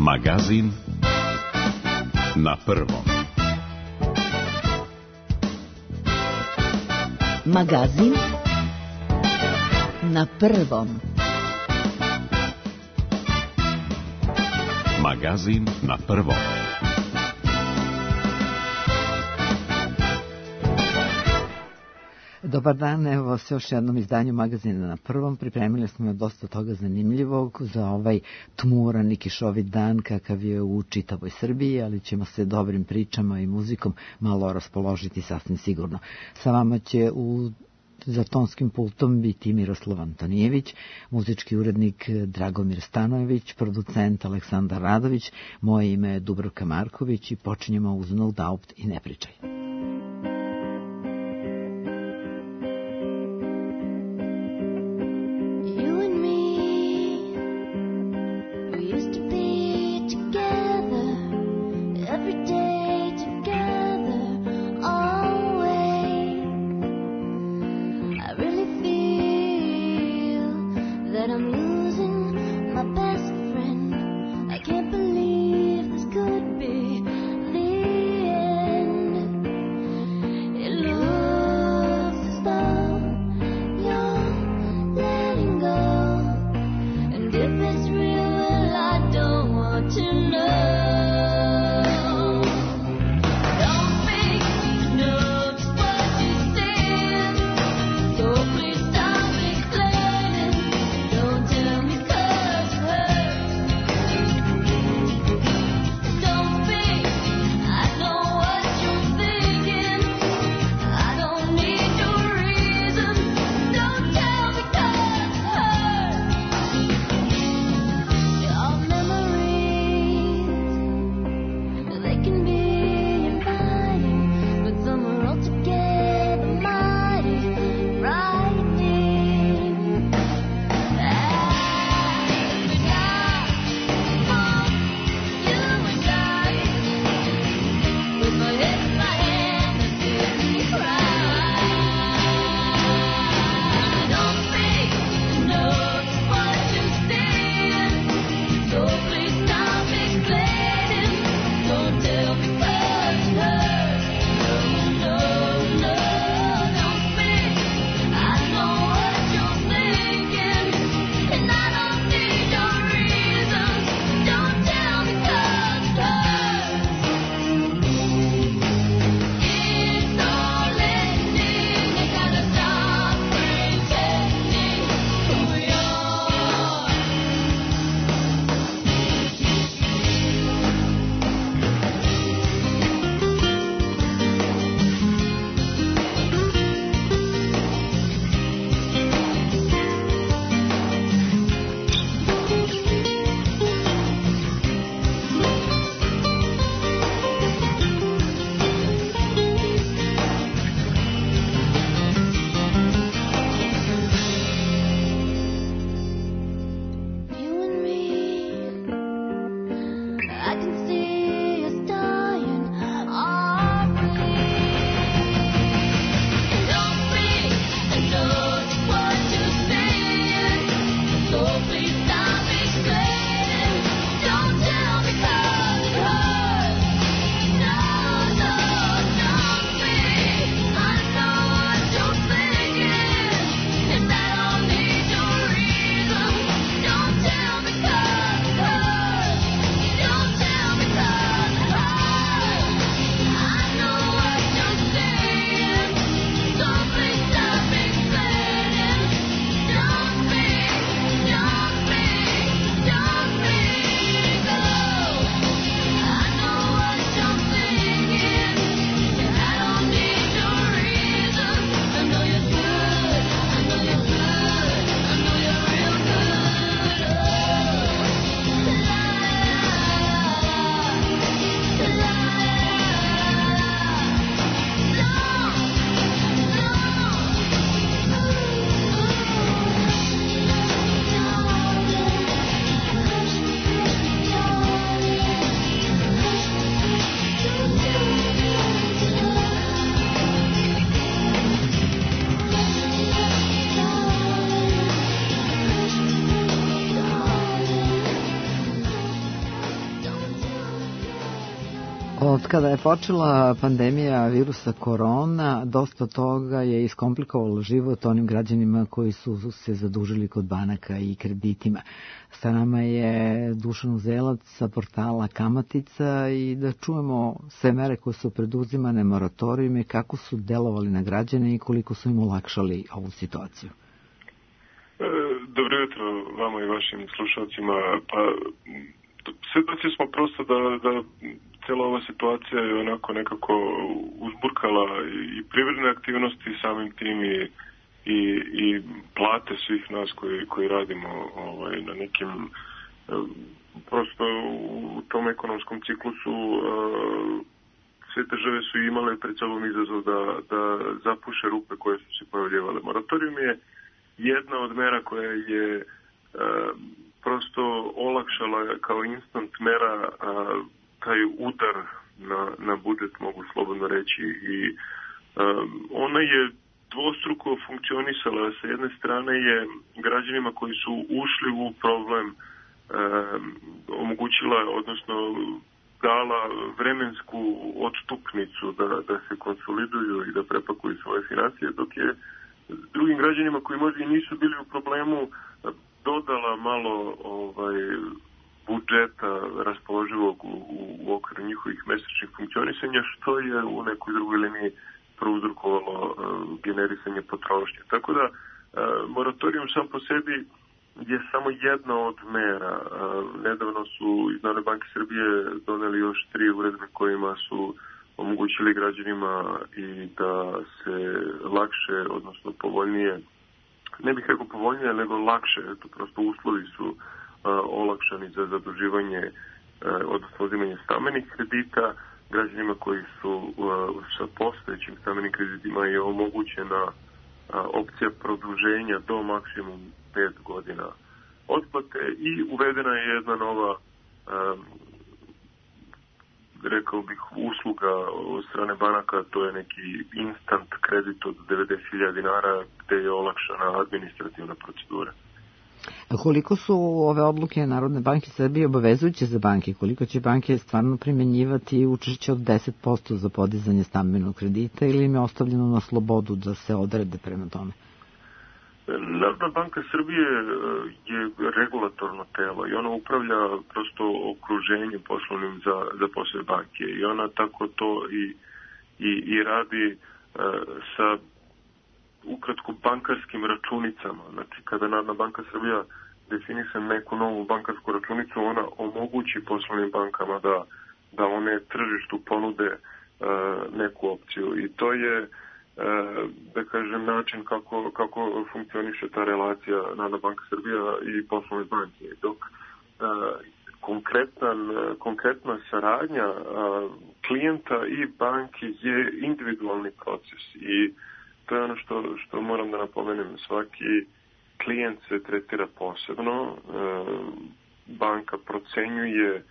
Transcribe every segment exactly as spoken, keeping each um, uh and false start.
Magazin na prvom. Magazin na prvom. Magazin na prvom. Dobar dan, evo s još jednom izdanju Magazina na prvom. Pripremili smo dosta toga zanimljivog za ovaj tmuran i kišovit dan kakav je u čitavoj Srbiji, ali ćemo se dobrim pričama i muzikom malo raspoložiti sasvim sigurno. Sa vama će u za tonskim pultom biti Miroslav Antonijević, muzički urednik Dragomir Stanojević, producent Aleksandar Radović, moje ime je Dubravka Marković i počinjemo uz No Doubt i Ne pričaj. I can't believe this could be the end. Od kada je počela pandemija virusa korona, dosta toga je iskomplikovalo život onim građanima koji su se zadužili kod banaka i kreditima. Sa nama je Dušan Uzelac sa portala Kamatica i da čujemo sve mere koje su preduzimane, moratorijume, kako su delovali na građane i koliko su im olakšali ovu situaciju. Dobro jutro vama i vašim slušalcima. Pa, svedoci smo prosto da, da cijela ova situacija je onako nekako uzburkala i privredne aktivnosti, samim tim i, i, i plate svih nas koji, koji radimo ovaj, na nekim, prosto u tom ekonomskom ciklusu sve države su imale pred sobom izazov da, da zapuše rupe koje su se pojavljivale. Moratorium je jedna od mera koja je prosto olakšala kao instant mera taj udar na, na budžet, mogu slobodno reći, i um, ona je dvostruko funkcionisala. Sa jedne strane je građanima koji su ušli u problem um, omogućila, odnosno dala vremensku odstupnicu da, da se konsoliduju i da prepakuju svoje financije, dok je drugim građanima koji možda i nisu bili u problemu dodala malo ovaj, budžeta raspoloživog u, u, u okviru njihovih mesečnih funkcionisanja, što je u nekoj drugoj liniji prouzrokovalo uh, generisanje potrošnje. Tako da uh, moratorium sam po sebi je samo jedna od mera. Uh, nedavno su iz Narodne banke Srbije doneli još tri uredbe kojima su omogućili građanima i da se lakše, odnosno povoljnije, ne bih rekao povoljnije, nego lakše, to prosto uslovi su olakšani za zaduživanje, odnosno uzimanje stambenih kredita. Građanima koji su sa postojećim stambenim kreditima je omogućena opcija produženja do maksimum pet godina otplate i uvedena je jedna nova, rekao bih, usluga od strane banaka, to je neki instant kredit od devedeset hiljada dinara gde je olakšana administrativna procedura. A koliko su ove odluke Narodne banke Srbije obavezujuće za banke? Koliko će banke stvarno primenjivati učešće od deset posto za podizanje stambenog kredita ili im je ostavljeno na slobodu da se odrede prema tome? Narodna banka Srbije je regulatorno telo i ona upravlja prosto okruženjem poslovnim za, za poslovne banke i ona tako to i, i, i radi uh, sa ukratko bankarskim računicama. Znači, kada Narodna banka Srbija definiše neku novu bankarsku računicu, ona omogući poslovnim bankama da, da one tržištu ponude uh, neku opciju. I to je, uh, da kažem, način kako, kako funkcioniše ta relacija Narodna banka Srbija i poslovne banke. Dok uh, konkretan, konkretna saradnja uh, klijenta i banke je individualni proces i to je ono što, što moram da napomenem. Svaki klijent se tretira posebno. Banka procenjuje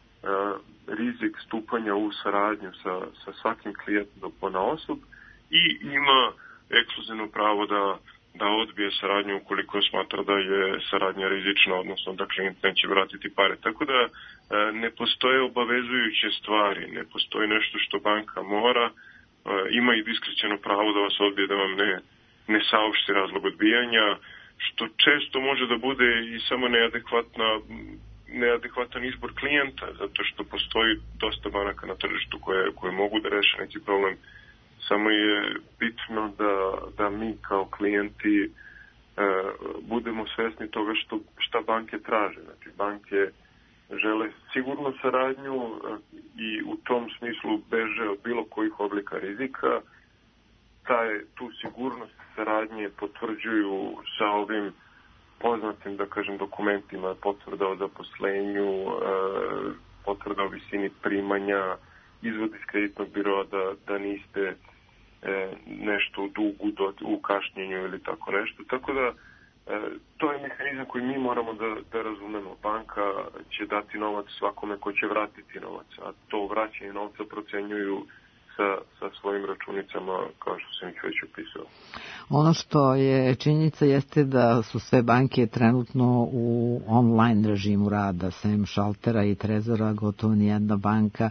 rizik stupanja u saradnju sa, sa svakim klijentom ponaosob i ima ekskluzivno pravo da, da odbije saradnju ukoliko smatra da je saradnja rizična, odnosno da klijent neće vratiti pare. Tako da ne postoje obavezujuće stvari, ne postoji nešto što banka mora. Ima i diskreciono pravo da vas odbije, da vam ne, ne saopšti razlog odbijanja, što često može da bude i samo neadekvatna, neadekvatan izbor klijenta, zato što postoji dosta banaka na tržištu koje, koje mogu da reše neki problem. Samo je bitno da, da mi kao klijenti e, budemo svesni toga što, šta banke traže. Znači, banke žele sigurnu saradnju i u tom smislu beže od bilo kojih oblika rizika. Taj, tu sigurnost saradnje potvrđuju sa ovim poznatim, da kažem, dokumentima, potvrda o zaposlenju, potvrda o visini primanja, izvod iz kreditnog biroa da, da niste nešto u dugu, u kašnjenju ili tako nešto. Tako da to je mehanizam koji mi moramo da, da razumemo. Banka će dati novac svakome ko će vratiti novac, a to vraćanje novca procenjuju sa, sa svojim računicama, kao što sam ih već opisao. Ono što je činjenica jeste da su sve banke trenutno u online režimu rada, sem šaltera i trezora, gotovo nijedna banka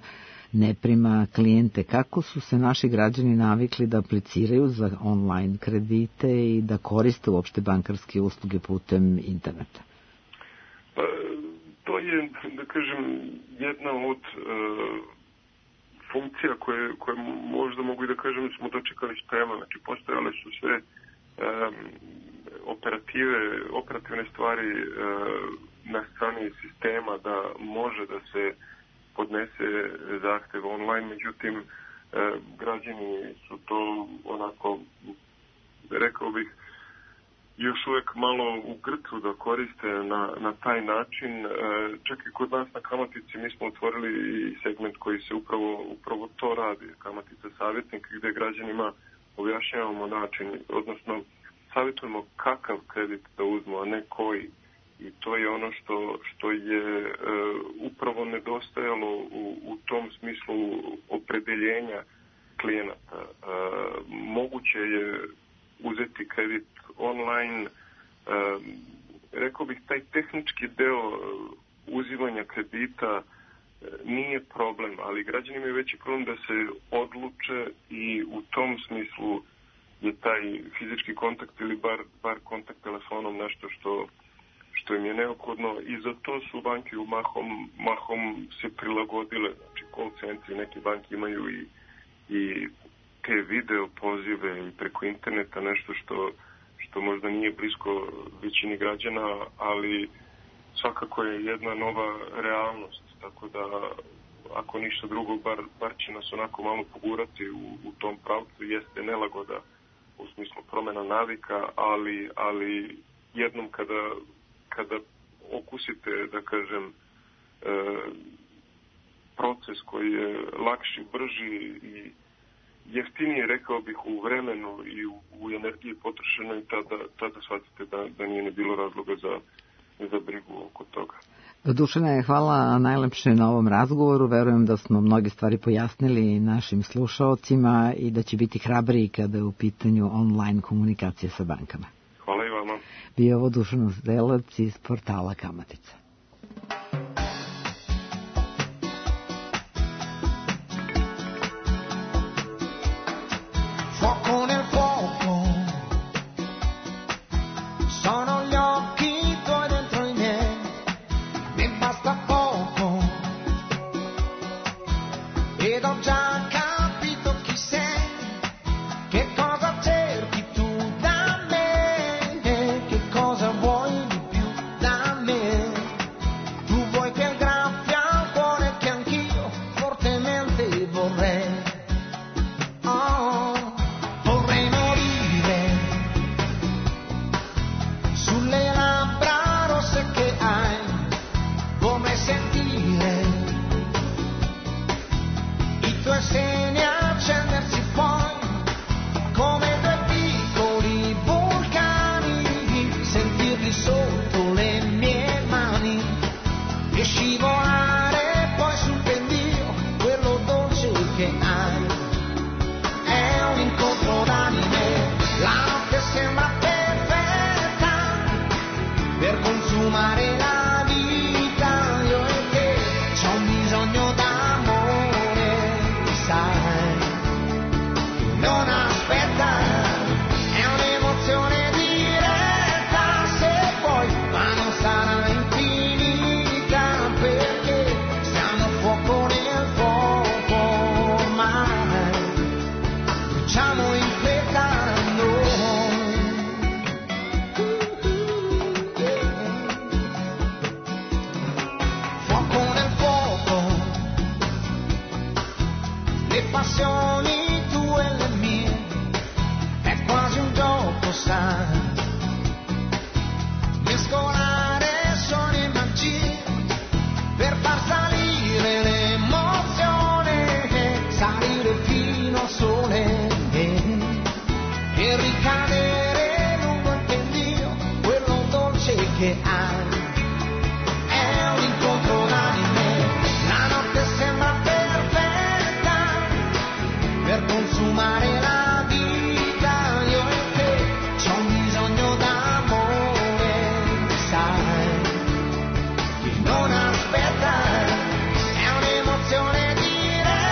ne prima klijente. Kako su se naši građani navikli da apliciraju za online kredite i da koriste uopšte bankarske usluge putem interneta? Pa, to je, da kažem, jedna od uh, funkcija koje, koje možda mogu i da kažem smo dočekali spremno. Znači, postojale su sve um, operative, operativne stvari uh, na strani sistema da može da se podnese zahtev online, međutim, uh, građani su to onako, rekao bih, još uvek malo u grcu da koriste na, na taj način. E, čak i kod nas na Kamatici mi smo otvorili i segment koji se upravo, upravo to radi, Kamatica savjetnik, gde građanima objašnjavamo način, odnosno savjetujemo kakav kredit da uzmu, a ne koji. I to je ono što, što je e, upravo nedostajalo u, u tom smislu opredeljenja klijenata. E, moguće je uzeti kredit online, e, rekao bih taj tehnički deo uzimanja kredita e, nije problem, ali građani imaju veći problem da se odluče i u tom smislu je taj fizički kontakt ili bar, bar kontakt telefonom nešto što, što im je neophodno i za to su banke u mahom, mahom se prilagodile, znači call centri, neke banke imaju i, i te video pozive i preko interneta, nešto što što možda nije blisko većini građana, ali svakako je jedna nova realnost, tako da ako ništa drugo, bar, bar će nas onako malo pogurati u, u tom pravcu. Jeste nelagoda u smislu promena navika, ali, ali jednom kada, kada okusite, da kažem, e, proces koji je lakši, brži i jeftinije, rekao bih, u vremenu i u, u energiji potrošeno i tada, tada shvatite da, da nije ne bilo razloga za, za brigu oko toga. Dušane, hvala najlepše na ovom razgovoru. Verujem da smo mnoge stvari pojasnili našim slušaocima i da će biti hrabriji kada je u pitanju online komunikacije sa bankama. Hvala i vama. Bio ovo Dušan Uzdelac iz portala Kamatica. Non aspetta, è un'emozione diretta.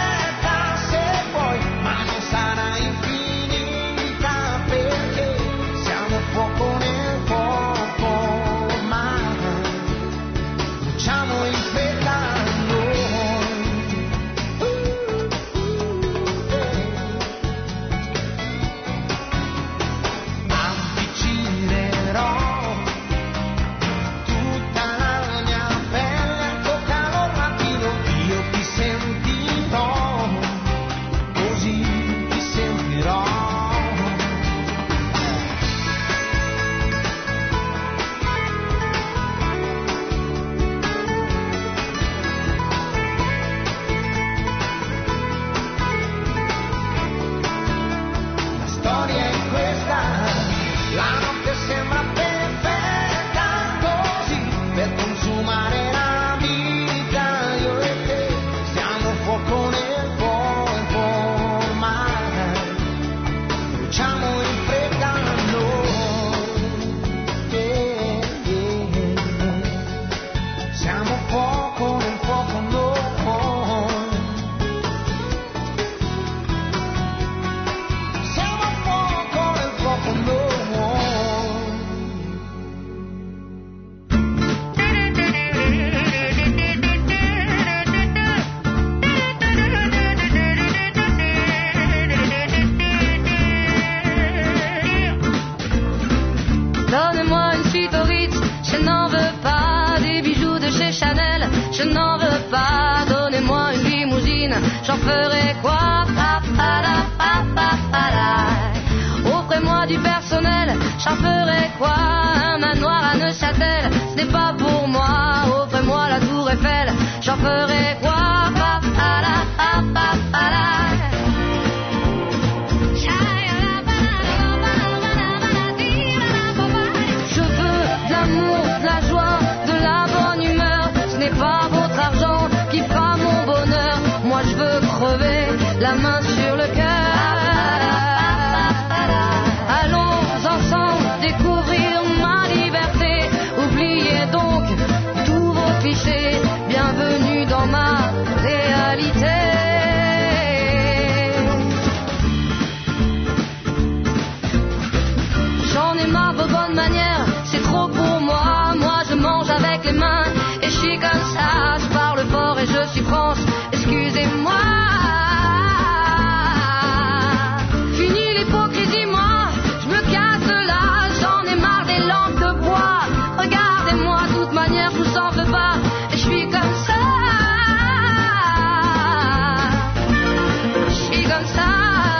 sembra perfetta così per consumare la vita, io e te siamo fuoco nel fuoco ormai, bruciamo in fretta noi, yeah, yeah. Siamo fuoco nel fuoco noi. Donne-moi une suite au Ritz, je n'en veux pas. Des bijoux de chez Chanel, je n'en veux pas. Donnez-moi une limousine, j'en ferai quoi? Pa, pa, la, pa, pa, pa, la. Offrez-moi du personnel, j'en ferai quoi? Un manoir à Neuchâtel, ce n'est pas pour moi. Offrez-moi la tour Eiffel, j'en ferai quoi? Pa, pa, la, pa, pa, pa, la. Pas votre argent qui fera mon bonheur. Moi je veux crever la main sur le cœur. Allons ensemble découvrir ma liberté. Oubliez donc tous vos clichés. Bienvenue dans ma réalité. J'en ai marre de vos bonnes manières, c'est trop pour moi. Moi je mange avec les mains. Et je suis comme ça, je parle fort et je suis France, excusez-moi. Fini l'hypocrisie, moi, je me casse de là, j'en ai marre des lampes de bois. Regardez-moi, de toute manière, je vous en veux pas, et je suis comme ça. Je suis comme ça.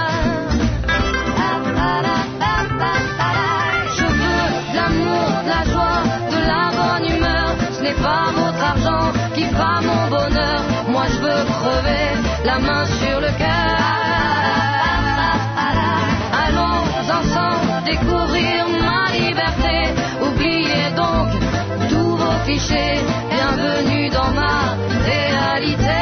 Je veux de l'amour, de la joie, de la bonne humeur. Ce n'est pas votre argent qui fera mon bonheur. Moi je veux crever la main sur le cœur. Allons ensemble découvrir ma liberté. Oubliez donc tous vos clichés. Bienvenue dans ma réalité.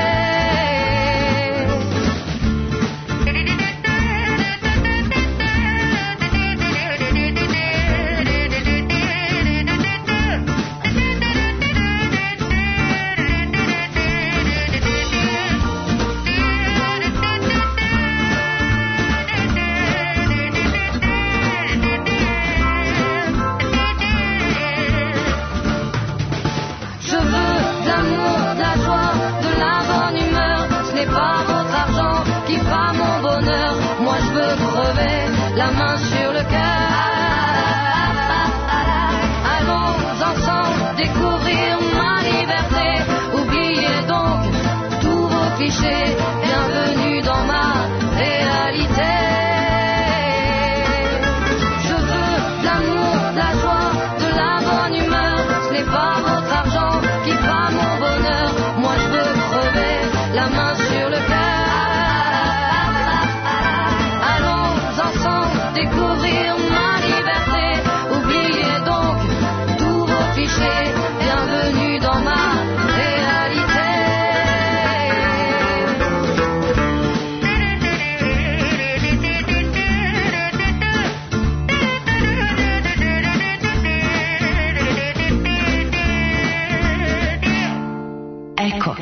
Pas votre argent qui fera mon bonheur. Moi je veux crever la main sur le cœur. Allons ensemble découvrir ma liberté. Oubliez donc tous vos clichés. Bienvenue dans ma réalité. Je veux de l'amour, de la joie, de la bonne humeur. Ce n'est pas votre argent qui fera mon bonheur. Moi je veux crever la main sur le cœur. Allons ensemble découvrir ma liberté. Oubliez donc tous vos clichés. Bienvenue dans ma réalité. Ecco.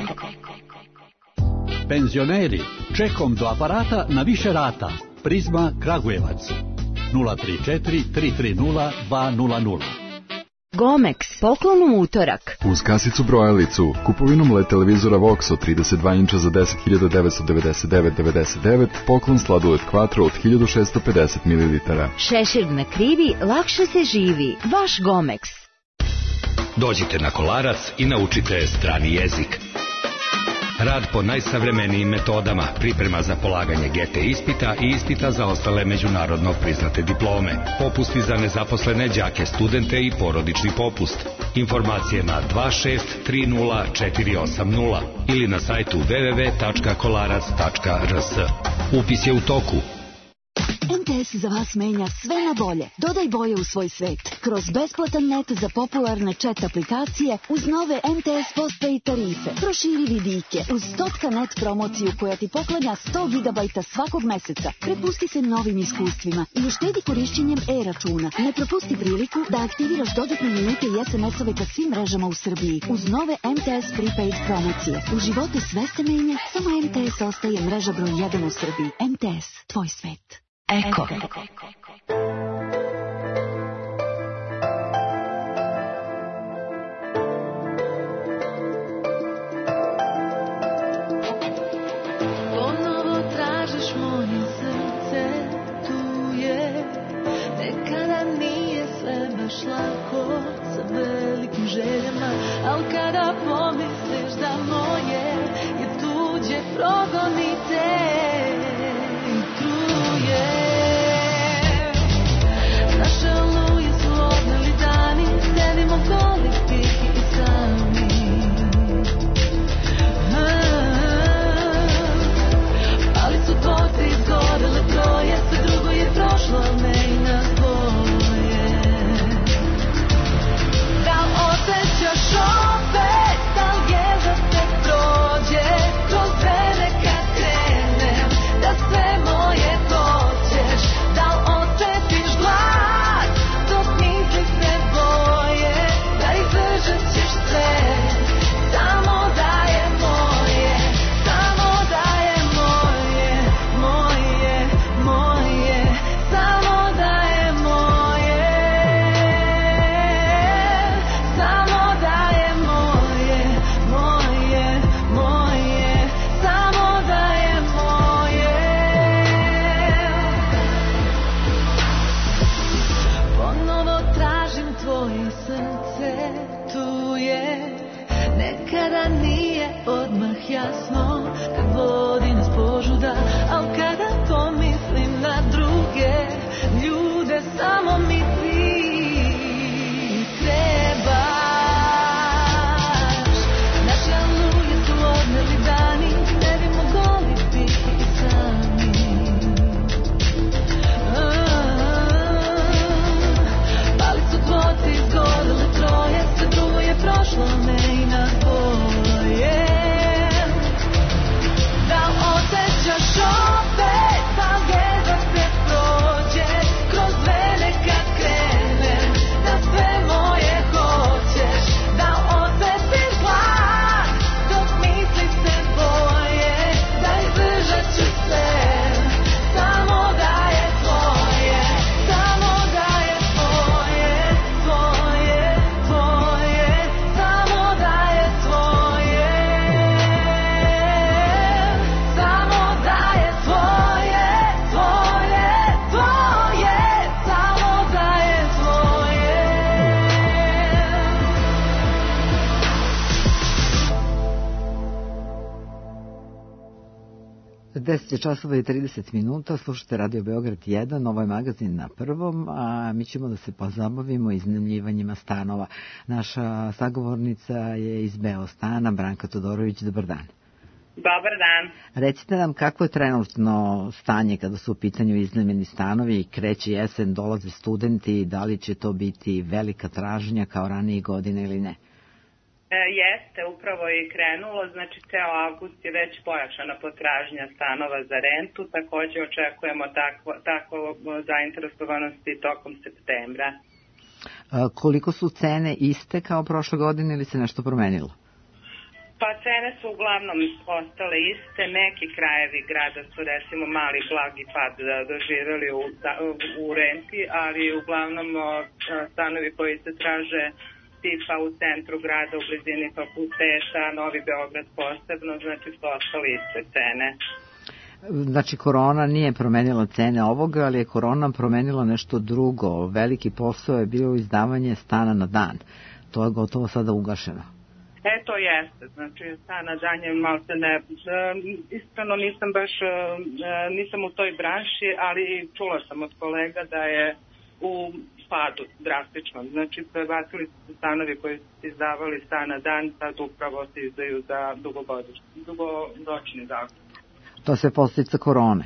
Penzioneri, čekom do aparata na više rata. Prizma Kragujevac. nula tri četiri tri tri nula dva nula nula. Gomex, poklon u utorak. Uz kasicu brojalicu, kupovinom L E D televizora Vox od trideset dva inča za deset hiljada devetsto devedeset devet devedeset devet, poklon sladoled Quattro od hiljadu šessto pedeset mililitara. Šešir na krivi, lakše se živi. Vaš Gomex. Dođite na Kolarac i naučite strani jezik. Rad po najsavremenijim metodama, priprema za polaganje G T ispita i ispita za ostale međunarodno priznate diplome. Popusti za nezaposlene đake, studente i porodični popust. Informacije na dva šest tri nula četiri osam nula ili na sajtu w w w tačka kolarac tačka r s. Upis je u toku. M T S za vas menja sve na bolje. Dodaj boje u svoj svet. Kroz besplatan net za popularne chat aplikacije uz nove M T S Postpaid tarife. Proširi vidike uz Totka net promociju koja ti poklanja sto gigabajta svakog meseca. Prepusti se novim iskustvima i uštedi korišćenjem e-računa. Ne propusti priliku da aktiviraš dodatne minute i es em es-ove ka svim mrežama u Srbiji uz nove M T S Prepaid promocije. U životu sve se menja, samo M T S ostaje mreža broj jedan u Srbiji. M T S, tvoj svet. Eko. Ponovo tražiš moje srce, tu je. Nekada nije sve baš lako sa velikim željama, al kada pomisliš da moje je tuđe, progonite. I tu je. Naše oluje su odneli dani, sedimo goli, tihi i sami. Ali su dvoje izgorele troje, sve drugo je prošlo, ne i nas dvoje. Da li osjećaš opet, da li je da se prođe kroz vreme kad krenem, da sve moje hoćeš, da li osjetiš glas dok misli se boje, da izdržat ćeš sve, samo da je moje, samo da je moje, moje, moje, samo da je moje, samo da je moje, moje, moje, samo da je moje. Ponovo tražim tvoje srce, tu je. Nekada nije odmah jasno kad vodi nas požuda, al kada pomislim na druge ljude, samo mi ti trebaš. Naše oluje su odneli dani, sedimo goli, tihi i sami. Ali su dvoci izgorele troje, sve drugo je prošlo, ne i nas dvoje. Da li osjećaš opet, da li je da se prođe kroz vene kad krenem, da sve moje hoćeš, da li osjetiš glas dok misli se boje, da izdržat ću sve, samo da je tvoje, samo da je tvoje, tvoje, tvoje, samo da je tvoje, samo da je tvoje, tvoje, tvoje, samo da je tvoje. deset je časova i trideset minuta, slušate Radio Beograd jedan, ovo je magazin Na prvom, a mi ćemo da se pozabavimo iznajmljivanjima stanova. Naša sagovornica je iz Beostana, Branka Todorović, dobar dan. Dobar dan. Recite nam kako je trenutno stanje kada su u pitanju iznajmljeni stanovi, kreće jesen, dolaze studenti, da li će to biti velika tražnja kao ranije godine ili ne? E, jeste, upravo je i krenulo, znači ceo avgust je već pojačana potražnja stanova za rentu, takođe očekujemo takvo, takvo zainteresovanosti tokom septembra. A, koliko su cene iste kao prošle godine ili se nešto promenilo? Pa cene su uglavnom ostale iste, neki krajevi grada su recimo mali blagi pad doživjeli u, u renti, ali uglavnom stanovi koji se traže tipa u centru grada, u blizini fakulteta, Novi Beograd posebno, znači su ostale iste cene. Znači korona nije promenila cene ovoga, ali je korona promenila nešto drugo. Veliki posao je bilo izdavanje stana na dan. To je gotovo sada ugašeno. E, to jeste, znači stan na dan je malo se ne... Iskreno nisam baš, nisam u toj branši, ali čula sam od kolega da je u padu drastično. Znači, prebacili su stanovi koji su izdavali stan na dan, sad upravo se izdaju za dugogodišnji, dugoročni zakup. To se posljedica korone?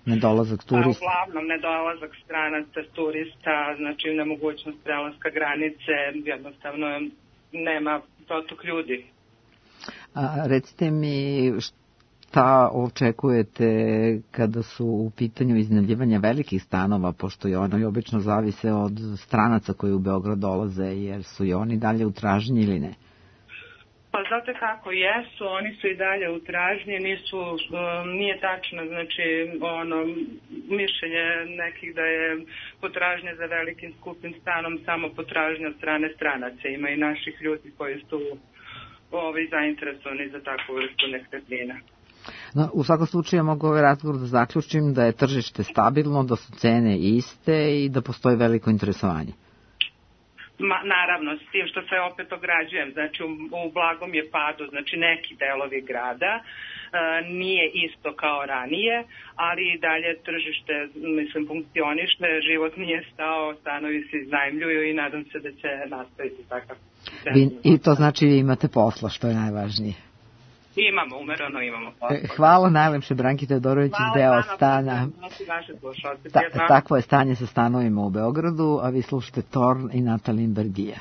nedolazak Pa, turista? uglavnom, nedolazak stranaca, turista, znači nemogućnost prelaska granice, jednostavno nema protok ljudi. A, recite mi šta očekujete kada su u pitanju iznajmljivanja velikih stanova, pošto i ono obično zavise od stranaca koji u Beograd dolaze, jer su i oni dalje u tražnji ili ne? Pa znate kako jesu, oni su i dalje u tražnji, nisu, um, nije tačno, znači ono, mišljenje nekih da je potražnja za velikim skupim stanom samo potražnja od strane stranaca. Ima i naših ljudi koji su ovi zainteresovani za takvu vrstu nekretnina. No, u svakom slučaju ja mogu ovaj razgovor da zaključim da je tržište stabilno, da su cene iste i da postoji veliko interesovanje. Ma, naravno, s tim što se opet ograđujem, znači u, u blagom je padu, znači neki delovi grada, e, nije isto kao ranije, ali i dalje tržište, mislim, funkcioniše, život nije stao, stanovi se iznajmljuju i nadam se da će nastaviti takav. Vi, I to znači vi imate posla, što je najvažnije. Imamo, umereno imamo posla. Hvala najlepše, Branki Teodorović, iz deo stana. Ta, takvo je stanje sa stanovima u Beogradu, a vi slušate Torn i Natalin Bergija.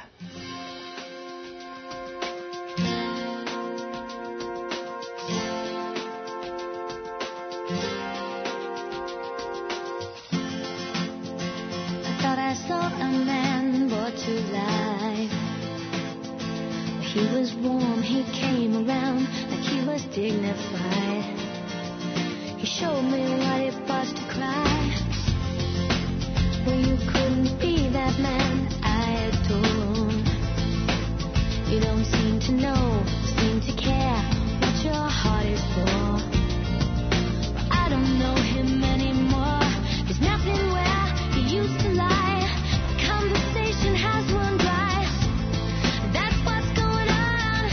He was warm, he came around like he was dignified. He showed me what it was to cry. Well, you couldn't be that man I adore. You don't seem to know, seem to care what your heart is for. But I don't know him anymore. There's nothing where he used to lie. The conversation has run dry. That's what's going on.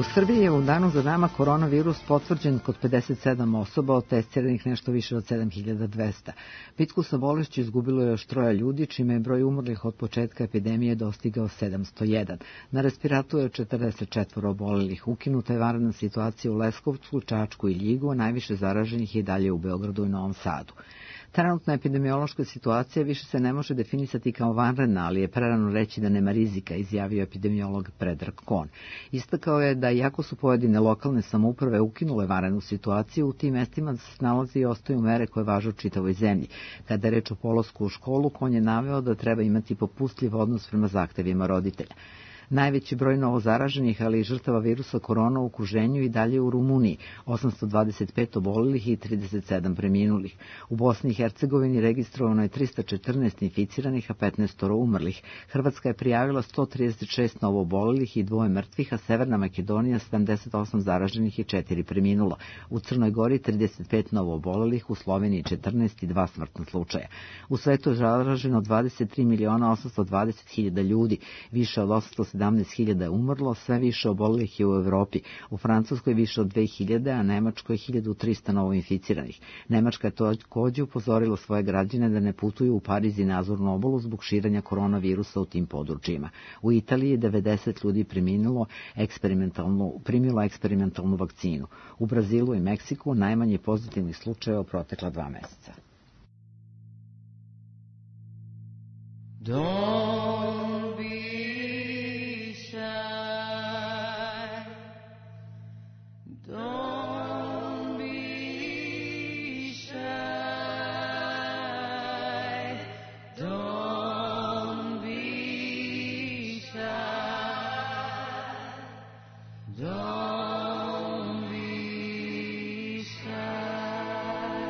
U Srbiji je u danu za nama koronavirus potvrđen kod pedeset sedam osoba, od testiranih nešto više od sedam hiljada dvesta. Bitku sa bolešću izgubilo je još troje ljudi, čime je broj umrlih od početka epidemije dostigao sedamsto jedan. Na respiratoru je četrdeset četiri obolelih. Ukinuta je vanredna situacija u Leskovcu, Čačku i Ljigu, a najviše zaraženih je i dalje u Beogradu i Novom Sadu. Trenutna epidemiološka situacija više se ne može definisati kao vanredna, ali je prerano reći da nema rizika, izjavio epidemiolog Predrag Kon. Istakao je da iako su pojedine lokalne samouprave ukinule vanrednu situaciju, u tim mestima se nalazi i ostaju mere koje važe u čitavoj zemlji. Kada je reč o polasku u školu, Kon je naveo da treba imati popustljiv odnos prema zahtevima roditelja. Najveći broj novozaraženih, ali i žrtava virusa korona u okruženju i dalje u Rumuniji, osamsto dvadeset pet obolelih i trideset sedam preminulih. U Bosni i Hercegovini registrovano je trista četrnaest inficiranih, a petnaest umrlih. Hrvatska je prijavila sto trideset šest novoobolelih i dvoje mrtvih, a Severna Makedonija sedamdeset osam zaraženih i četiri preminula. U Crnoj Gori trideset pet novoobolelih, u Sloveniji četrnaest i dva smrtna slučaja. U svetu je zaraženo dvadeset tri miliona osamsto dvadeset hiljada ljudi, više od osamsto sedamdeset hiljada je umrlo, sve više obolelih je u Evropi. U Francuskoj više od dve hiljade, a Nemačkoj hiljadu trista novoinficiranih. Nemačka je takođe upozorila svoje građane da ne putuju u Pariz i Azurnu obalu zbog širenja koronavirusa u tim područjima. U Italiji je devedeset ljudi preminulo eksperimentalnu, primilo eksperimentalnu vakcinu. U Brazilu i Meksiku najmanje pozitivnih slučajeva u protekla dva meseca. Don't be Don't be shy, don't be shy, don't be shy.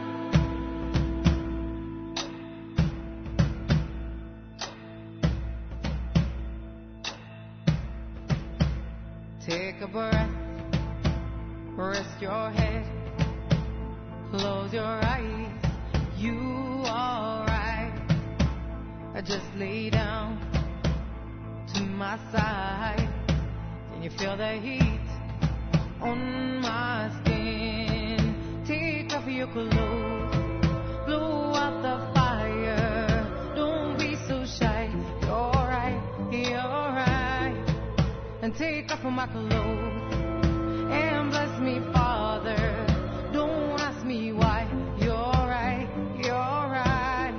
Take a breath. Rest your head, close your eyes, you alright. Just lay down to my side. Can you feel the heat on my skin? Take off your clothes, blow out the fire. Don't be so shy, you're right, you're right. And take off my clothes and bless me, Father. Don't ask me why. You're right, you're right.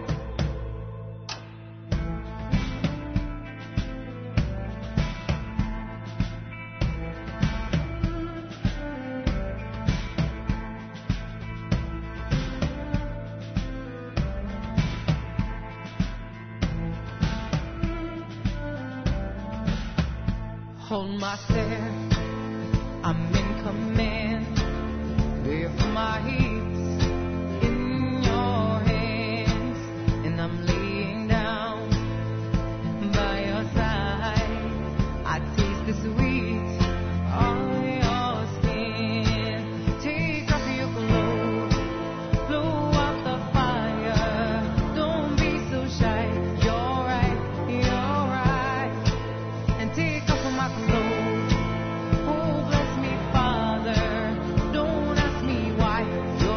Hold my stare, I'm in command. Lift my hips in your hands, and I'm laying down by your side. I taste the sweet on your skin. Take off your clothes, blow out the fire. Don't be so shy. You're right, you're right. And take off my clothes. Oh, bless me, Father. Don't ask me why. You're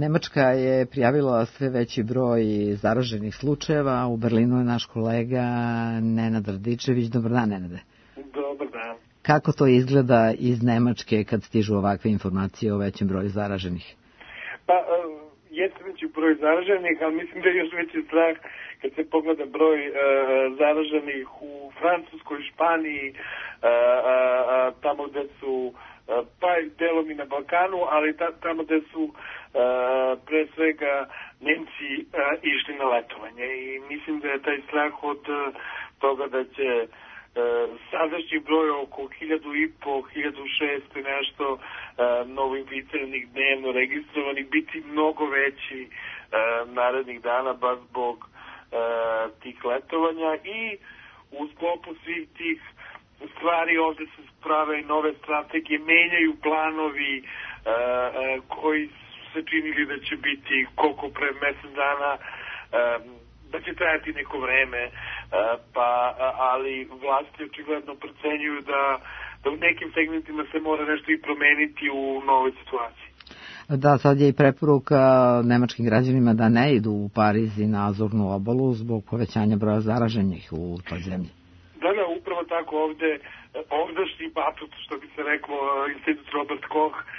Nemačka je prijavila sve veći broj zaraženih slučajeva. U Berlinu je naš kolega Nenad Radičević. Dobar dan, Nenade. Dobar dan. Kako to izgleda iz Nemačke kad stižu ovakve informacije o većem broju zaraženih? Pa, uh, jeste veći broj zaraženih, ali mislim da je još veći strah kad se pogleda broj uh, zaraženih u Francuskoj, Španiji, uh, uh, tamo gde su, uh, pa delom i na Balkanu, ali ta, tamo gde su uh, pre svega Nemci uh, išli na letovanje. I mislim da je taj strah od uh, toga da će Uh, sadašnji broj oko hiljadu i po, hiljadu šesto i nešto uh, novoinficiranih dnevno registrovanih biti mnogo veći uh, narednih dana baš zbog uh, tih letovanja i u sklopu svih tih stvari ovde se prave i nove strategije, menjaju planovi uh, uh, koji su se činili da će biti koliko pre mesec dana um, da će trajati neko vreme, pa, ali vlasti očigledno procenjuju da, da u nekim segmentima se mora nešto i promeniti u novoj situaciji. Da, sad je i preporuka nemačkim građanima da ne idu u Pariz i na Azurnu obalu zbog povećanja broja zaraženih u toj zemlji. Da, da, upravo tako ovde, ovdašnji paput, što bi se reklo, institut Robert Koch, uh,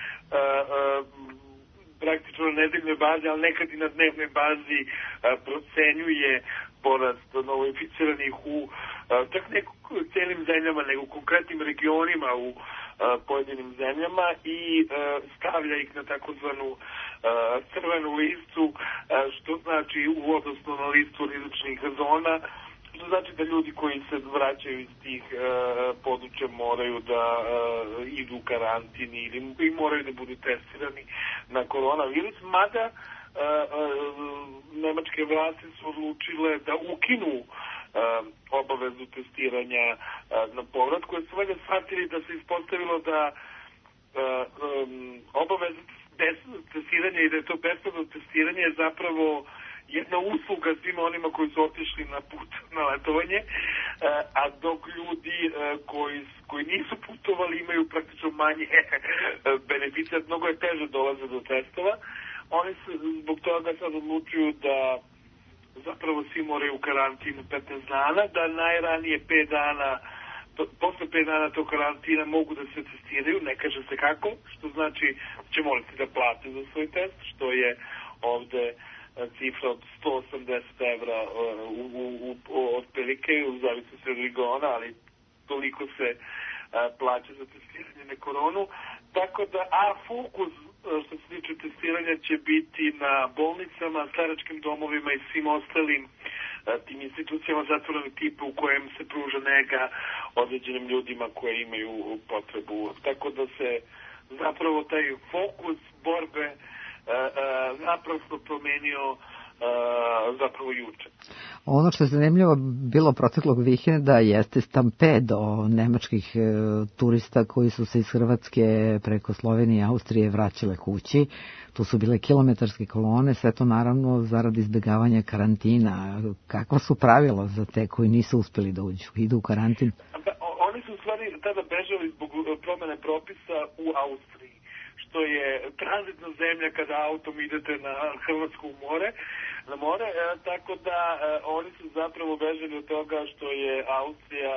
uh, praktično na nedeljnoj bazi, ali nekad i na dnevnoj bazi a, procenjuje porast novoinficiranih u a, čak ne celim zemljama, nego u konkretnim regionima u a, pojedinim zemljama i a, stavlja ih na takozvanu a, crvenu listu, a, što znači u odnosno na listu rizičnih zona, što znači da ljudi koji se vraćaju iz tih uh, područja moraju da uh, idu u karantin ili i moraju da budu testirani na koronavirus, mada uh, uh, nemačke vlasti su odlučile da ukinu uh, obavezu testiranja uh, na povratku, jer su valjda shvatili da se ispostavilo da uh, um, obaveza testiranja i da je to besplatno testiranje je zapravo jedna usluga svima onima koji su otišli na put na letovanje, a dok ljudi koji, koji nisu putovali imaju praktično manje beneficija, mnogo je teže dolaze do testova. Oni se zbog toga sad odlučuju da zapravo svi moraju u karantinu petnaest dana, da najranije pet dana, to, posle pet dana tog karantina mogu da se testiraju, ne kaže se kako, što znači će morati da plate za svoj test, što je ovde cifra od sto osamdeset evra u, u, u, otprilike, u zavisnosti od regiona, ali toliko se a, plaća za testiranje na koronu. Tako da, a fokus što se tiče testiranja će biti na bolnicama, staračkim domovima i svim ostalim a, tim institucijama zatvorenog tipa u kojem se pruža nega određenim ljudima koji imaju potrebu. Tako da se zapravo taj fokus borbe Uh, uh, naprosto promenio uh, zapravo juče. Ono što je zanimljivo bilo proteklog vikenda jeste stampedo nemačkih e, turista koji su se iz Hrvatske preko Slovenije i Austrije vraćale kući. Tu su bile kilometarske kolone, sve to naravno zarad izbjegavanja karantina. Kakva su pravila za te koji nisu uspeli da uđu, idu u karantin? Oni su u stvari tada bežali zbog promene propisa u Austriji, što je tranzitna zemlja kada autom idete na Hrvatsko more, na more, e, tako da e, oni su zapravo bežali od toga što je Austrija e,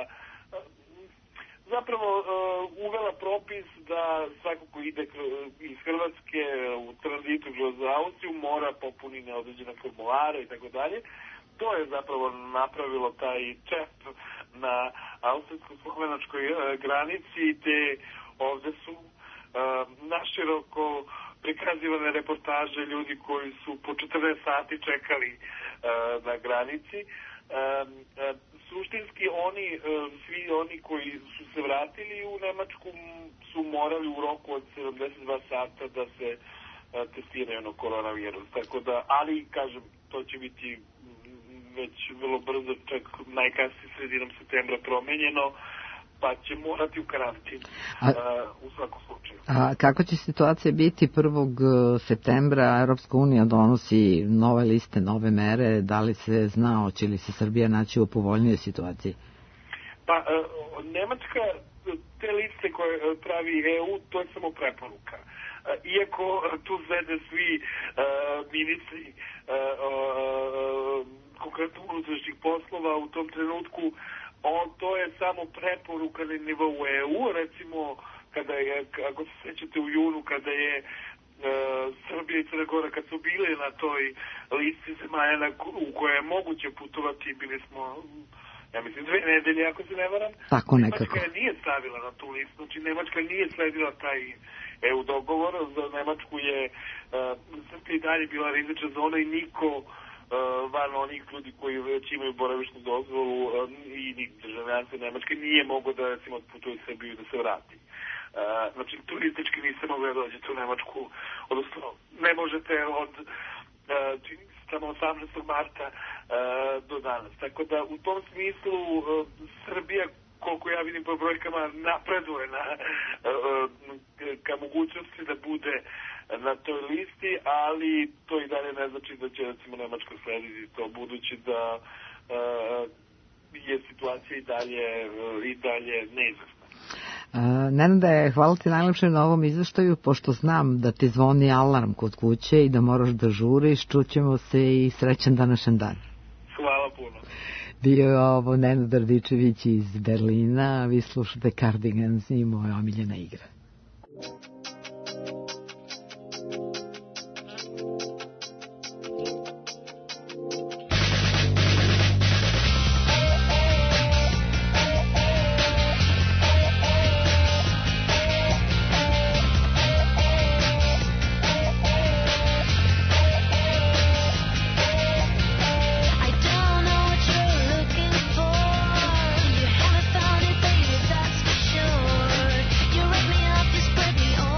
zapravo e, uvela propis da svako ko ide iz Hrvatske u tranzitu kroz Austriju mora popuniti određene formulare i tako dalje. To je zapravo napravilo taj čep na austrijsko-slovenačkoj e, granici, te ovde su Uh, naširoko prikazivane reportaže ljudi koji su po četrnaest sati čekali uh, na granici. Uh, uh, suštinski oni, uh, svi oni koji su se vratili u Nemačku su morali u roku od sedamdeset dva sata da se uh, testiraju na koronavirus. Tako da, ali, kažem, to će biti već vrlo brzo, čak najkasnije sredinom septembra promenjeno, pa će morati u karantin a, uh, u svakom slučaju. A kako će situacija biti prvog septembra? Europska unija donosi nove liste, nove mere. Da li se zna, hoće li se Srbija naći u povoljnijoj situaciji? Pa, uh, Nemačka, te liste koje pravi E U, to je samo preporuka. Uh, iako tu sede svi ministri konkretno unutrašnjih poslova u tom trenutku, on, to je samo preporuka na nivou E U, recimo kada je, ako se sećate u junu, kada je e, Srbija i Crna Gora, kad su bile na toj listi zemalja u koje je moguće putovati, bili smo, ja mislim, dve nedelje, ako se ne varam. Tako nekako. Nemačka je nije stavila na tu listu, znači Nemačka nije sledila taj E U dogovor, za Nemačku je e, Srbija i dalje bila rizična zona i niko van onih ljudi koji već imaju boravišnu dozvolu i ni državljanstvo Nemačke nije mogo da, recimo, otputuje u Srbiju da se vrati. Znači, turistički niste mogli da dođete u Nemačku, odnosno ne možete od samo osamnaestog marta do danas. Tako da, u tom smislu, Srbija, koliko ja vidim po brojkama, napreduje na, ka mogućnosti da bude na toj listi, ali to i dalje ne znači da će, recimo, Nemačka slediti to, budući da uh, je situacija i dalje, uh, i dalje neizvesna. Uh, Nenade, hvala ti najlepše na ovom izveštaju, pošto znam da ti zvoni alarm kod kuće i da moraš da žuriš, čućemo se i srećan današnji dan. Hvala puno. Bio je ovo Nenad Radičević iz Berlina, vi slušate Cardigans i moja omiljena igra. You rip me up, you spread me all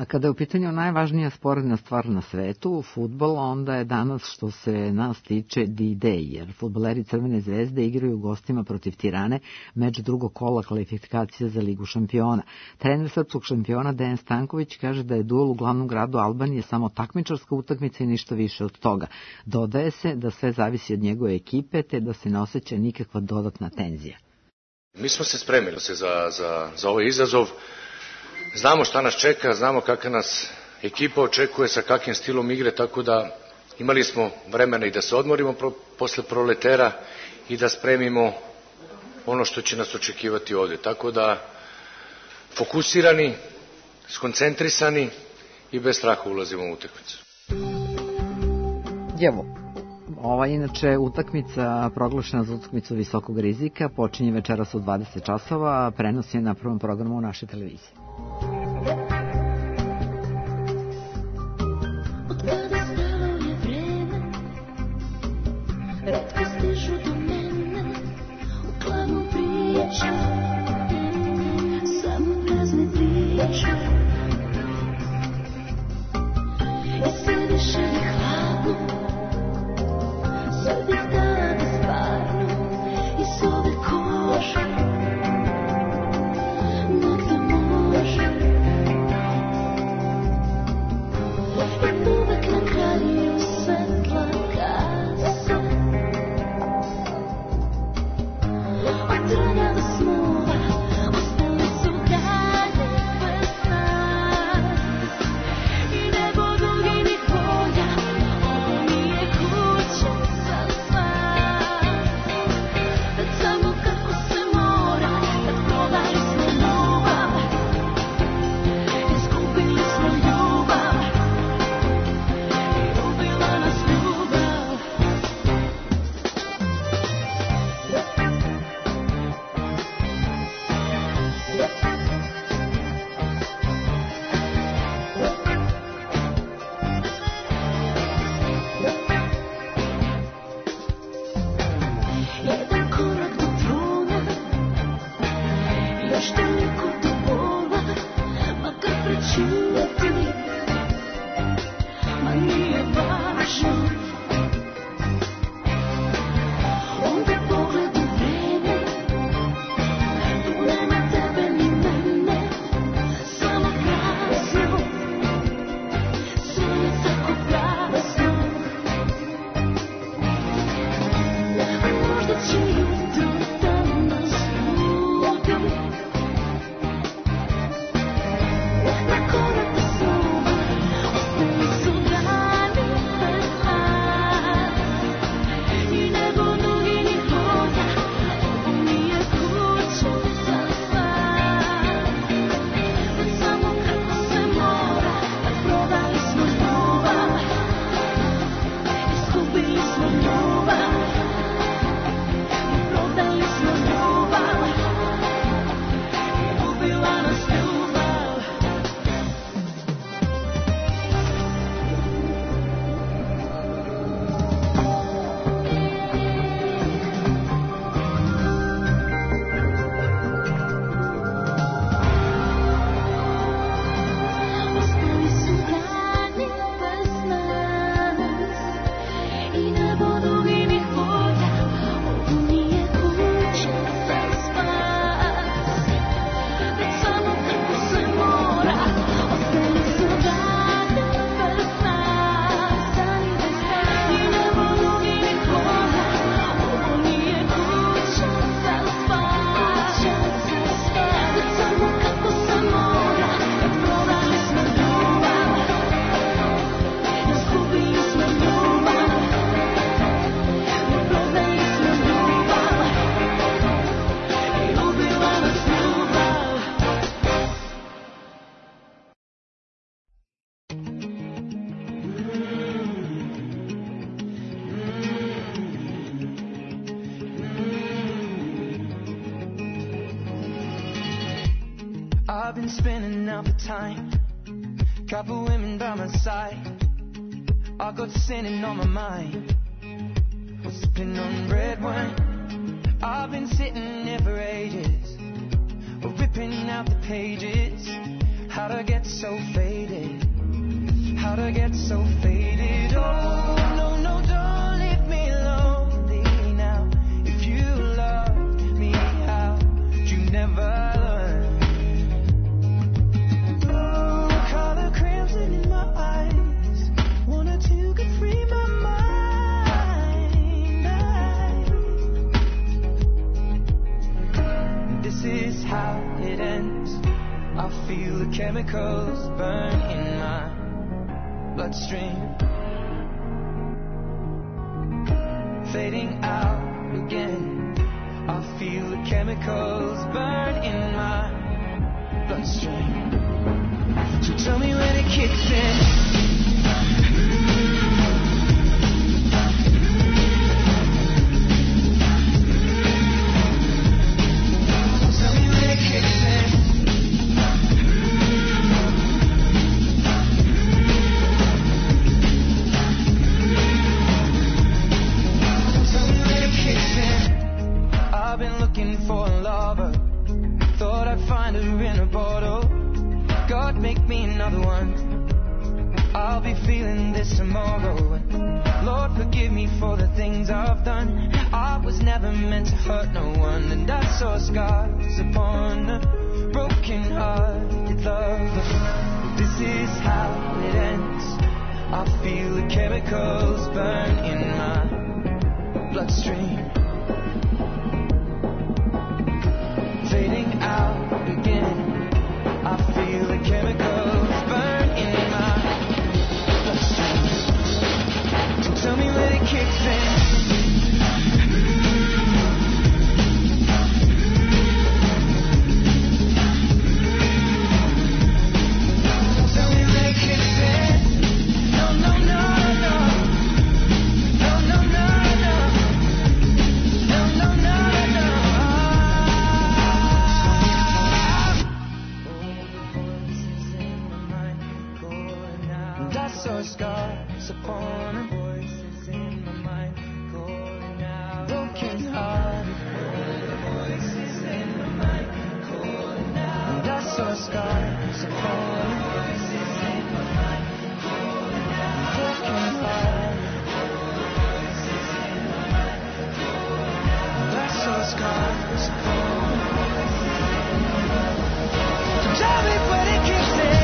A kada je u pitanju najvažnija sporedna stvar na svetu, fudbal, onda je danas što se nas tiče D-Day, jer fudbaleri Crvene zvezde igraju gostima protiv Tirane, meč drugog kola kvalifikacija za Ligu šampiona. Trener srpskog šampiona Dejan Stanković kaže da je duel u glavnom gradu Albanije samo takmičarska utakmica i ništa više od toga. Dodaje se da sve zavisi od njegove ekipe, te da se ne osjeća nikakva dodatna tenzija. Mi smo se spremili se za, za, za ovaj izazov. Znamo šta nas čeka, znamo kakva nas ekipa očekuje, sa kakvim stilom igre, tako da imali smo vremena i da se odmorimo pro, posle proletera i da spremimo ono što će nas očekivati ovde. Tako da fokusirani, skoncentrisani i bez straha ulazimo u utakmicu. Evo, ova inače utakmica proglašena za utakmicu visokog rizika počinje večeras u dvadeset časova, prenosi je na prvom programu u našoj televiziji. Retko stižu do mene u klamu priča, samo prazne priče. I sve više mi hladno, sve bih dala da stvarno iz ove kože, negde može. I uvek na kraju svetla kasa, od tranja do smora, ostali su dane bez nas. I nebo duginih polja, ovo nije kuća za spas. Već samo kako se mora, kad prodali smo ljubav, izgubili smo ljubav, i ubila nas ljubav. Jedan korak do truna, još toliko do bola, makar prećuti, ma nije važno. Onda pogled u vreme, tu nema tebe ni mene, samo prazno, sve je tako prazno. Možda će jutro da nas budi, na korak do snova, ostali su dani bez nas. I nebo duginih polja, ovo nije kuća za spas. Već samo kako se mora, kad prodali smo ljubav, izgubili smo ljubav. Prodali smo ljubav, i ubila nas ljubav. Ostali su dani bez nas i nebo duginih polja, ovo nije kuća za spas. Već samo kako se mora, ostali su dani bez nas, dani bez nas. I nebo duginih polja, ovo nije kuća za spas. Već samo kako se mora, kad prodali smo ljubav, izgubili smo ljubav. Prodali smo ljubav, i ubila nas ljubav. I've been spinning out the time, couple women by my side. I got sinning on my mind, sipping on red wine. I've been sitting here for ages, ripping out the pages. How'd I get so faded? How'd I get so faded? Oh, no, no, don't leave me lonely now. If you loved me, how'd you never learn? Oh, color crimson in my eyes. Wanted to get free my mind. This is how it ends. I feel the chemicals burn in my bloodstream, fading out again. I feel the chemicals burn in my bloodstream. So tell me when it kicks in. I've been looking for a lover. Thought I'd find her in a bottle. God, make me another one. I'll be feeling this tomorrow. Lord, forgive me for the things I've done. I was never meant to hurt no one, and I saw scars upon a broken-hearted lover. This is how it ends. I feel the chemicals burn in my bloodstream, fading out again. I feel the chemicals burn in my bloodstream. So tell me when it kicks in. Tell me when it kicks in. No, no, no, no. No, no, no, no. No, no, no, no. I saw scars upon her. Voices in my mind calling out. Broken hearted. Voices in my mind calling out. I saw scars upon her. Voices in my mind calling out. Broken hearted. Voices in my mind calling out. I saw scars upon her. So tell me when it kicks in.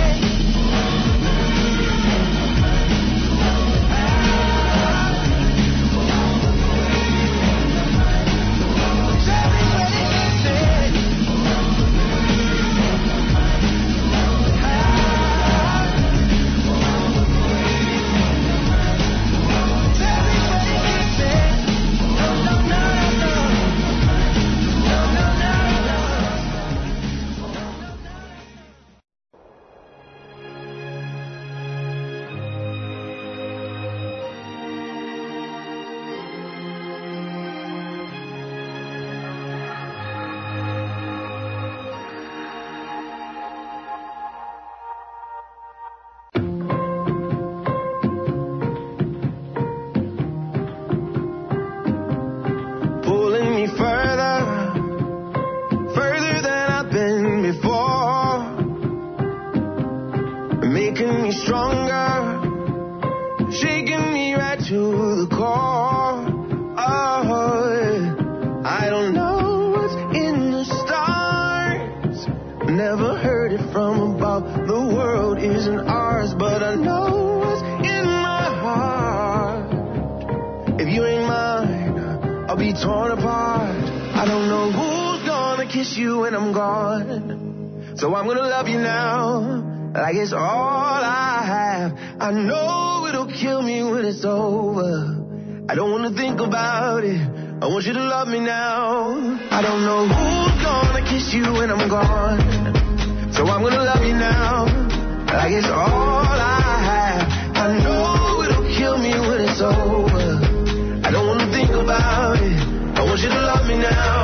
So I'm gonna love you now, like it's all I have. I know it'll kill me when it's over. I don't wanna think about it, I want you to love me now. I don't know who's gonna kiss you when I'm gone. So I'm gonna love you now, like it's all I have. I know it'll kill me when it's over. I don't wanna think about it, I want you to love me now.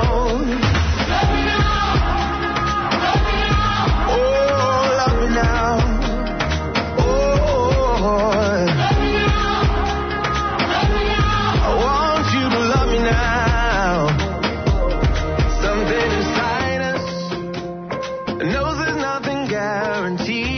Now, oh, I want you to love me now. Something inside us knows there's nothing guaranteed.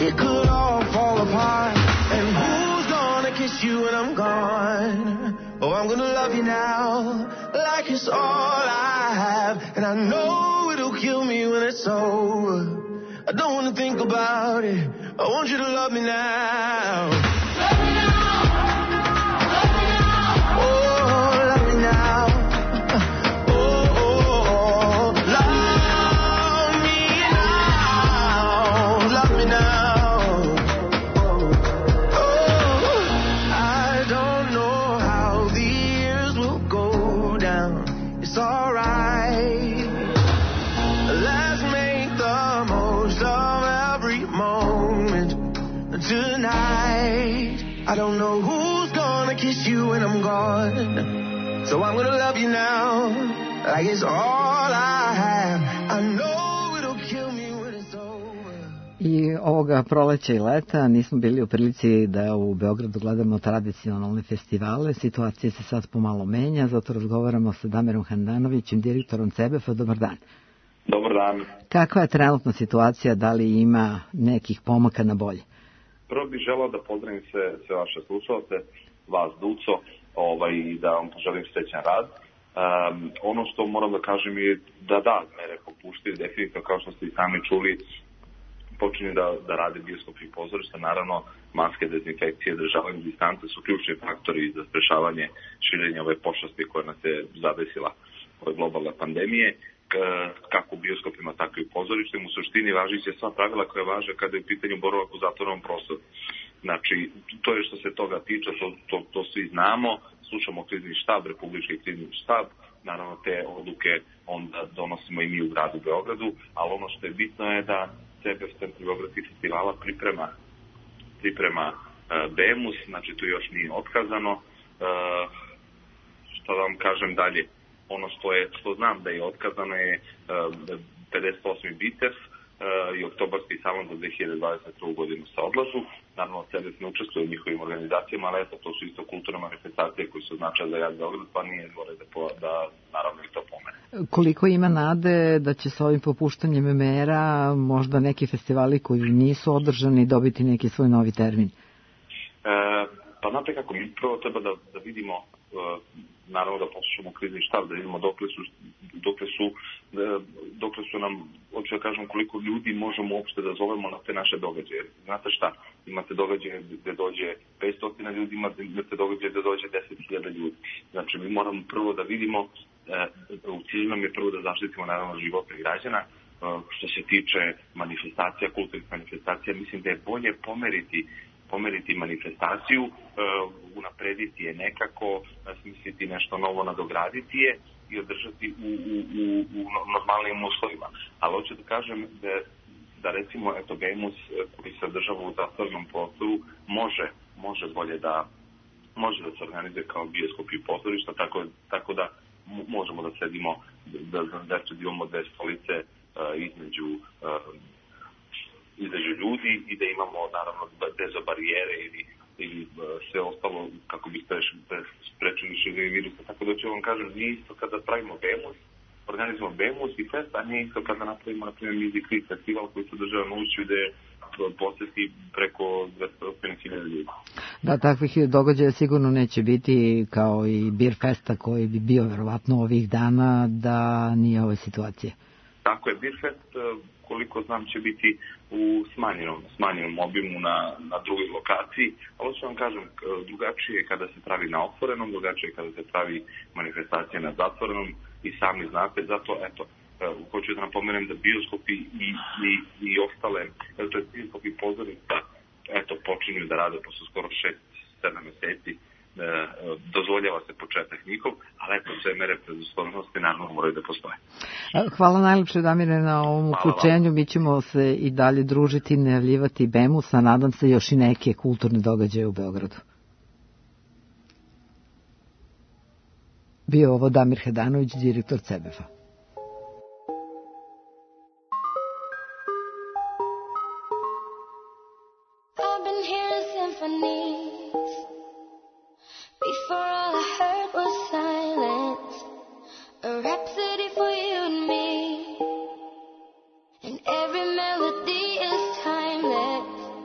it could all fall apart. And who's gonna kiss you when I'm gone? Oh, I'm gonna love you now, like it's all I have. And I know it'll kill me when it's over. I don't wanna think about it, I want you to love me now. Love me now, love me now. Oh, love me now. Oh, oh, oh. Love me now, love me now. Oh, I don't know how the years will go down. It's alright. Let's make the most of every moment tonight. I don't know who's gonna kiss you when I'm gone, so I'm gonna love you now, like it's all I have. I know it'll kill me when it's over. I ovoga proleća i leta nismo bili u prilici da u Beogradu gledamo tradicionalne festivale. Situacija se sad pomalo menja, zato razgovaramo sa Damirom Handanovićem, direktorom C E B F-a. Dobar dan. Dobar dan. Kakva je trenutna situacija, da li ima nekih pomaka na bolje? Prvo bih želao da pozdravim sve, sve vaše slušalce, vas Duco, ovaj, i da vam poželim srećan rad. Um, ono što moram da kažem je da da, mere popuštaju, definitivno kao što ste i sami čuli, počinju da, da rade bioskopi i pozorišta. Naravno, maske, dezinfekcije, državanje distance su ključni faktori za sprečavanje širenja ove pošasti koja nas je zadesila ove globalne pandemije, kako u bioskopima, tako i u pozorištima. U suštini važiće sva pravila koja važe kada je u pitanju boravak u zatvorenom prostoru. Znači, to je što se toga tiče, to, to, to svi znamo, slušamo krizni štab, republički krizni štab, naravno te odluke onda donosimo i mi u gradu Beogradu, ali ono što je bitno je da C E B F Centar Beogradskih festivala priprema, priprema uh, BEMUS, znači to još nije otkazano. Uh, što da vam kažem dalje, ono što je što znam da je otkazano je uh, pedeset osmi BITEF uh, i oktobarski salon za dve hiljade dvadeset drugu godinu se odlažu. Naravno, C E B F ne učestvuje u njihovim organizacijama, ali eto, to su isto kulturne manifestacije koji su značaja za grad Beograd, pa nije dvore da, po, da naravno i to pomene. Koliko ima nade da će sa ovim popuštanjem mera možda neki festivali koji nisu održani dobiti neki svoj novi termin? E, pa znate kako, mi prvo treba da, da vidimo, e, naravno da poslušamo krizni štab, da vidimo dokle su, dokle su, dokle su nam, hoću da kažem, koliko ljudi možemo uopšte da zovemo na te naše događaje. Znate šta, imate događaje gde dođe petsto ljudi, imate događaje gde dođe deset hiljada ljudi. Znači, mi moramo prvo da vidimo, u cilju nam je prvo da zaštitimo naravno živote građana. Što se tiče manifestacija, kulturnih manifestacija, mislim da je bolje pomeriti pomeriti manifestaciju, uh, unaprediti je nekako, smisliti nešto novo, nadograditi je i održati u, u, u, u normalnim uslovima. Ali hoću da kažem da, da recimo eto BEMUS koji se održava u zatvorenom prostoru može, može bolje da može da se organizuje kao bioskop i pozorišta, tako, tako da možemo da sedimo, da, da, da imamo dve stolice uh, između uh, između ljudi i da imamo naravno bez barijere ili, ili sve ostalo kako bi sprečili širenje virusa. Tako da ću vam kažem, nije isto kada pravimo BEMUS, organizujemo BEMUS i fest, a nije isto kada napravimo na primjer Music Week festival koji se održava na ulici gde poseti preko dvesta hiljada ljudi. Da, takvih događaja sigurno neće biti kao i Beer Festa koji bi bio verovatno ovih dana da nije ove situacije. Tako je, Beer Fest koliko znam će biti u smanjenom, smanjenom obimu na, na drugoj lokaciji, ali što vam kažem, drugačije je kada se pravi na otvorenom, drugačije je kada se pravi manifestacija na zatvorenom i sami znate, zato eto, hoću da napomenem da bioskopi i, i, i ostale, to je bioskopi pozorišta, eto, počinju da rade posle skoro šest sedam meseci, dozvoljava se početak njihov, ali eto, sve mere predostojnosti naravno moraju da postoje. Hvala najlepše, Damire, na ovom uključenju. Mi ćemo se i dalje družiti, najavljivati BEMUS, a nadam se još i neke kulturne događaje u Beogradu. Bio ovo Damir Handanović, direktor C E B F-a. Before all I heard was silence, a rhapsody for you and me, and every melody is timeless.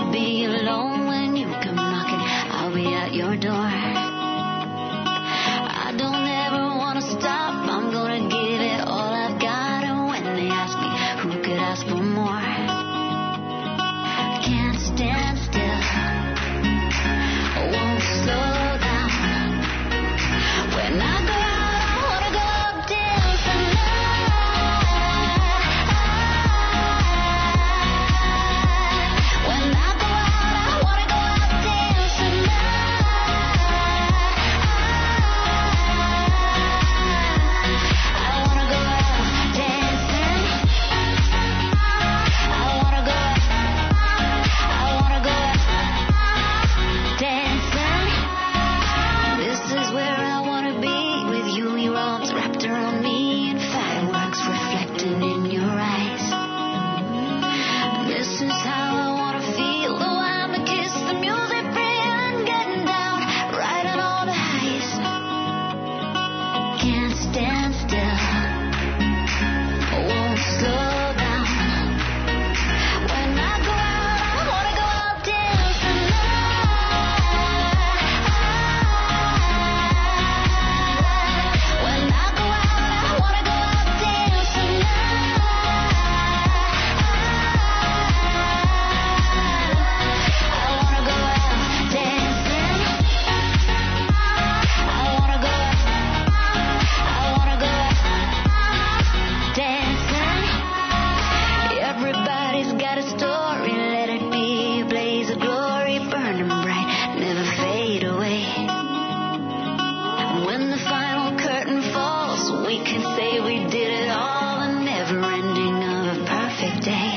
wanna be alone when you come knocking. I'll be at your door. I don't ever wanna stop. I'm gonna give it all I've got. And when they ask me who could ask for more, can't stand still. Won't slow down. When I go out, I wanna go out dancing. When I go out, I wanna go out dancing. I wanna go out dancing. I wanna go out. I wanna go out dancing. This is where I wanna be with you, your arms wrapped around me and fireworks reflecting in your eyes. This is how I wanna feel, the wine, the kiss, the music free and getting down, riding all the highs. Can't stand still, won't slow down. When I go out, I wanna go out dancing. When I go out, I wanna go out dancing. I wanna go out dancing. I wanna go out. I wanna go out dancing. Everybody's got a story, let it be a blaze of glory, burning bright, never fade away. When the final curtain falls, we can say we did it all, a never ending of a perfect day.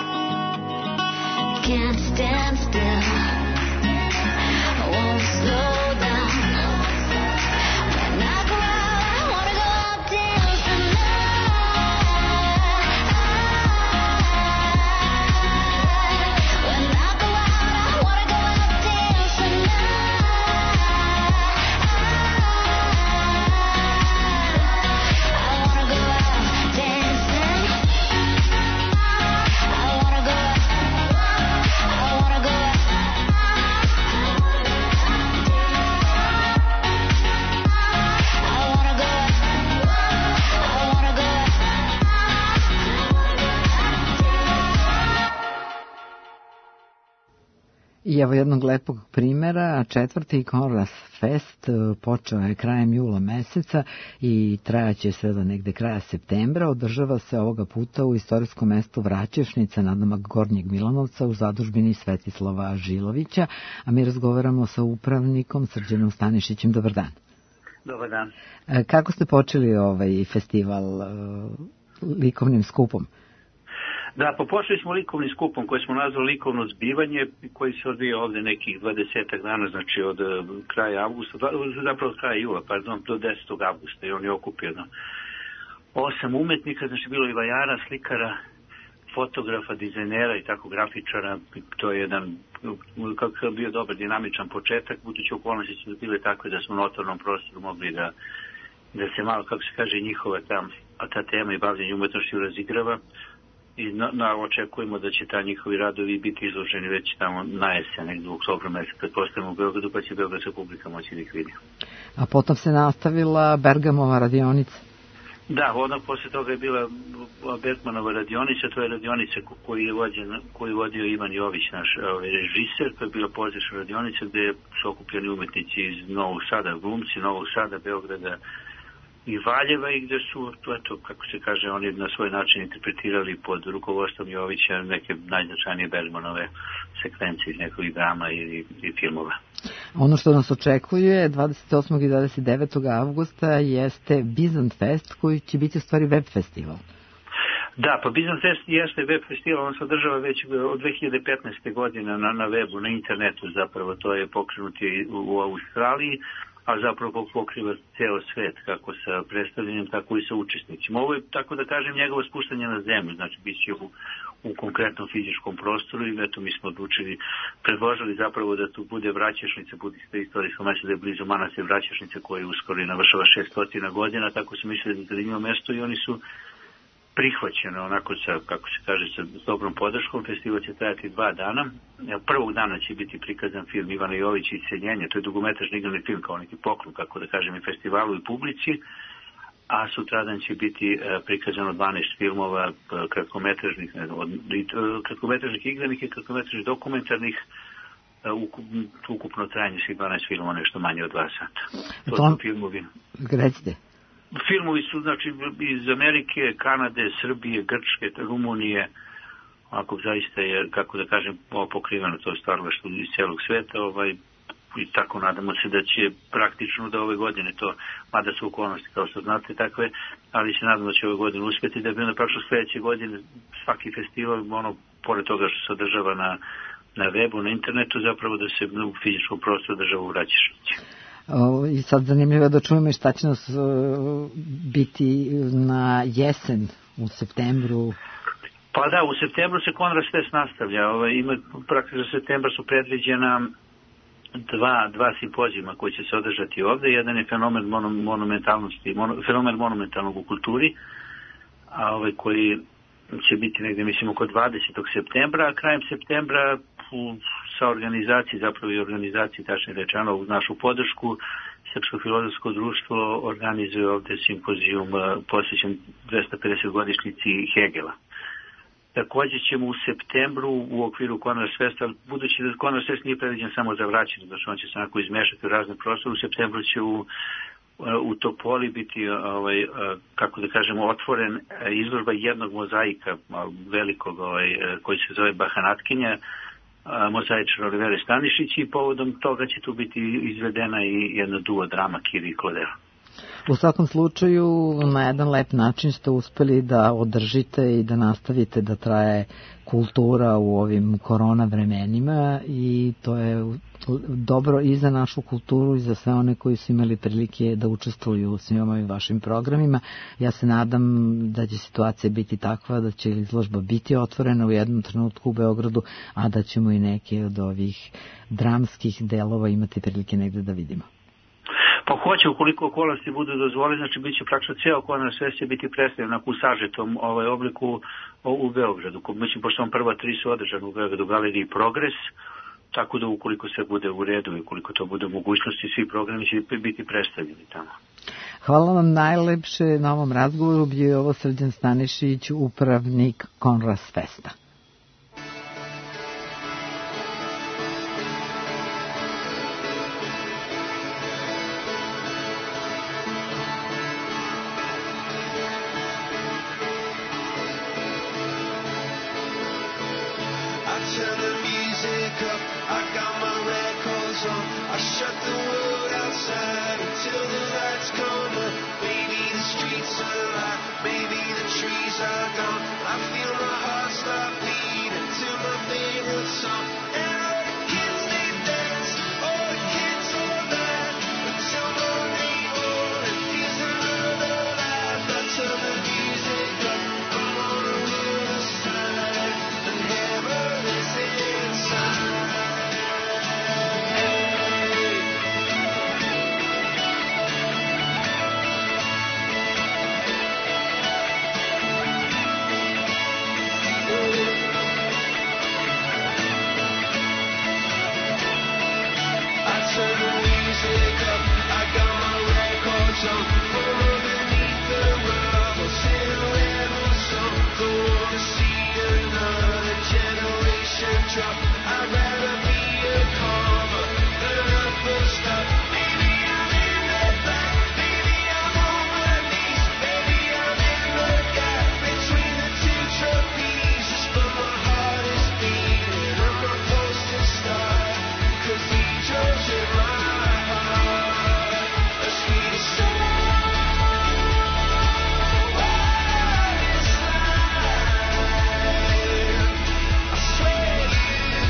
Can't stand still, won't slow down. When I go out, I wanna go out dancing. When I go out, I wanna go out dancing. I wanna go out dancing. I wanna go out. I wanna go out. I wanna go out. I wanna go out. I evo jednog lepog primjera, četvrti Konras Fest e, počeo je krajem jula meseca i trajaće sve do negde kraja septembra. Održava se ovoga puta u istorijskom mestu Vraćešnica, nadomak Gornjeg Milanovca, u zadužbini Svetislava Žilovića, a mi razgovaramo sa upravnikom Srđanom Stanišićem. Dobar dan. Dobar dan. E, Kako ste počeli ovaj festival e, likovnim skupom? Da, popočeli smo likovnim skupom koji smo nazvali likovno zbivanje, koji se odvija ovde nekih dvadesetak dana, znači od eh, kraja avgusta, dva- zapravo od kraja jula, pardon, do desetog avgusta, i on je okupio osam umetnika, znači bilo i vajara, slikara, fotografa, dizajnera i tako grafičara. To je jedan, kako je bio dobar dinamičan početak, budući okolnosti su bile takve da smo na otvornom prostoru mogli da, da se malo, kako se kaže, njihova ta, ta tema i bavljenje umetnošću razigrava. I na, na, očekujemo da će ta njihovi radovi biti izloženi već tamo na jesen, negdje u oktobru mesecu, pretpostavljamo u Beogradu, pa će Beogradska publika moći da ih vidi. A potom se nastavila Bergamova radionica. Da, odmah posle toga je bila Bergmanova radionica, to je radionica koju je vodio, koju vodio Ivan Jović, naš ovaj, režiser. To je bila pozorišna radionica gde su okupljeni umetnici iz Novog Sada, glumci Novog Sada, Beograda i Valjeva, i gde su, to eto, kako se kaže, oni na svoj način interpretirali pod rukovodstvom Jovića neke najznačajnije Bergmanove sekvencije iz nekog drama i, i filmova. Ono što nas očekuje dvadeset osmog i dvadeset devetog avgusta jeste Bizant Fest, koji će biti u stvari web festival. Da, pa Bizant Fest jeste web festival, on se održava već od dve hiljade petnaeste. godine na, na webu, na internetu zapravo, to je pokrenuti u, u Australiji, a zapravo pokriva ceo svet, kako sa predstavljanjem, tako i sa učesnicima. Ovo je, tako da kažem, njegovo spuštanje na zemlju, znači bit će u, u konkretnom fizičkom prostoru, i eto mi smo odlučili, predložili zapravo da tu bude Vraćešnica, budiste istorijsko mesto da je blizu manastir Vraćešnice, koji uskoro navršava šesnaest godina, tako su mislili da je zanimljivo mesto, i oni su prihvaćeno onako sa, kako se kaže, sa dobrom podrškom. Festival će trajati dva dana. Prvog dana će biti prikazan film Ivana Jovića Iseljenje, to je dugometražni igrani film kao neki poklon, kako da kažem, i festivalu i publici, a sutradan će biti prikazano dvanaest filmova kratkometražnih, kratkometražnih igranih i kratkometražnih dokumentarnih, ukupno trajanje svih dvanaest filmova nešto manje od dva sata. To Tom... su filmovi. Recite. Filmovi su, znači, iz Amerike, Kanade, Srbije, Grčke, Rumunije, ako zaista je, kako da kažem, pokriveno to stvaralaštvo iz celog sveta, ovaj, i tako nadamo se da će praktično da ove godine to, mada su okolnosti kao što znate takve, ali se nadamo da će ove godine uspjeti, da bi onda praktično sledeće godine svaki festival, ono, pored toga što se održava na, na webu, na internetu, zapravo da se u fizičkom prostoru održava u Vraćišnici. O, I sad zanimljivo da čujemo šta će nas o, biti na jesen, u septembru. Pa da, u septembru se Konrad Fest nastavlja. Ovaj, ima, praktično za septembar su predviđena dva, dva simpozijuma koji će se održati ovde. Jedan je fenomen monumentalnosti, mono, fenomen monumentalnog u kulturi, a ovaj koji će biti negde, mislim, oko dvadesetog septembra, a krajem septembra u, sa organizaciji, zapravo i organizaciji, tačnije rečeno, uz našu podršku, Srpsko filozofsko društvo organizuje ovde simpozijum posvećen dvesta pedeset godišnjici Hegela. Takođe ćemo u septembru u okviru Konrad Festa, budući da Konrad Fest nije predviđen samo za vraćanje, znači on će se onako izmešati u razne prostore, u septembru će u, u Topoli biti, ovaj, kako da kažemo, otvoren izložba jednog mozaika velikog, ovaj, koji se zove Bahanatkinja, mozaičar Olivere Stanišić, i povodom toga će tu biti izvedena i jedna duo drama Kiri i Klodeva. U svakom slučaju, na jedan lep način ste uspeli da održite i da nastavite da traje kultura u ovim korona vremenima, i to je dobro i za našu kulturu i za sve one koji su imali prilike da učestvuju u svim ovim vašim programima. Ja se nadam da će situacija biti takva da će izložba biti otvorena u jednom trenutku u Beogradu, a da ćemo i neke od ovih dramskih delova imati prilike negde da vidimo. Pa hoće, ukoliko okolnosti budu dozvoljene, znači bit će praktično ceo Konrad Fest će biti predstavljen u sažetom ovaj, obliku u Beogradu. Mislim, pošto vam prva tri su održane u Beogradu, u galeriji Progres, tako da ukoliko se bude u redu i ukoliko to bude mogućnosti, svi programi će biti predstavljeni tamo. Hvala vam najlepše na ovom razgovoru. Bio je ovo Srđan Stanišić, upravnik Konrad Festa. I swear you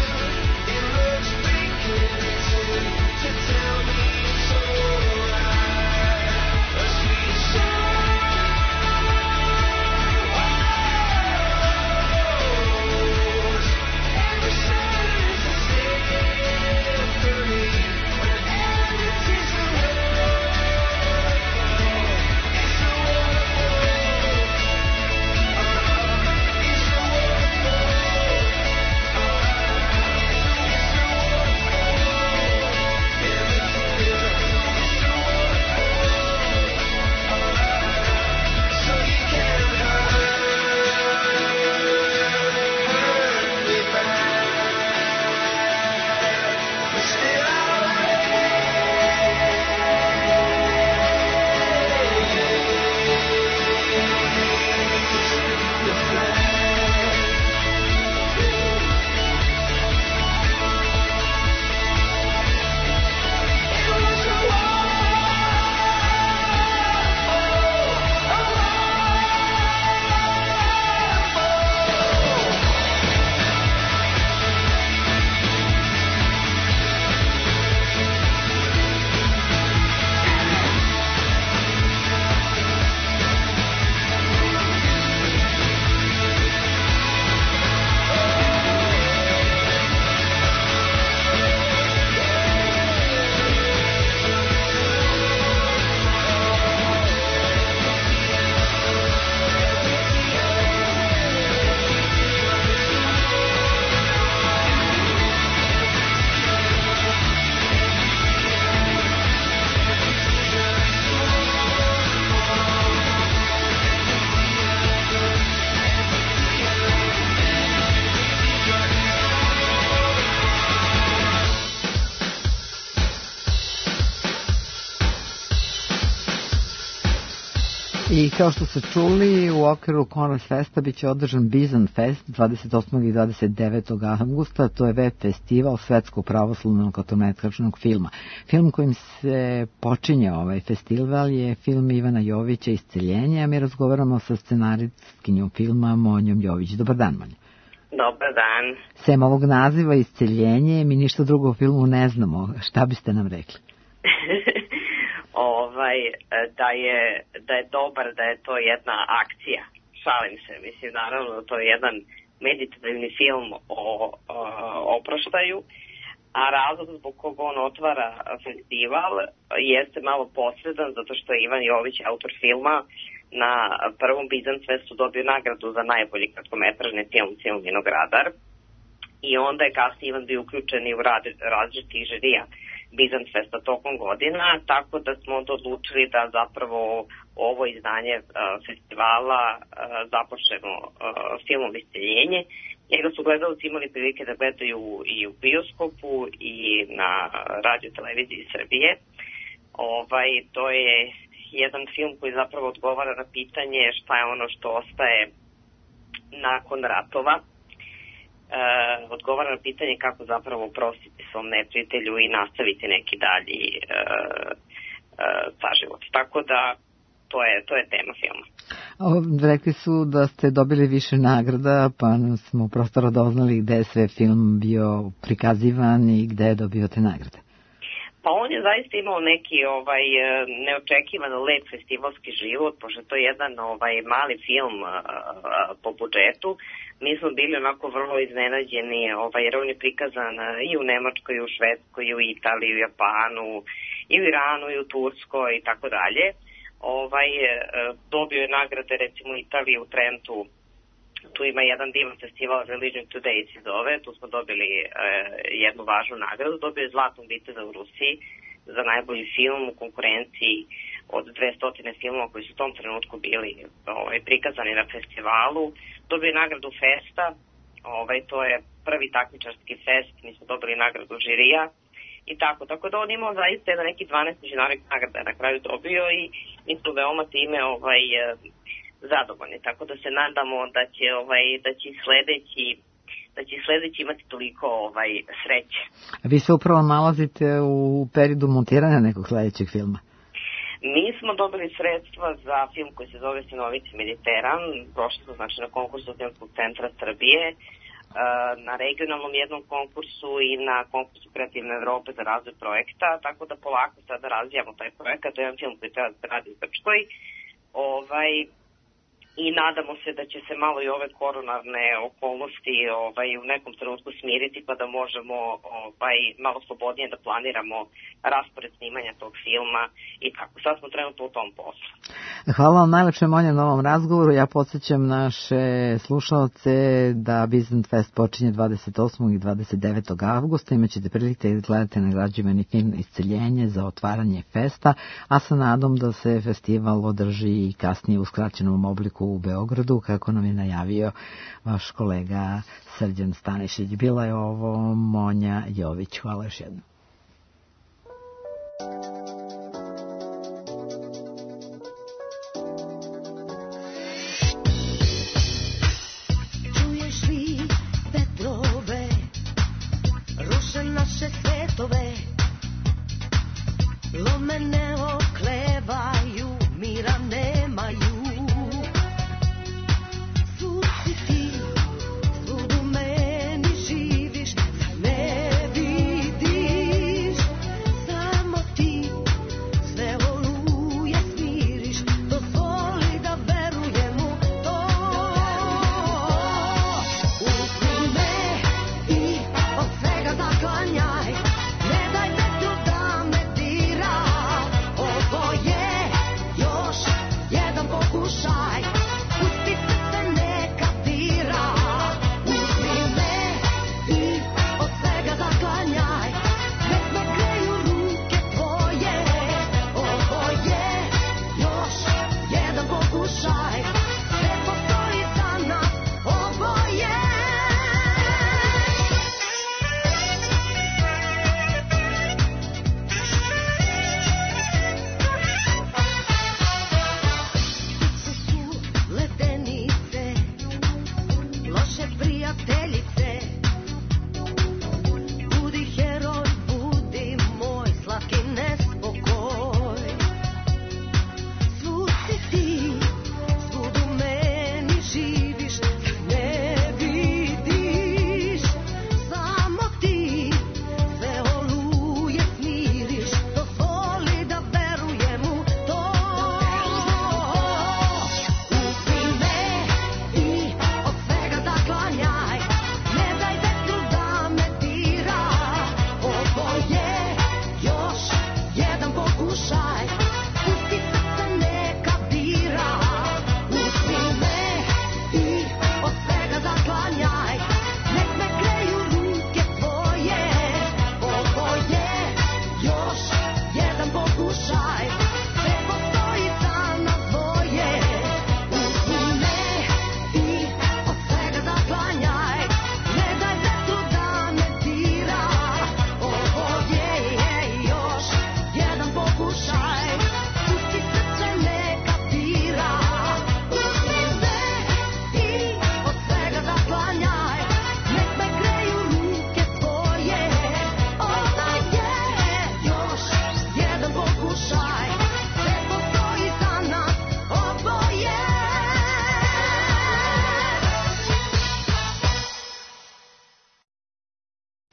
I kao što ste čuli, u okviru Konrad Festa biće održan Bizan Fest dvadeset osmog i dvadeset devetog avgusta. To je web festival svetskog pravoslavnog kratkometražnog filma. Film kojim se počinje ovaj festival je film Ivana Jovića Isceljenje, a mi razgovaramo sa scenaristkinjom filma Monjom Jović. Dobar dan, Monja. Dobar dan. Sem ovog naziva Isceljenje, mi ništa drugo o filmu ne znamo. Šta biste nam rekli? ovaj, da je, da je dobar, da je to jedna akcija. Šalim se, mislim, naravno, to je jedan meditativni film o, o oproštaju, a razlog zbog koga on otvara festival jeste malo posredan, zato što je Ivan Jović, autor filma, na prvom Bizan Festu dobio nagradu za najbolji kratkometražni film, film Vinogradar, i onda je kasnije Ivan bio uključen i u rad različitih žirija Bizan Festa tokom godina, tako da smo odlučili da zapravo ovo izdanje uh, festivala uh, započnemo uh, filmom Isceljenje. Njega su gledalci imali prilike da gledaju i u bioskopu i na radio televiziji Srbije. Ovaj, to je jedan film koji zapravo odgovara na pitanje šta je ono što ostaje nakon ratova. Uh, odgovara na pitanje kako zapravo oprostiti svom neprijatelju i nastaviti neki dalji uh, uh, saživot. Tako da to je, to je tema filma. O, rekli su da ste dobili više nagrada, pa smo prosto radoznali gde je sve film bio prikazivan i gde je dobio te nagrade. Pa on je zaista imao neki ovaj neočekivan lep festivalski život, pošto to je jedan ovaj mali film uh, po budžetu. Mi smo bili onako vrlo iznenađeni, ovaj, jer on je prikazan i u Nemačkoj, i u Švedskoj, i u Italiji, i u Japanu, i u Iranu, i u Turskoj i tako dalje. Ovaj, dobio je nagrade recimo u Italiji, u Trentu. Tu ima jedan divan festival, Religion Today se zove, tu smo dobili eh, jednu važnu nagradu. Dobio je Zlatnog viteza u Rusiji za najbolji film u konkurenciji od dvesta filmova koji su u tom trenutku bili ovaj, prikazani na festivalu. Dobio je nagradu Festa, ovaj, to je prvi takmičarski fest, mi smo dobili nagradu žirija i tako. Tako da on imao zaista jedan neki dvanaest međunarodnih nagrada na kraju dobio i mi smo veoma time ovaj, zadovoljni. Tako da se nadamo da će, ovaj, da će sledeći da će sledeći imati toliko ovaj, sreće. A vi se upravo nalazite u periodu montiranja nekog sledećeg filma? Mi smo dobili sredstva za film koji se zove Sinovici Mediteran, prošli smo znači na konkursu Filmskog centra Srbije, na regionalnom jednom konkursu i na konkursu Kreativne Evrope za razvoj projekta, tako da polako sada razvijamo taj projekat, to je jedan film koji treba da radi u Grčkoj, ovaj, i nadamo se da će se malo i ove koronarne okolnosti ovaj, u nekom trenutku smiriti pa da možemo ovaj, malo slobodnije da planiramo raspored snimanja tog filma i tako. Sad smo trenutno u tom poslu. Hvala vam najlepše, Monja, na ovom razgovoru. Ja podsjećam naše slušalce da Bizan Fest počinje dvadeset osmog i dvadeset devetog avgusta. Imaćete prilike da gledate nagrađivani film Isceljenje za otvaranje festa, a sa nadom da se festival održi i kasnije u skraćenom obliku u Beogradu, kako nam je najavio vaš kolega Srđan Stanišić. Bila je ovo Monja Jović. Hvala još jednom. Čuješ li vetrove, ruše naše svetove, lome ne oklevaju, mira nemaju. Oh,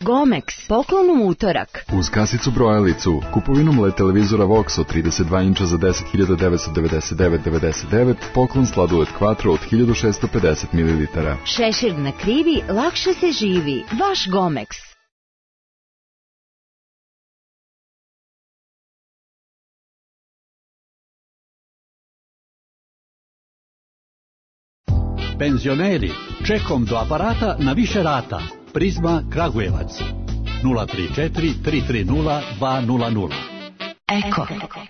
Gomex, poklon u utorak. Uz kasicu brojalicu, kupovinom L E D televizora Vox od trideset dva inča za deset hiljada devetsto devedeset devet devedeset devet, poklon sladoled Quattro od hiljadu šessto pedeset mililitara. Šešir na krivi, lakše se živi. Vaš Gomex. Penzioneri, čekom do aparata na više rata. Prizma Kragujevac. nula tri četiri tri tri nula dva nula nula. Eko.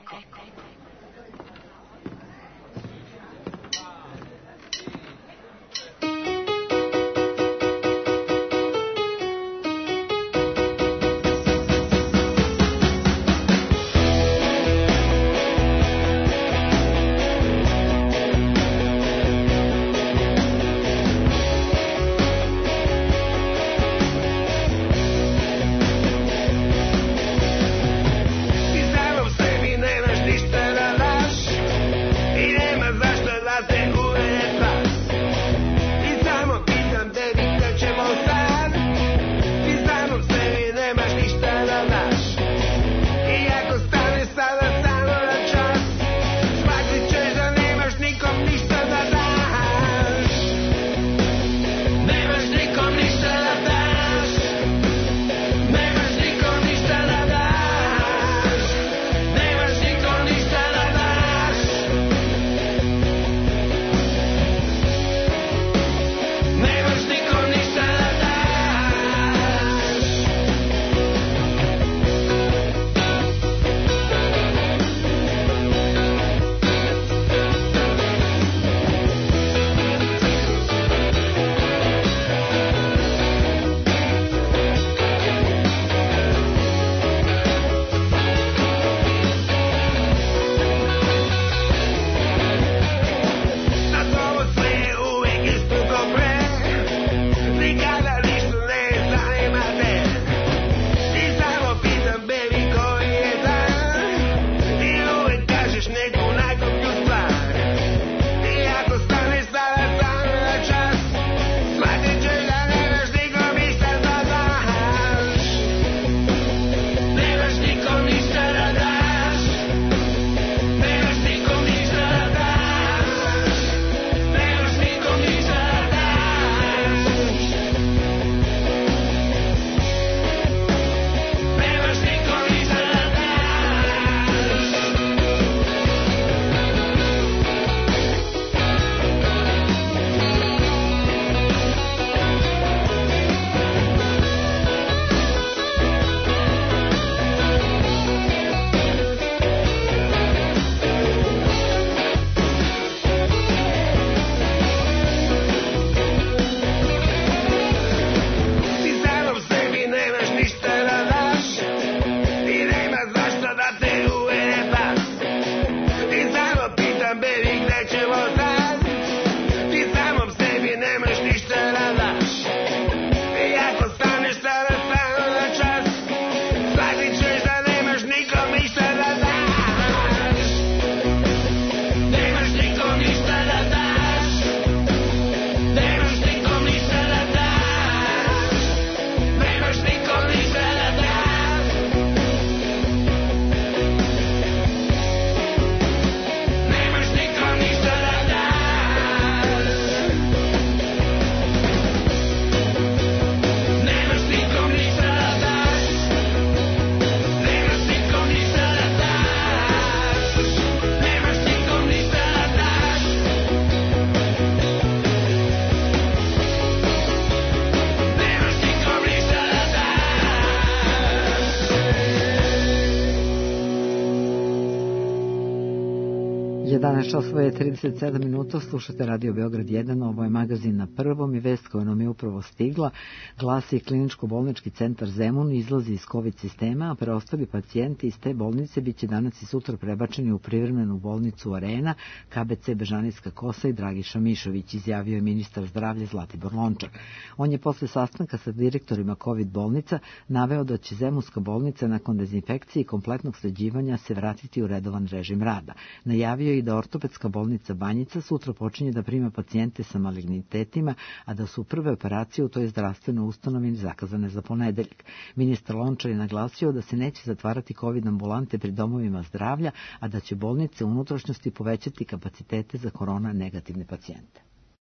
jedanaest časova je trideset sedam minuta, slušate Radio Beograd jedan, ovo je magazin Na prvom i vest koja nam je upravo stigla. Glasi Kliničko-bolnički centar Zemun izlazi iz COVID sistema, a preostali pacijenti iz te bolnice biće danas i sutra prebačeni u privremenu bolnicu Arena, K B C Bežanijska Kosa i Dragiša Mišović, izjavio je ministar zdravlja Zlatibor Lončar. On je posle sastanka sa direktorima COVID bolnica naveo da će Zemunska bolnica nakon dezinfekcije i kompletnog sređivanja se vratiti u redovan režim rada. Najavio i da da ortopedska bolnica Banjica sutra počinje da prima pacijente sa malignitetima, a da su prve operacije u toj zdravstvenoj ustanovi zakazane za ponedeljak. Ministar Lončar je naglasio da se neće zatvarati covid ambulante pri domovima zdravlja, a da će bolnice u unutrašnjosti povećati kapacitete za korona negativne pacijente.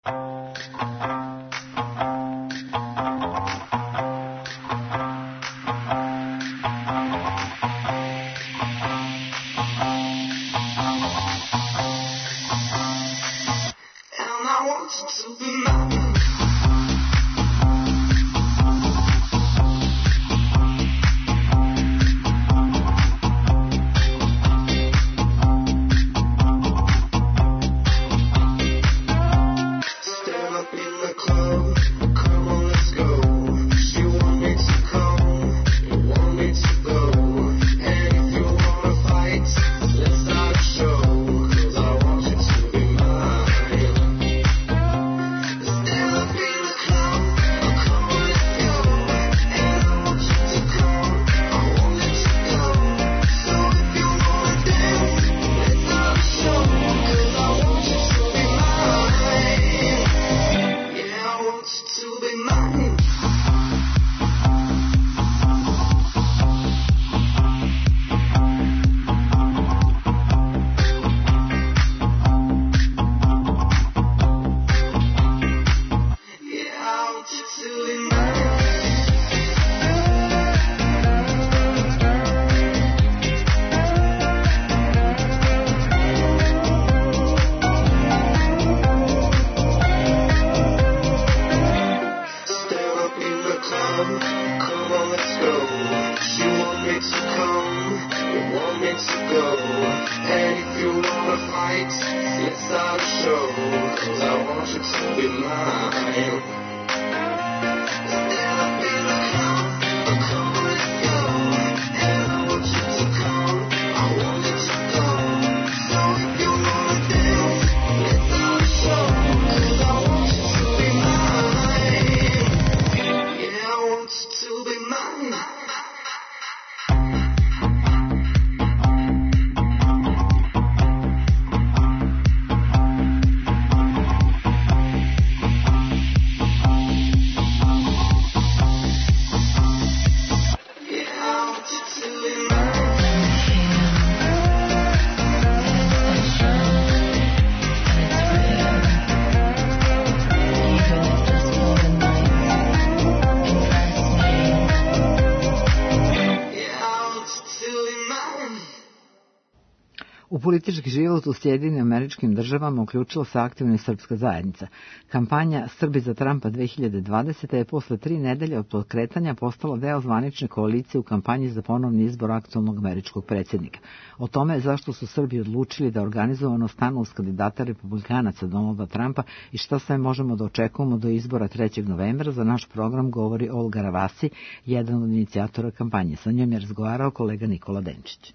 U politički život u Sjedinjenim Američkim Državama uključila se aktivna i srpska zajednica. Kampanja Srbi za Trumpa dve hiljade dvadesete je posle tri nedelje od pokretanja postala deo zvanične koalicije u kampanji za ponovni izbor aktualnog američkog predsjednika. O tome zašto su Srbi odlučili da organizovano stanu uz kandidata republikanaca Donalda Trumpa i šta sve možemo da očekujemo do izbora trećeg novembra, za naš program govori Olga Ravasi, jedan od inicijatora kampanje. Sa njom je razgovarao kolega Nikola Denčić.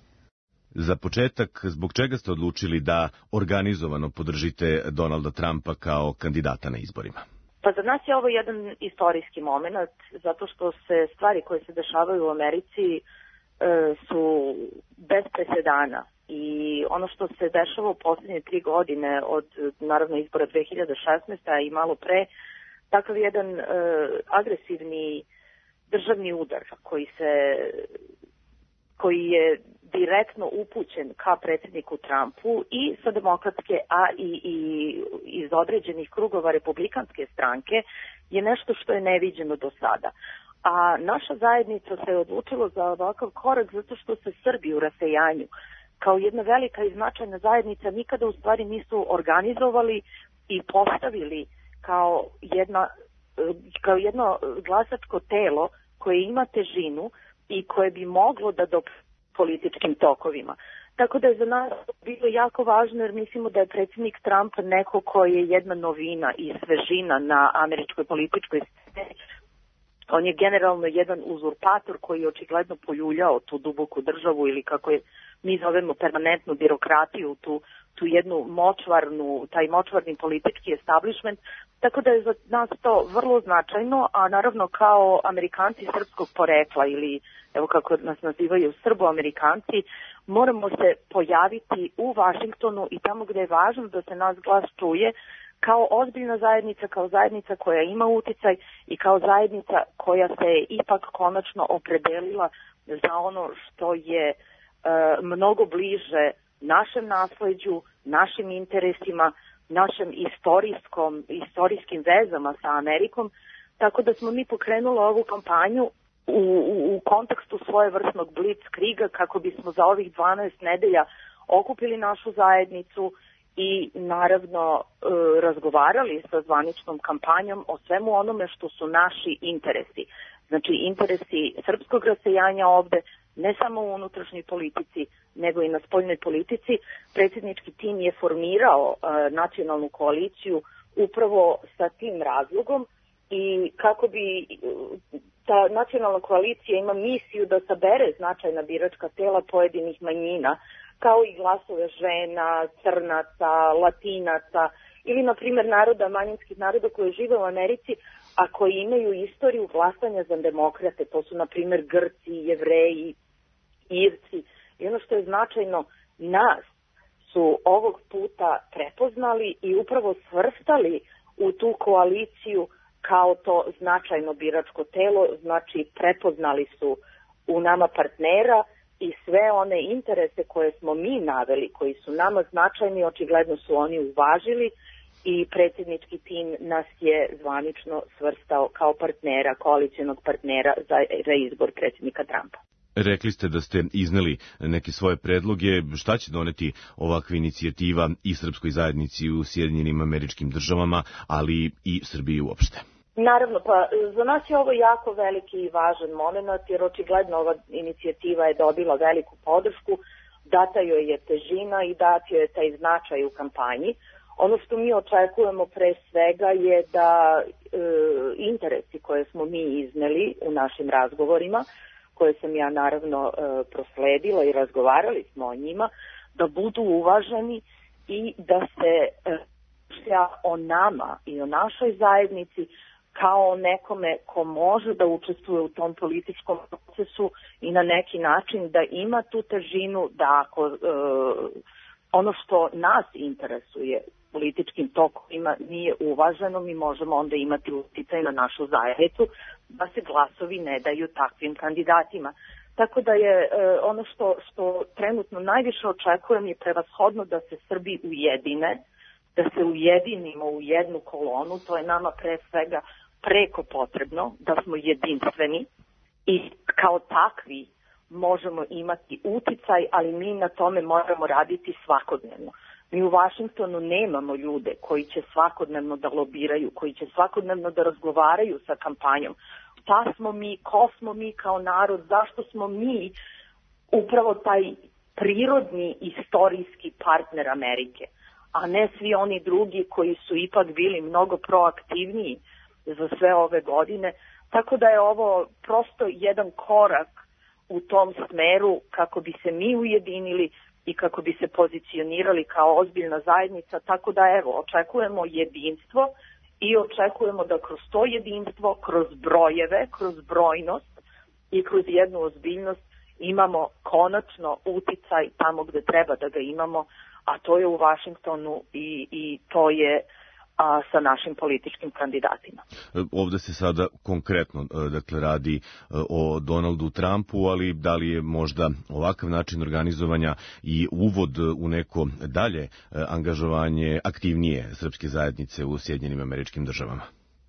Za početak, zbog čega ste odlučili da organizovano podržite Donalda Trumpa kao kandidata na izborima? Pa za nas je ovo jedan istorijski moment, zato što se stvari koje se dešavaju u Americi e, su bez presedana. I ono što se dešava u posljednje tri godine od, naravno, izbora dve hiljade šesnaeste. i malo pre, takav jedan e, agresivni državni udar koji se koji je direktno upućen ka predsjedniku Trumpu i sa demokratske, a i, i iz određenih krugova republikanske stranke, je nešto što je neviđeno do sada. A naša zajednica se odlučila za ovakav korak zato što se Srbi u rasejanju kao jedna velika i značajna zajednica nikada u stvari nisu organizovali i postavili kao, jedna, kao jedno glasačko telo koje ima težinu i koje bi moglo da dop političkim tokovima. Tako da je za nas bilo jako važno, jer mislimo da je predsjednik Trump neko koji je jedna novina i svežina na američkoj političkoj sceni. On je generalno jedan uzurpator koji je očigledno poljuljao tu duboku državu ili kako je mi zovemo permanentnu birokratiju, tu, tu jednu močvarnu, taj močvarni politički establishment. Tako da je za nas to vrlo značajno, a naravno kao Amerikanci srpskog porekla ili evo kako nas nazivaju Srbo-Amerikanci, moramo se pojaviti u Vašingtonu i tamo gde je važno da se nas glas čuje, kao ozbiljna zajednica, kao zajednica koja ima uticaj i kao zajednica koja se je ipak konačno opredelila za ono što je e, mnogo bliže našem nasleđu, našim interesima, našem istorijskom, istorijskim vezama sa Amerikom, tako da smo mi pokrenuli ovu kampanju u, u, u kontekstu svojevrsnog blitzkriga kako bismo za ovih dvanaest nedelja okupili našu zajednicu i naravno e, razgovarali sa zvaničnom kampanjom o svemu onome što su naši interesi. Znači interesi srpskog rasejanja ovde, ne samo u unutrašnjoj politici, nego i na spoljnoj politici. Predsjednički tim je formirao e, nacionalnu koaliciju upravo sa tim razlogom i kako bi ta nacionalna koalicija ima misiju da sabere značajna biračka tela pojedinih manjina, kao i glasove žena, crnaca, latinaca ili, na primjer, naroda, manjinskih naroda koji žive u Americi, a koji imaju istoriju glasanja za demokrate. To su, na primjer, Grci, Jevreji, Irci. I ono što je značajno, nas su ovog puta prepoznali i upravo svrstali u tu koaliciju kao to značajno biračko telo, znači prepoznali su u nama partnera i sve one interese koje smo mi naveli, koji su nama značajni, očigledno su oni uvažili i predsjednički tim nas je zvanično svrstao kao partnera, koalicionog partnera za, za izbor predsjednika Trumpa. Rekli ste da ste izneli neke svoje predloge. Šta će doneti ovakva inicijativa i srpskoj zajednici u Sjedinjenim Američkim Državama, ali i Srbiji uopšte? Naravno, pa za nas je ovo jako veliki i važan moment, jer očigledno ova inicijativa je dobila veliku podršku, data joj je težina i dat joj je taj značaj u kampanji. Ono što mi očekujemo pre svega je da e, interesi koje smo mi izneli u našim razgovorima, koje sam ja naravno e, prosledila i razgovarali smo o njima, da budu uvaženi i da se e, o nama i o našoj zajednici kao o nekome ko može da učestvuje u tom političkom procesu i na neki način da ima tu težinu da ako e, ono što nas interesuje političkim tokovima nije uvaženo, mi možemo onda imati uticaj na našu zajednicu da se glasovi ne daju takvim kandidatima. Tako da je e, ono što, što trenutno najviše očekujem je prevashodno da se Srbi ujedine, da se ujedinimo u jednu kolonu, to je nama pre svega preko potrebno, da smo jedinstveni i kao takvi možemo imati uticaj, ali mi na tome moramo raditi svakodnevno. Mi u Vašingtonu nemamo ljude koji će svakodnevno da lobiraju, koji će svakodnevno da razgovaraju sa kampanjom. Pa smo mi, ko smo mi kao narod, zašto smo mi upravo taj prirodni istorijski partner Amerike, a ne svi oni drugi koji su ipak bili mnogo proaktivniji za sve ove godine. Tako da je ovo prosto jedan korak u tom smeru kako bi se mi ujedinili i kako bi se pozicionirali kao ozbiljna zajednica. Tako da evo, očekujemo jedinstvo i očekujemo da kroz to jedinstvo, kroz brojeve, kroz brojnost i kroz jednu ozbiljnost imamo konačno uticaj tamo gde treba da ga imamo, a to je u Vašingtonu i, i to je a, sa našim političkim kandidatima. Ovde se sada konkretno dakle, radi o Donaldu Trumpu, ali da li je možda ovakav način organizovanja i uvod u neko dalje angažovanje aktivnije srpske zajednice u Sjedinjenim Američkim Državama?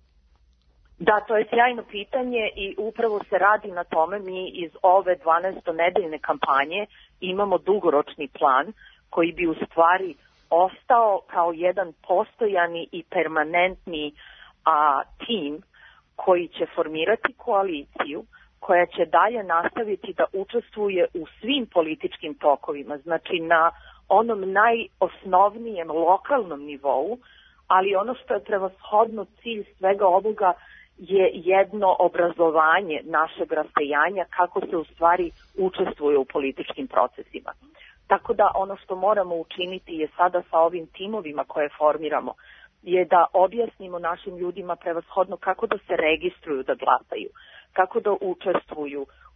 Da, to je sjajno pitanje i upravo se radi na tome. Mi iz ove dvanaestonedeljne kampanje imamo dugoročni plan koji bi u stvari ostao kao jedan postojani i permanentni a, tim koji će formirati koaliciju koja će dalje nastaviti da učestvuje u svim političkim tokovima, znači na onom najosnovnijem lokalnom nivou, ali ono što je prevashodno cilj svega ovoga je jedno obrazovanje našeg rasejanja kako se u stvari učestvuje u političkim procesima. Tako da ono što moramo učiniti je sada sa ovim timovima koje formiramo je da objasnimo našim ljudima prevashodno kako da se registruju da glasaju, kako da učestvuju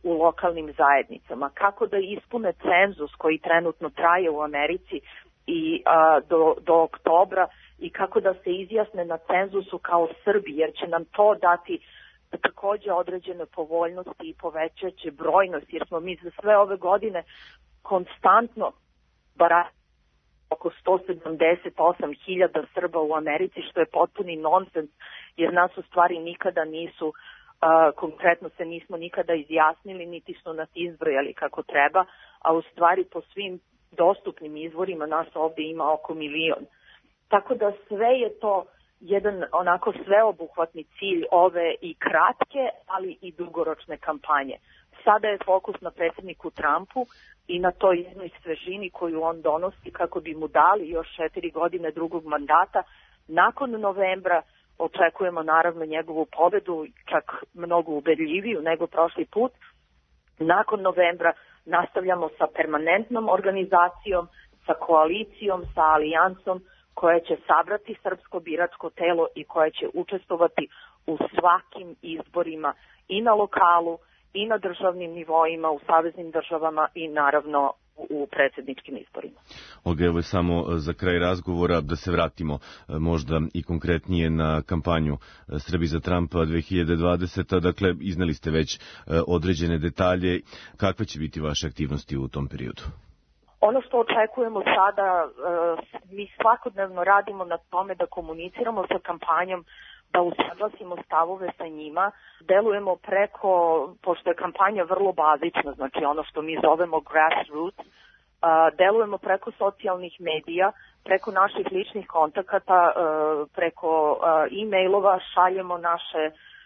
u lokalnim zajednicama, kako da ispune cenzus koji trenutno traje u Americi i a, do, do oktobra i kako da se izjasne na cenzusu kao Srbi, jer će nam to dati takođe određene povoljnosti i povećaće brojnost, jer smo mi za sve ove godine konstantno baratali oko sto sedamdeset osam hiljada Srba u Americi, što je potpuni nonsens, jer nas u stvari nikada nisu, uh, konkretno se nismo nikada izjasnili, niti su nas izbrojali kako treba, a u stvari po svim dostupnim izvorima nas ovde ima oko milion. Tako da sve je to jedan onako sveobuhvatni cilj ove i kratke, ali i dugoročne kampanje. Sada je fokus na predsjedniku Trumpu i na toj jednoj svežini koju on donosi kako bi mu dali još četiri godine drugog mandata. Nakon novembra očekujemo naravno njegovu pobedu, čak mnogo ubedljiviju nego prošli put. Nakon novembra nastavljamo sa permanentnom organizacijom, sa koalicijom, sa alijansom koja će sabrati srpsko biračko telo i koja će učestvovati u svakim izborima i na lokalu, i na državnim nivoima, u saveznim državama i naravno u predsjedničkim izborima. Olga, evo je samo za kraj razgovora da se vratimo možda i konkretnije na kampanju Srbi za Trumpa dve hiljade dvadesete. Dakle, iznali ste već određene detalje. Kakve će biti vaše aktivnosti u tom periodu? Ono što očekujemo sada, mi svakodnevno radimo na tome da komuniciramo sa kampanjom, da usaglasimo stavove sa njima, delujemo preko, pošto je kampanja vrlo bazična, znači ono što mi zovemo grassroots, delujemo preko socijalnih medija, preko naših ličnih kontakata, preko e-mailova, šaljemo naše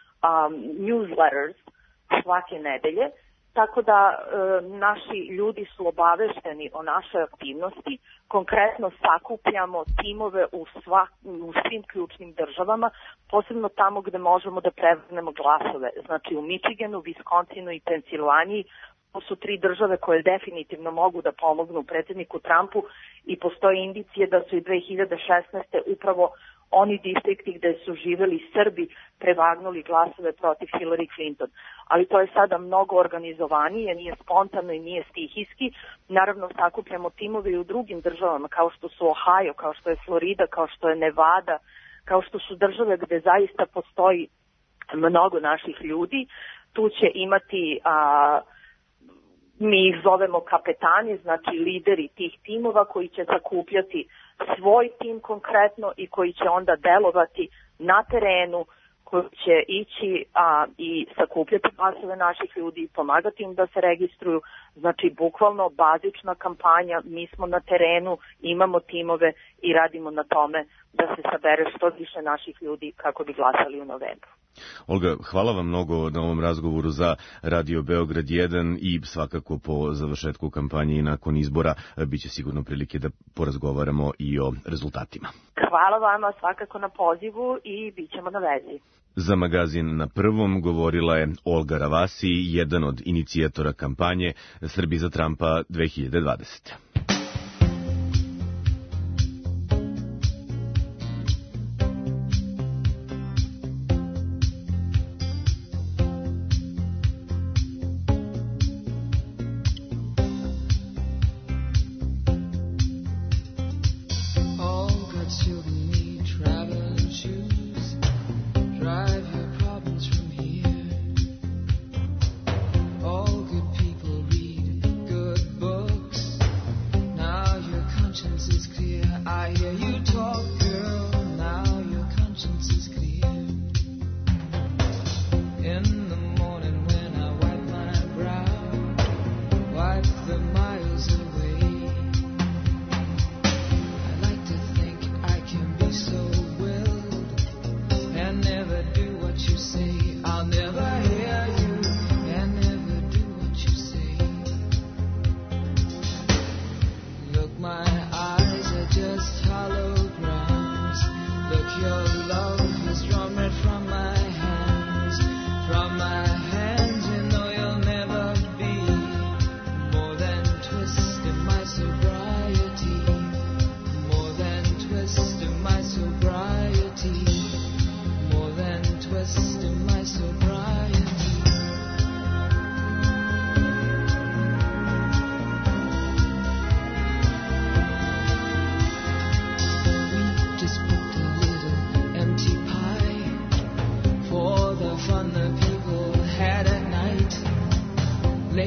newsletters svake nedelje, tako da e, naši ljudi su obavešteni o našoj aktivnosti, konkretno sakupljamo timove u, sva, u svim ključnim državama, posebno tamo gde možemo da prevrnemo glasove, znači u Michiganu, Wisconsinu i Pensilvaniji. To su tri države koje definitivno mogu da pomognu predsjedniku Trumpu i postoje indicije da su i dve hiljade šesnaeste upravo oni distrikti gde su živeli Srbi prevagnuli glasove protiv Hillary Clinton. Ali to je sada mnogo organizovanije, nije spontano i nije stihijski. Naravno, sakupljamo timove i u drugim državama, kao što su Ohio, kao što je Florida, kao što je Nevada, kao što su države gde zaista postoji mnogo naših ljudi. Tu će imati... A, mi ih zovemo kapetani, znači lideri tih timova koji će sakupljati svoj tim konkretno i koji će onda delovati na terenu, koji će ići a, i sakupljati glasove naših ljudi i pomagati im da se registruju. Znači, bukvalno bazična kampanja, mi smo na terenu, imamo timove i radimo na tome da se sabere što više naših ljudi kako bi glasali u novembru. Olga, hvala vam mnogo na ovom razgovoru za Radio Beograd jedan i svakako po završetku kampanje i nakon izbora biće sigurno prilike da porazgovaramo i o rezultatima. Hvala vama svakako na pozivu i bit ćemo na vezi. Za magazin Na prvom govorila je Olga Ravasi, jedan od inicijatora kampanje Srbi za Trumpa dve hiljade dvadesete.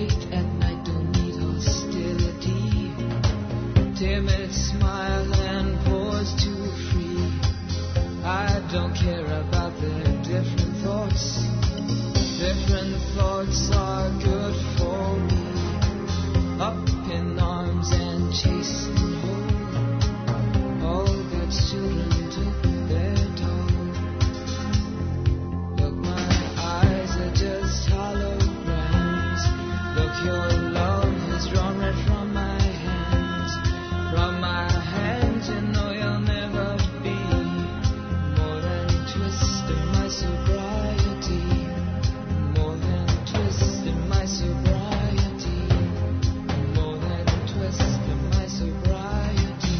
late at night don't need hostility. Timid smile and pause too free. I don't care about their different thoughts. Different thoughts are good for me. Up in arms and chasing home. All God's children took their toll. Look, my eyes are just holograms. Look, your love has drawn red from my hands. From my hands, you know you'll never be more than a twist of my sobriety. More than a twist of my sobriety. More than a twist of my sobriety.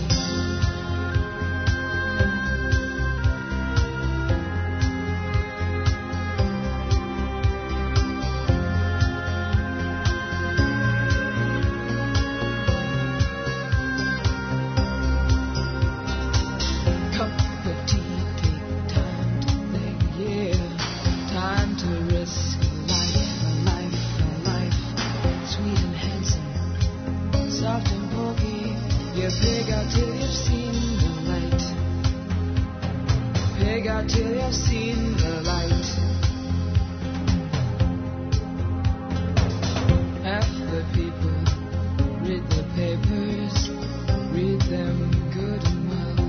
Cup of tea, take time to think, yeah. Time to risk a life, a life, a life. Sweet and handsome, soft and pokey. You pig out till you've seen the light. Pig out till you've seen the light. Half the people read the papers, read them good and well.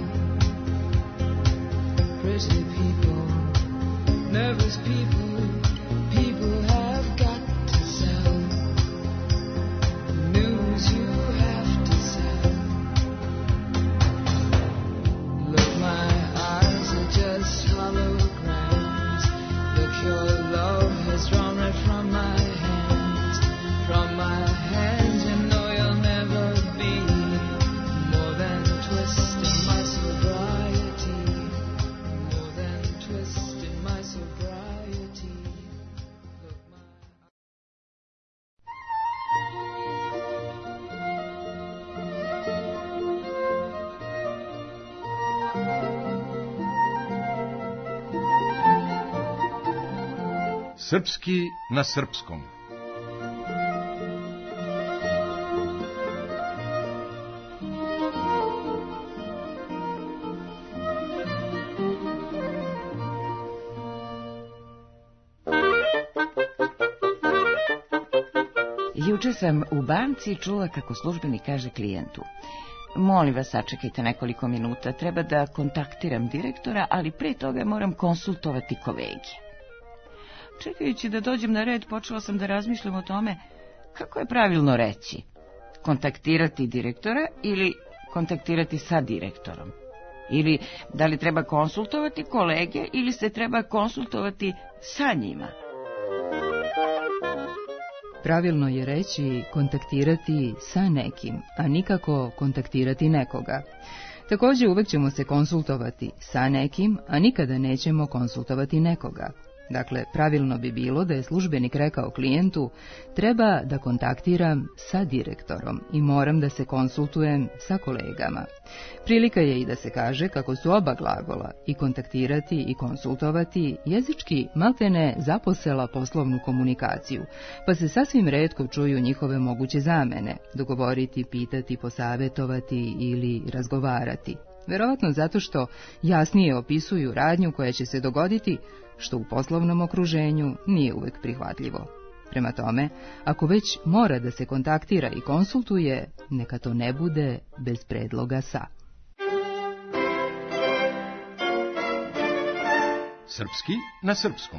Pretty people, nervous people, people have got to sell. News you have to sell. Look, my eyes are just holograms. Look, your love has drawn red from my hands. From my hands, you know you'll never be more than a twist in my sobriety. More than a twist in my sobriety. Look, my Srpski na srpskom. Juče sam u banci čula kako službenik kaže klijentu: molim vas, sačekajte nekoliko minuta, treba da kontaktiram direktora, ali pre toga moram konsultovati kolege. Čekajući da dođem na red, počela sam da razmišljam o tome kako je pravilno reći: kontaktirati direktora ili kontaktirati sa direktorom. Ili da li treba konsultovati kolege ili se treba konsultovati sa njima. Pravilno je reći kontaktirati sa nekim, a nikako kontaktirati nekoga. Također uvek ćemo se konsultovati sa nekim, a nikada nećemo konsultovati nekoga. Dakle, pravilno bi bilo da je službenik rekao klijentu: treba da kontaktiram sa direktorom i moram da se konsultujem sa kolegama. Prilika je i da se kaže kako su oba glagola, i kontaktirati i konsultovati, jezički maltene zaposela poslovnu komunikaciju, pa se sasvim retko čuju njihove moguće zamene: dogovoriti, pitati, posavetovati ili razgovarati. Verovatno zato što jasnije opisuju radnju koja će se dogoditi, što u poslovnom okruženju nije uvek prihvatljivo. Prema tome, ako već mora da se kontaktira i konsultuje, neka to ne bude bez predloga sa. Srpski na srpskom.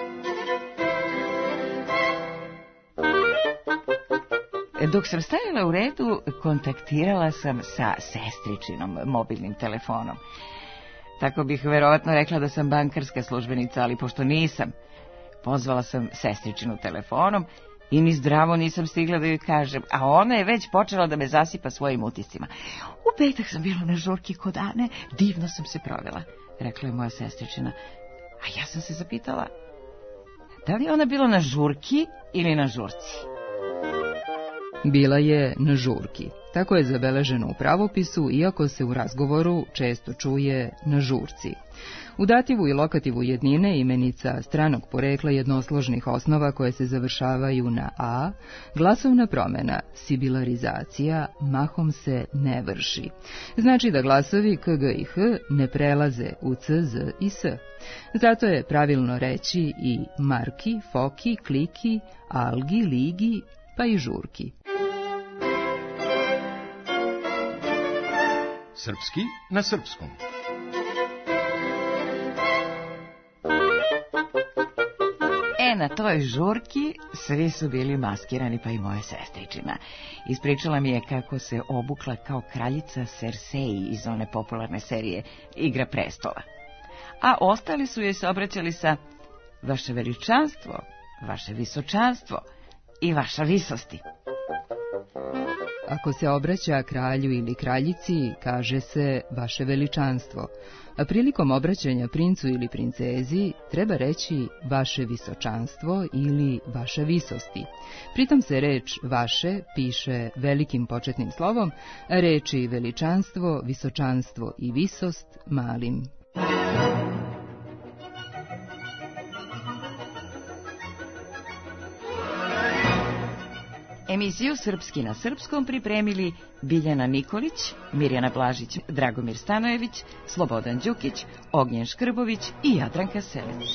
Dok sam stajala u redu, kontaktirala sam sa sestričinom mobilnim telefonom. Tako bih verovatno rekla da sam bankarska službenica, ali pošto nisam, pozvala sam sestričinu telefonom i ni zdravo nisam stigla da joj kažem, a ona je već počela da me zasipa svojim utiscima. U petak sam bila na žurki kod Ane, divno sam se provela, rekla je moja sestričina. A ja sam se zapitala, da li je ona bila na žurki ili na žurci? Bila je na žurki. Tako je zabeleženo u pravopisu, iako se u razgovoru često čuje na žurci. U dativu i lokativu jednine imenica stranog porekla jednosložnih osnova koje se završavaju na a, glasovna promjena, sibilarizacija, mahom se ne vrši. Znači da glasovi k, g i h ne prelaze u c, z i s. Zato je pravilno reći i marki, foki, kliki, algi, ligi, pa i žurki. Srpski na srpskom. E, na toj žurki svi su bili maskirani, pa i moja sestričina. Ispričala mi je kako se obukla kao kraljica Cersei iz one popularne serije Igra prestola. A ostali su joj se obraćali sa vaše veličanstvo, vaše visočanstvo i vaša visosti. Ako se obraća kralju ili kraljici, kaže se vaše veličanstvo, a prilikom obraćanja princu ili princezi treba reći vaše visočanstvo ili vaša visosti. Pritom se reč vaše piše velikim početnim slovom, a reči veličanstvo, visočanstvo i visost malim. Emisiju Srpski na srpskom pripremili Biljana Nikolić, Mirjana Blažić, Dragomir Stanojević, Slobodan Đukić, Ognjen Škrbović i Jadranka Selec.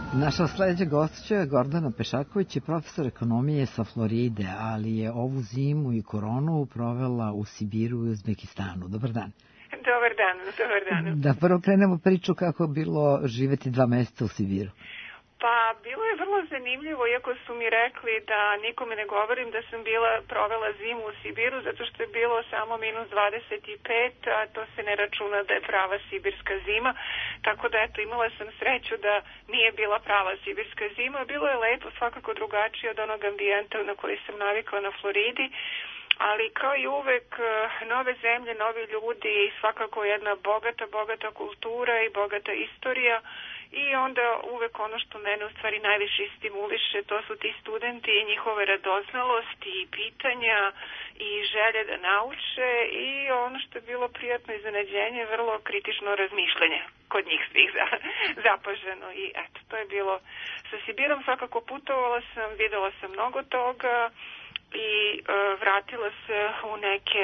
Naša sledeća gosća je Gordana Pešaković, je profesor ekonomije sa Floride, ali je ovu zimu i koronu provela u Sibiru i Uzbekistanu. Dobar dan. Dobar dan, dobar dan. Da prvo krenemo priču kako je bilo živeti dva meseca u Sibiru. Pa, bilo je vrlo zanimljivo, iako su mi rekli da nikome ne govorim da sam bila provela zimu u Sibiru, zato što je bilo samo minus dvadeset pet, a to se ne računa da je prava sibirska zima, tako da eto, imala sam sreću da nije bila prava sibirska zima. Bilo je lepo, svakako drugačije od onog ambijenta na koji sam navikla na Floridi, ali kao i uvek nove zemlje, novi ljudi i svakako jedna bogata, bogata kultura i bogata istorija. I onda uvek ono što mene u stvari najviše stimuliše, to su ti studenti i njihove radoznalosti i pitanja i želje da nauče i ono što je bilo prijatno iznenađenje, vrlo kritično razmišljanje kod njih svih zapaženo. I eto, to je bilo sa Sibirom, svakako putovala sam, videla sam mnogo toga i e, vratila se u neke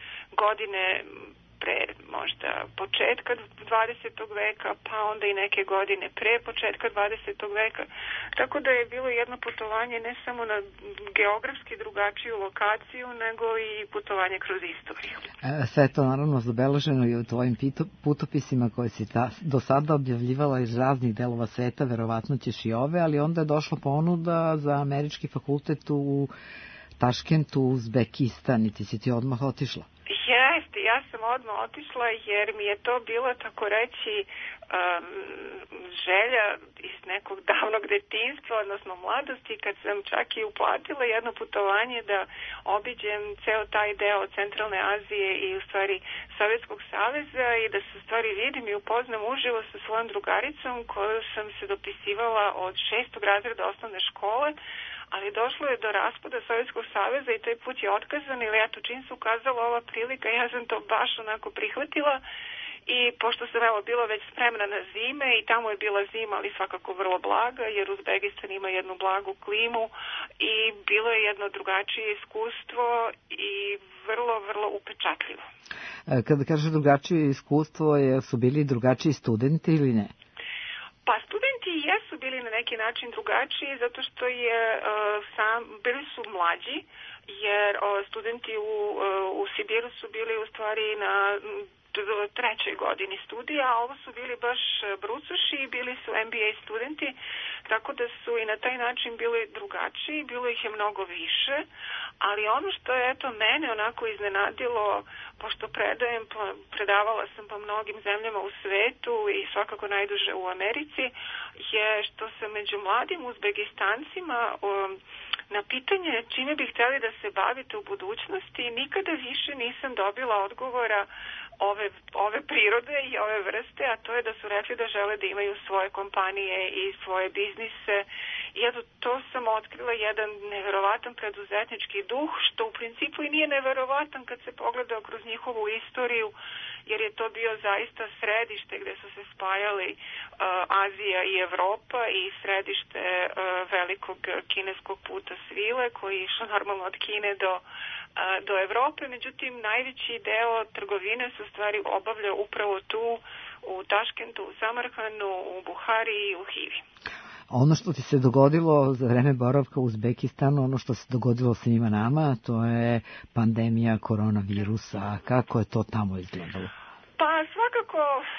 godine pre možda početka dvadesetog veka, pa onda i neke godine pre početka dvadesetog veka. Tako da je bilo jedno putovanje ne samo na geografski drugačiju lokaciju, nego i putovanje kroz istoriju. E, sve to naravno zabeleženo i u tvojim putopisima koje si ta, do sada objavljivala iz raznih delova sveta, verovatno ćeš i ove, ali onda je došla ponuda za američki fakultet u Taškentu, Uzbekistan, i ti si ti odmah otišla. Jeste, ja sam odmah otišla jer mi je to bilo, tako reći, um, želja iz nekog davnog detinjstva, odnosno mladosti, kad sam čak i uplatila jedno putovanje da obiđem ceo taj deo Centralne Azije i u stvari Sovjetskog saveza i da se u stvari vidim i upoznam uživo sa svojom drugaricom koju sam se dopisivala od šestog razreda osnovne škole, ali došlo je do raspada Sovjetskog saveza i taj put je otkazan, ili eto, čim se ukazala ova prilika, ja sam to baš onako prihvatila i pošto sam evo bila već spremna na zime i tamo je bila zima, ali svakako vrlo blaga, jer Uzbekistan ima jednu blagu klimu i bilo je jedno drugačije iskustvo i vrlo, vrlo upečatljivo. Kada kažeš drugačije iskustvo, su bili drugačiji studenti ili ne? Pa studenti jesu bili na neki način drugačiji zato što je uh, sam, bili su mlađi, jer uh, studenti u, uh, u Sibiru su bili u stvari na trećoj godini studija, a ovo su bili baš brucoši, bili su M B A studenti, tako da su i na taj način bili drugačiji, bilo ih je mnogo više, ali ono što je eto mene onako iznenadilo, pošto predajem, predavala sam po mnogim zemljama u svetu i svakako najduže u Americi, je što sam među mladim Uzbekistancima um, na pitanje čime bi htjeli da se bavite u budućnosti, nikada više nisam dobila odgovora ove, ove prirode i ove vrste, a to je da su rekli da žele da imaju svoje kompanije i svoje biznise. I eto, to sam otkrila jedan neverovatan preduzetnički duh, što u principu i nije neverovatan kad se pogleda kroz njihovu istoriju, jer je to bio zaista središte gde su se spajali uh, Azija i Evropa i središte uh, velikog kineskog puta svile koji je išao normalno od Kine do do Evrope, međutim najveći deo trgovine se u stvari obavlja upravo tu u Taškentu, u Samarkanu, u Buhari i u Hivi. Ono što ti se dogodilo za vreme boravka u Uzbekistanu, ono što se dogodilo svima nama, to je pandemija koronavirusa. Kako je to tamo izgledalo? Pa svakako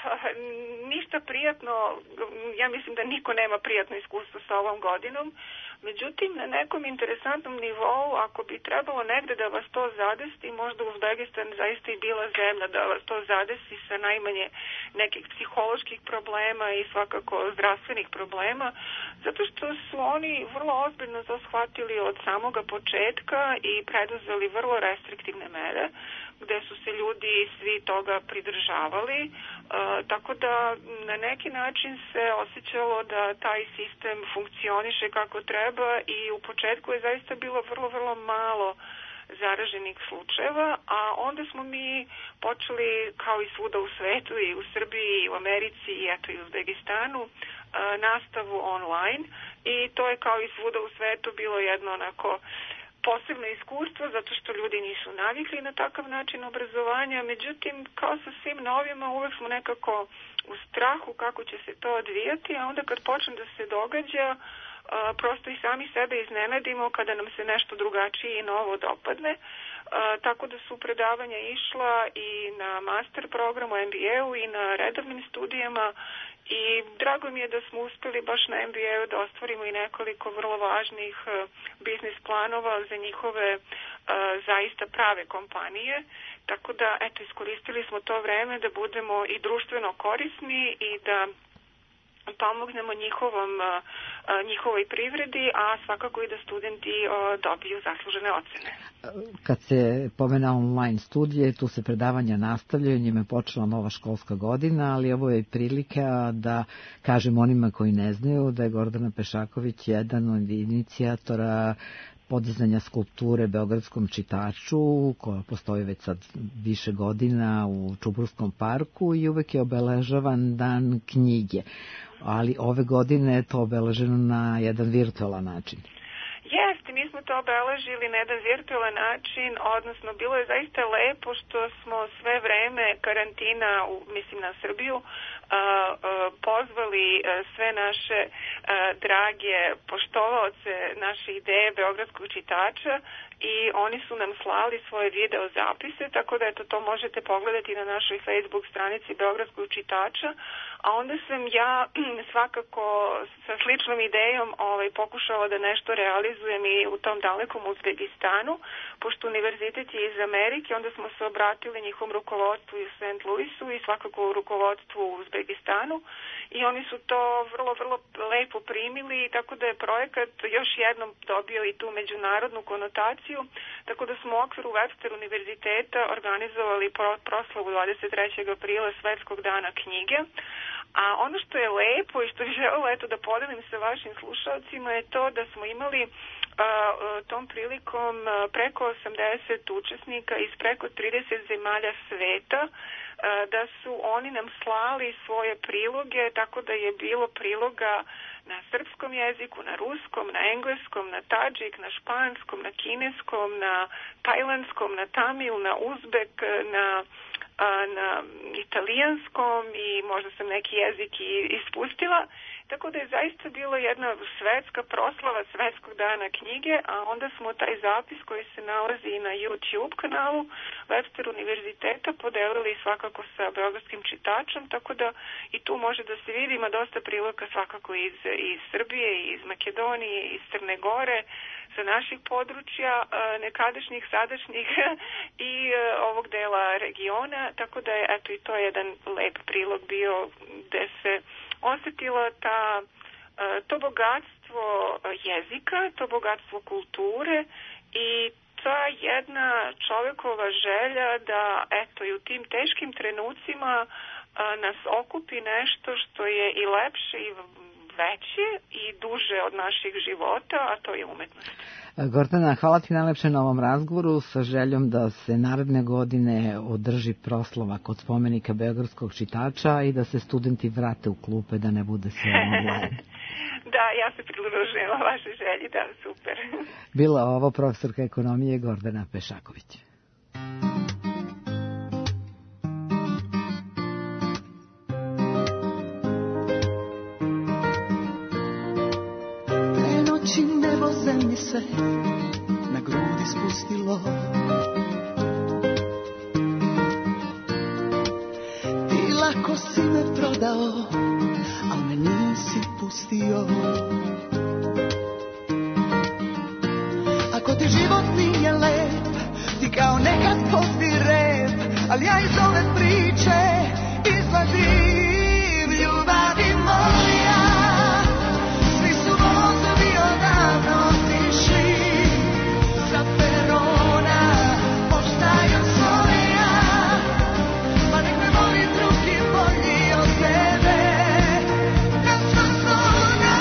ništa prijatno, ja mislim da niko nema prijatno iskustvo sa ovom godinom. Međutim, na nekom interesantnom nivou, ako bi trebalo negde da vas to zadesi, možda Uzbekistan zaista i bila zemlja da vas to zadesi sa najmanje nekih psiholoških problema i svakako zdravstvenih problema, zato što su oni vrlo ozbiljno to shvatili od samoga početka i preduzeli vrlo restriktivne mere, gde su se ljudi svi toga pridržavali, e, tako da na neki način se osjećalo da taj sistem funkcioniše kako treba i u početku je zaista bilo vrlo, vrlo malo zaraženih slučajeva, a onda smo mi počeli kao i svuda u svetu i u Srbiji i u Americi i eto i u Uzbekistanu e, nastavu online i to je kao i svuda u svetu bilo jedno onako posebno iskustvo, zato što ljudi nisu navikli na takav način obrazovanja. Međutim, kao sa svim novima, uvek smo nekako u strahu kako će se to odvijati, a onda kad počne da se događa, a, prosto i sami sebe iznenadimo kada nam se nešto drugačije i novo dopadne. A, tako da su predavanja išla i na master programu M B A-u i na redovnim studijama i drago mi je da smo uspeli baš na M B A-u da ostvarimo i nekoliko vrlo važnih a, biznis planova za njihove a, zaista prave kompanije. Tako da, eto, iskoristili smo to vreme da budemo i društveno korisni i da pomognemo njihovom, njihovoj privredi, a svakako i da studenti dobiju zaslužene ocene. Kad se pomena online studije, tu se predavanja nastavljaju, njime je počela nova školska godina, ali ovo je prilika da kažem onima koji ne znaju da je Gordana Pešaković jedan od inicijatora podizanja skulpture Beogradskom čitaču, koja postoji već sad više godina u Čuburskom parku i uvek je obeležavan dan knjige. Ali ove godine je to obeleženo na jedan virtualan način. Jeste, mi smo to obeležili na jedan virtualan način, odnosno bilo je zaista lepo što smo sve vreme karantina, mislim na Srbiju, pozvali sve naše drage poštovaoce naše ideje Beogradskog čitača i oni su nam slali svoje video zapise, tako da eto to možete pogledati na našoj Facebook stranici Beogradskog čitača, a onda sam ja svakako sa sličnom idejom ovaj, pokušala da nešto realizujem i u tom dalekom Uzbekistanu, pošto univerzitet je iz Amerike, onda smo se obratili njihovom rukovodstvu u Saint Louisu i svakako u rukovodstvu u Uzbekistanu i oni su to vrlo, vrlo lepo primili, tako da je projekat još jednom dobio i tu međunarodnu konotaciju, tako da smo u okviru Webster univerziteta organizovali proslavu dvadeset trećeg aprila Svetskog dana knjige. A ono što je lepo i što bih želela eto da podelim sa vašim slušalcima je to da smo imali a, a, tom prilikom a, preko osamdeset učesnika iz preko trideset zemalja sveta, a, da su oni nam slali svoje priloge, tako da je bilo priloga na srpskom jeziku, na ruskom, na engleskom, na tadžik, na španskom, na kineskom, na tajlandskom, na tamil, na uzbek, na na italijanskom i možda sam neki jezik i ispustila, tako da je zaista bilo jedna svetska proslava Svetskog dana knjige, a onda smo taj zapis koji se nalazi na YouTube kanalu Webster univerziteta podelili svakako sa Beogradskim čitačom, tako da i tu može da se vidi, ima dosta priloga svakako iz, iz Srbije, iz Makedonije, iz Crne Gore, sa naših područja, nekadašnjih, sadašnjih i ovog dela regiona, tako da je eto i to jedan lep prilog bio gde se osetila ta, to bogatstvo jezika, to bogatstvo kulture i ta jedna čovekova želja da eto i u tim teškim trenucima nas okupi nešto što je i lepše i veće i duže od naših života, a to je umetnost. Gordana, hvala ti najlepše na ovom razgovoru sa željom da se naredne godine održi proslava kod spomenika Beogradskog čitača i da se studenti vrate u klupe, da ne bude sve online. Da, ja se pridružujem vaše želji, da, super. Bila ovo profesorka ekonomije Gordana Pešaković. Nebo zemlji se na grudi spustilo. Ti lako si me prodao, al me nisi pustio. Ako ti život nije lep, ti kao nekad pozbi rep, al ja iz ove priče izladim ljubavi moja. Svi su vozovi odavno otišli sa perona, postaju svoja, pa nek me voli drugi bolji od tebe. Na sva zona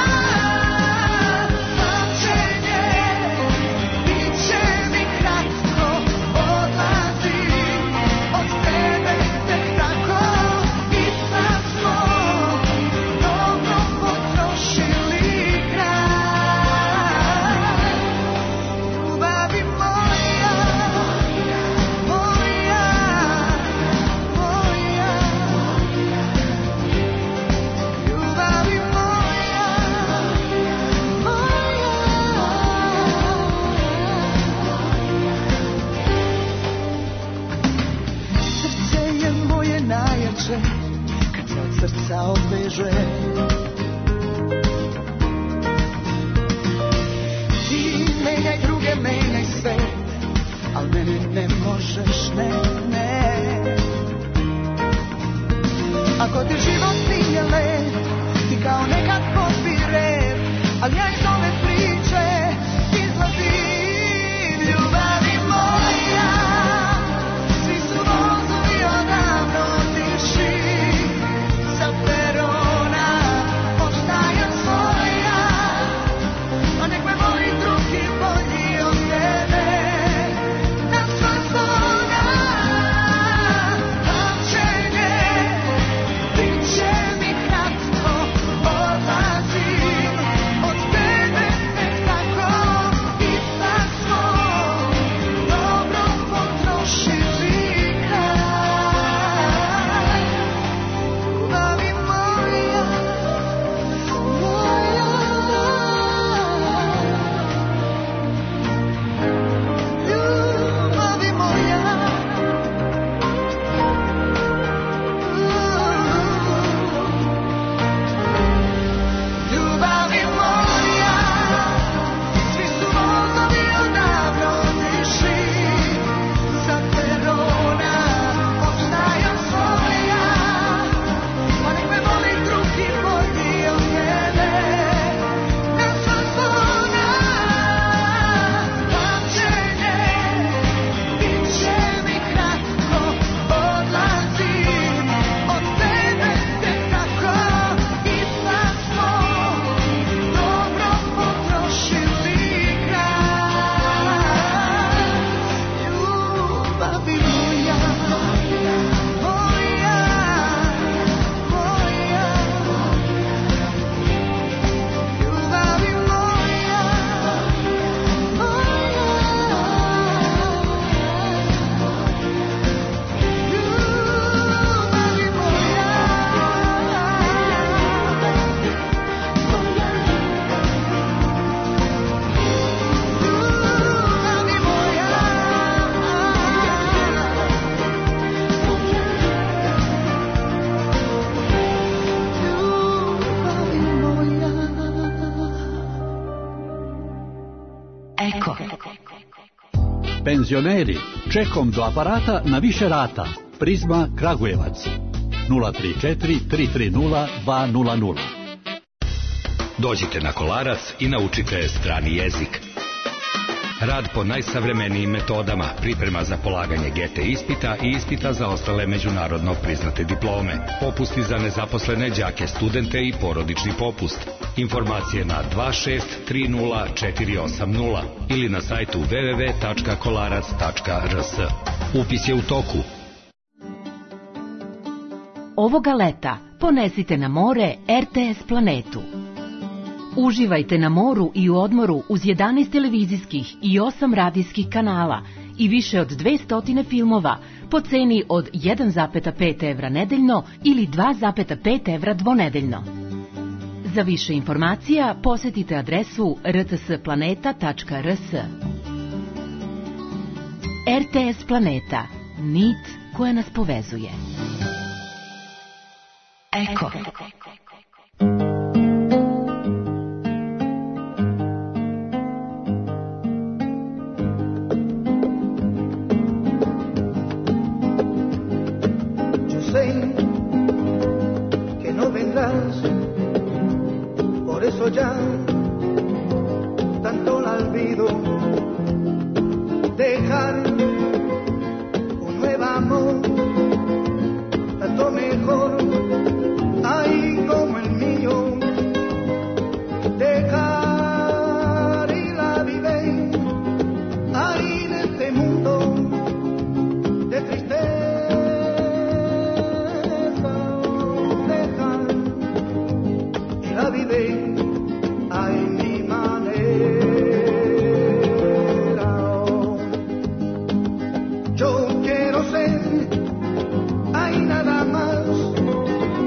pamćenje bit će mi kratko, odlazi od tebe tek tako i sad. sveže. Ti menjaj druge, menjaj svet, al mene ne možeš, ne, ne. Ako ti život nije lep, ti kao nekad pozbi rep, ali ja iz ove priče izlazim, ljubavi moja. Svi su vozovi odavno otišli, sa perona ostajem svoja, a nek me voli drugi bolji od tebe. Na sva zona pamćenje, bit će mi kratko, odlazim od tebe tek tako, ipak smo dobro potrošili kraj. Ljubavi moja, moja, ljubavi moja. Ljubavi moja, svi su vozovi odavno otišli, sa perona ostajem svoja, pa nek me voli drugi bolji od tebe. Na sva zona pamćenje, bit će mi kratko, odlazim od tebe tek tako, ipak smo dobro potrošili kraj. Ljubavi moja, moja, moja, ljubavi moja, ljubavi Eko. Penzioneri, čekom do aparata na više rata. Prizma Kragujevac. nula tri četiri tri tri nula dva nula nula. Dođite na Kolarac i naučite strani jezik. Rad po najsavremenijim metodama, priprema za polaganje G T ispita i ispita za ostale međunarodno priznate diplome, popusti za nezaposlene đake, studente i porodični popust. Informacije na dva šest tri nula četiri osam nula ili na sajtu w w w tačka kolarac tačka r s. Upis je u toku. Ovoga leta ponesite na more R T S planetu. Uživajte na moru i u odmoru uz jedanaest televizijskih i osam radijskih kanala i više od dvesta filmova po ceni od jedan zarez pet evra nedeljno ili dva zarez pet evra dvonedeljno. Za više informacija posetite adresu r t s planeta tačka r s. R T S Planeta. Nit koja nas povezuje. Eko. Ya tanto la olvido, dejar un nuevo amor, tanto mejor, ahí como el mío, dejar y la vive, ahí en este mundo de tristeza, dejar y la vive. Ay, mi manera, yo quiero ser, hay nada más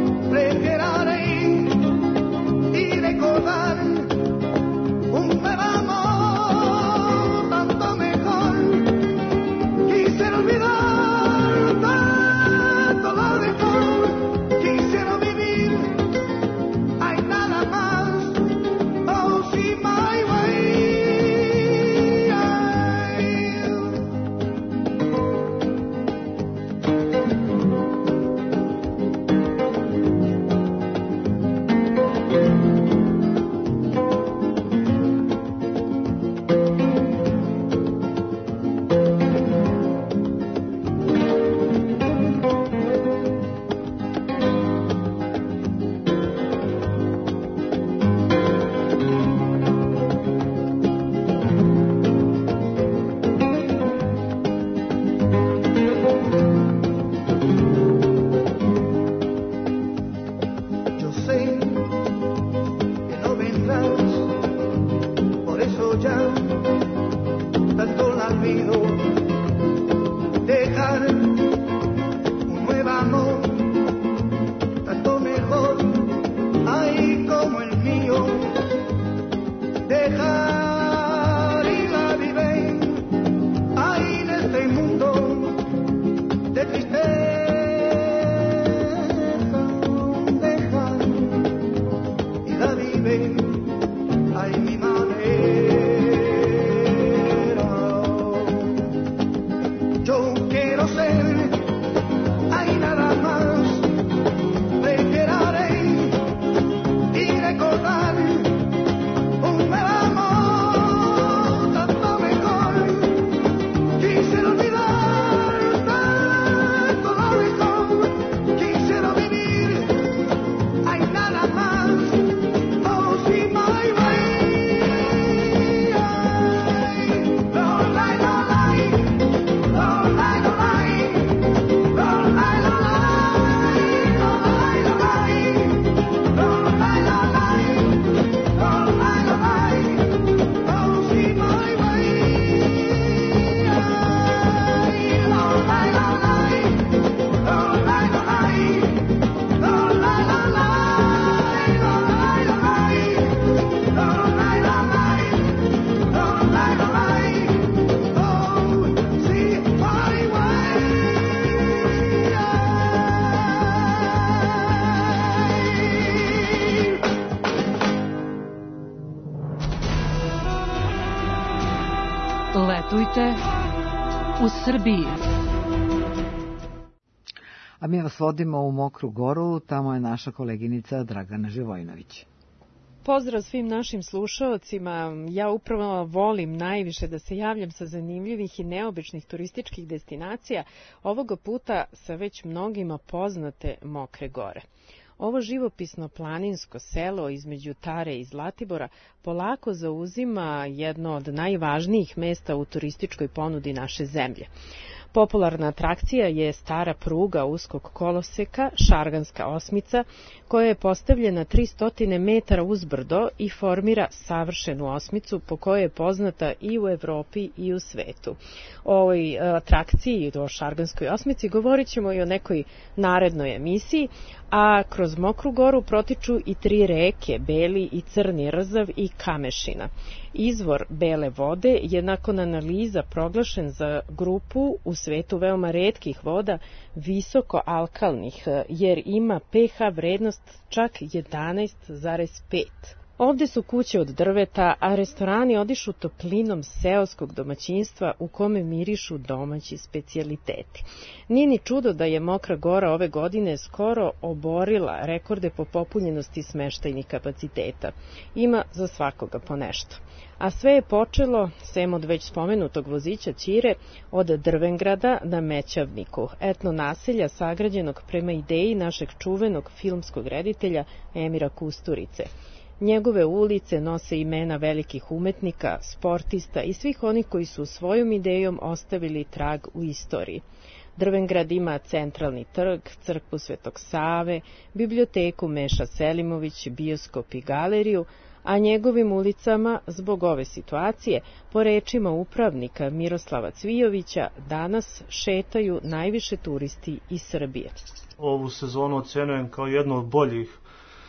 Letujte u Srbiji. A mi vas vodimo u Mokru Goru, tamo je naša koleginica Dragana Živojinović. Pozdrav svim našim slušaocima. Ja upravo volim najviše da se javljam sa zanimljivih i neobičnih turističkih destinacija, ovoga puta sa već mnogima poznate Mokre Gore. Ovo živopisno planinsko selo između Tare i Zlatibora polako zauzima jedno od najvažnijih mesta u turističkoj ponudi naše zemlje. Popularna atrakcija je stara pruga uskog koloseka, Šarganska osmica, koja je postavljena tristo metara uzbrdo i formira savršenu osmicu po kojoj je poznata i u Evropi i u svetu. O ovoj atrakciji, o Šarganskoj osmici, govorit ćemo i o nekoj narednoj emisiji, a kroz Mokru Goru protiču i tri reke, Beli i Crni Rzav i Kamešina. Izvor bele vode je nakon analiza proglašen za grupu u svetu veoma retkih voda, visoko alkalnih, jer ima pH vrednost čak jedanaest zarez pet. Ovde su kuće od drveta, a restorani odišu toplinom seoskog domaćinstva u kome mirišu domaći specijaliteti. Nije ni čudo da je Mokra Gora ove godine skoro oborila rekorde po popunjenosti smeštajnih kapaciteta. Ima za svakoga po nešto. A sve je počelo, sem od već spomenutog vozića Ćire, od Drvengrada na Mećavniku, etno naselja sagrađenog prema ideji našeg čuvenog filmskog reditelja Emira Kusturice. Njegove ulice nose imena velikih umetnika, sportista i svih onih koji su svojom idejom ostavili trag u istoriji. Drvengrad ima centralni trg, crkvu Svetog Save, biblioteku Meša Selimović, bioskop i galeriju, a njegovim ulicama, zbog ove situacije, po rečima upravnika Miroslava Cvijovića, danas šetaju najviše turisti iz Srbije. Ovu sezonu ocenujem kao jednu od boljih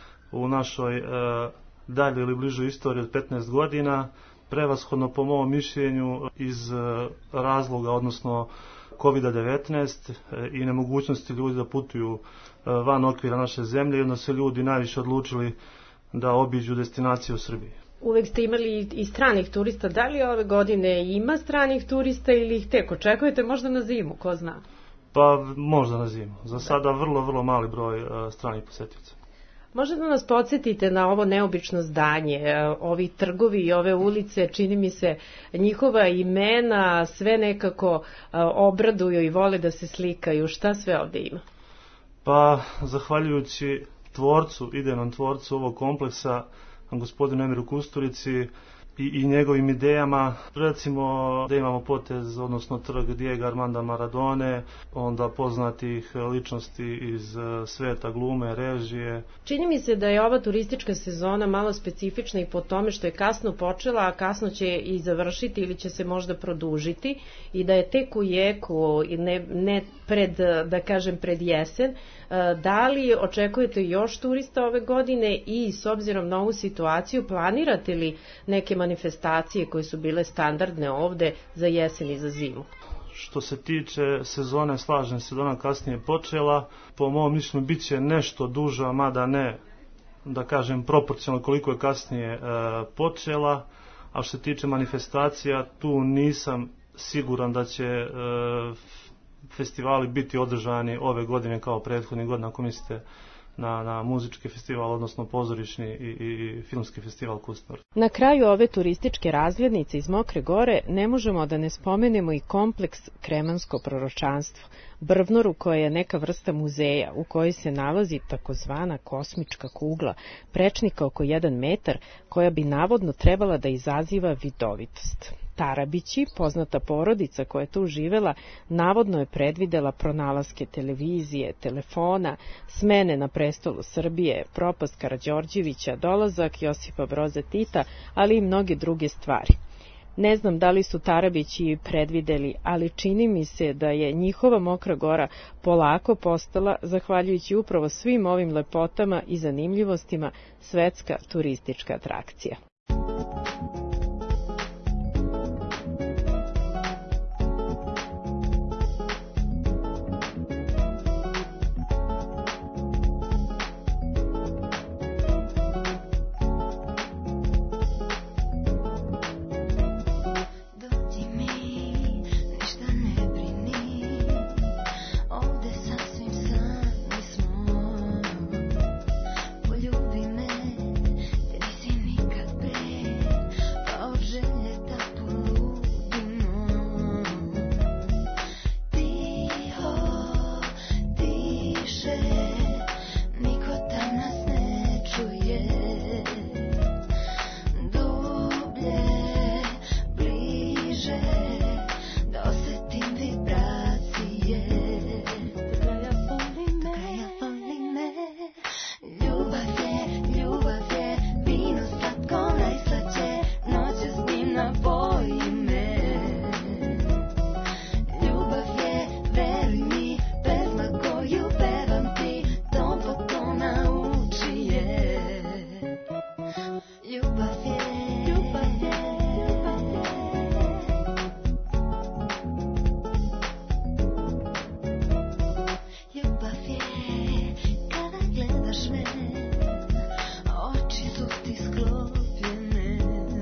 u našoj e, daljoj ili bližoj istoriji od petnaest godina, prevashodno po mom mišljenju iz e, razloga, odnosno kovid devetnaest e, i nemogućnosti ljudi da putuju e, van okvira naše zemlje, i onda se ljudi najviše odlučili da obiđu destinacije u Srbiji. Uvek ste imali i stranih turista, da li ove godine ima stranih turista ili ih tek očekujete možda na zimu, ko zna? Pa možda na zimu, za sada vrlo, vrlo mali broj e, stranih posetioca. Možda da nas podsjetite na ovo neobično zdanje, ovi trgovi i ove ulice, čini mi se njihova imena sve nekako obraduju i vole da se slikaju. Šta sve ovde ima? Pa, zahvaljujući tvorcu, idejnom tvorcu ovog kompleksa, gospodinu Emiru Kusturici i, i njegovim idejama, recimo da imamo potez, odnosno trg Diego Armanda Maradone, onda poznatih ličnosti iz sveta glume, režije. Čini mi se da je ova turistička sezona malo specifična i po tome što je kasno počela, a kasno će i završiti ili će se možda produžiti, i da je tek u jeku, ne, ne pred, da kažem, pred jesen. Da li očekujete još turista ove godine i s obzirom na ovu situaciju planirate li neke manifestacije koje su bile standardne ovde za jesen i za zimu? Što se tiče sezone, slažem se da ona kasnije počela, po mom mišljenju bit će nešto duža, mada ne, da kažem, proporcionalno koliko je kasnije e, počela, a što se tiče manifestacija, tu nisam siguran da će e, festivali biti održani ove godine kao prethodnih godina, ako mislite na, na muzički festival, odnosno pozorišni i, i, i filmski festival Kustnor. Na kraju ove turističke razglednice iz Mokre Gore ne možemo da ne spomenemo i kompleks Kremansko proročanstvo, Brvnoru, koja je neka vrsta muzeja u kojoj se nalazi takozvana kosmička kugla, prečnika oko jedan metar, koja bi navodno trebala da izaziva vidovitost. Tarabići, poznata porodica koja je tu živela, navodno je predvidela pronalaske televizije, telefona, smene na prestolu Srbije, propast Karađorđevića, dolazak Josipa Broza Tita, ali i mnoge druge stvari. Ne znam da li su Tarabići predvideli, ali čini mi se da je njihova Mokra Gora polako postala, zahvaljujući upravo svim ovim lepotama i zanimljivostima, svetska turistička atrakcija. Dođi mi čuje. Dublje, bliže, da osetim vibracije. Do kraja voli me, voli me. Ljubav je, ljubav je, vino slatko najslađe, noće s njim napoji me. Ljubav je, veruj mi, pesma koju pevam ti, ton po ton nauči je. Ljubav je, ljubav je, ljubav je. Ljubav je, kada gledaš me, oči su ti sklopljene.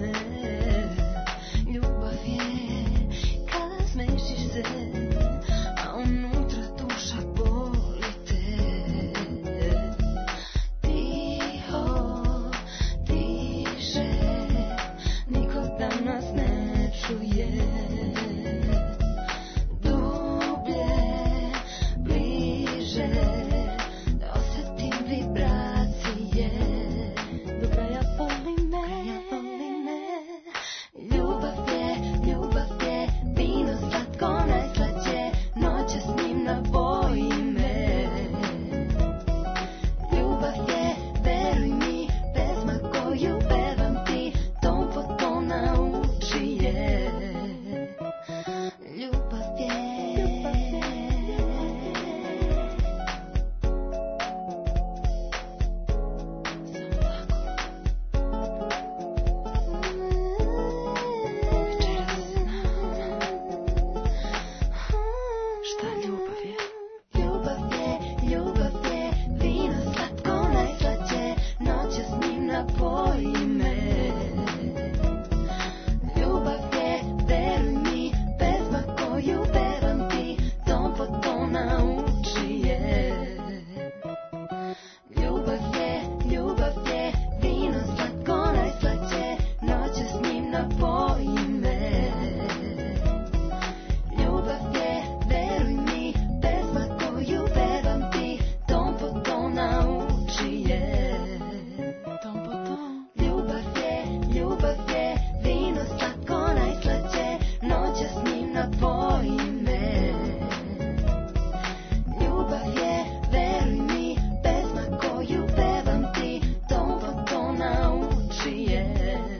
Ljubav je, kada smešiš se, a unutra duša boli te. Tiho, tiše, niko da nas ne čuje. Dublje, bliže, da osetim vibracije. Do kraja voli me, voli me. Ljubav je, ljubav je, vino slatko najslađe, noće s njim napoji me. Ljubav je, veruj mi, pesma koju pevam ti, ton po ton nauči je. Ljubav je, ljubav je. Šta ljubav je? Ljubav je, ljubav je, vino slatko najslađe, noće s njim napoji me. Ljubav je, veruj mi, pesma koju pevam ti, ton po ton nauči je. Ljubav je, ljubav je, vino slatko najslađe, noće s njim napoji me. Ljubav je, veruj mi, pesma koju pevam ti, ton po ton nauči je. Ton po ton. Ljubav je, ljubav je, vino slatko najslađe, noće s njim napoji me. Ljubav je, veruj mi, pesma koju pevam ti, ton po ton nauči je.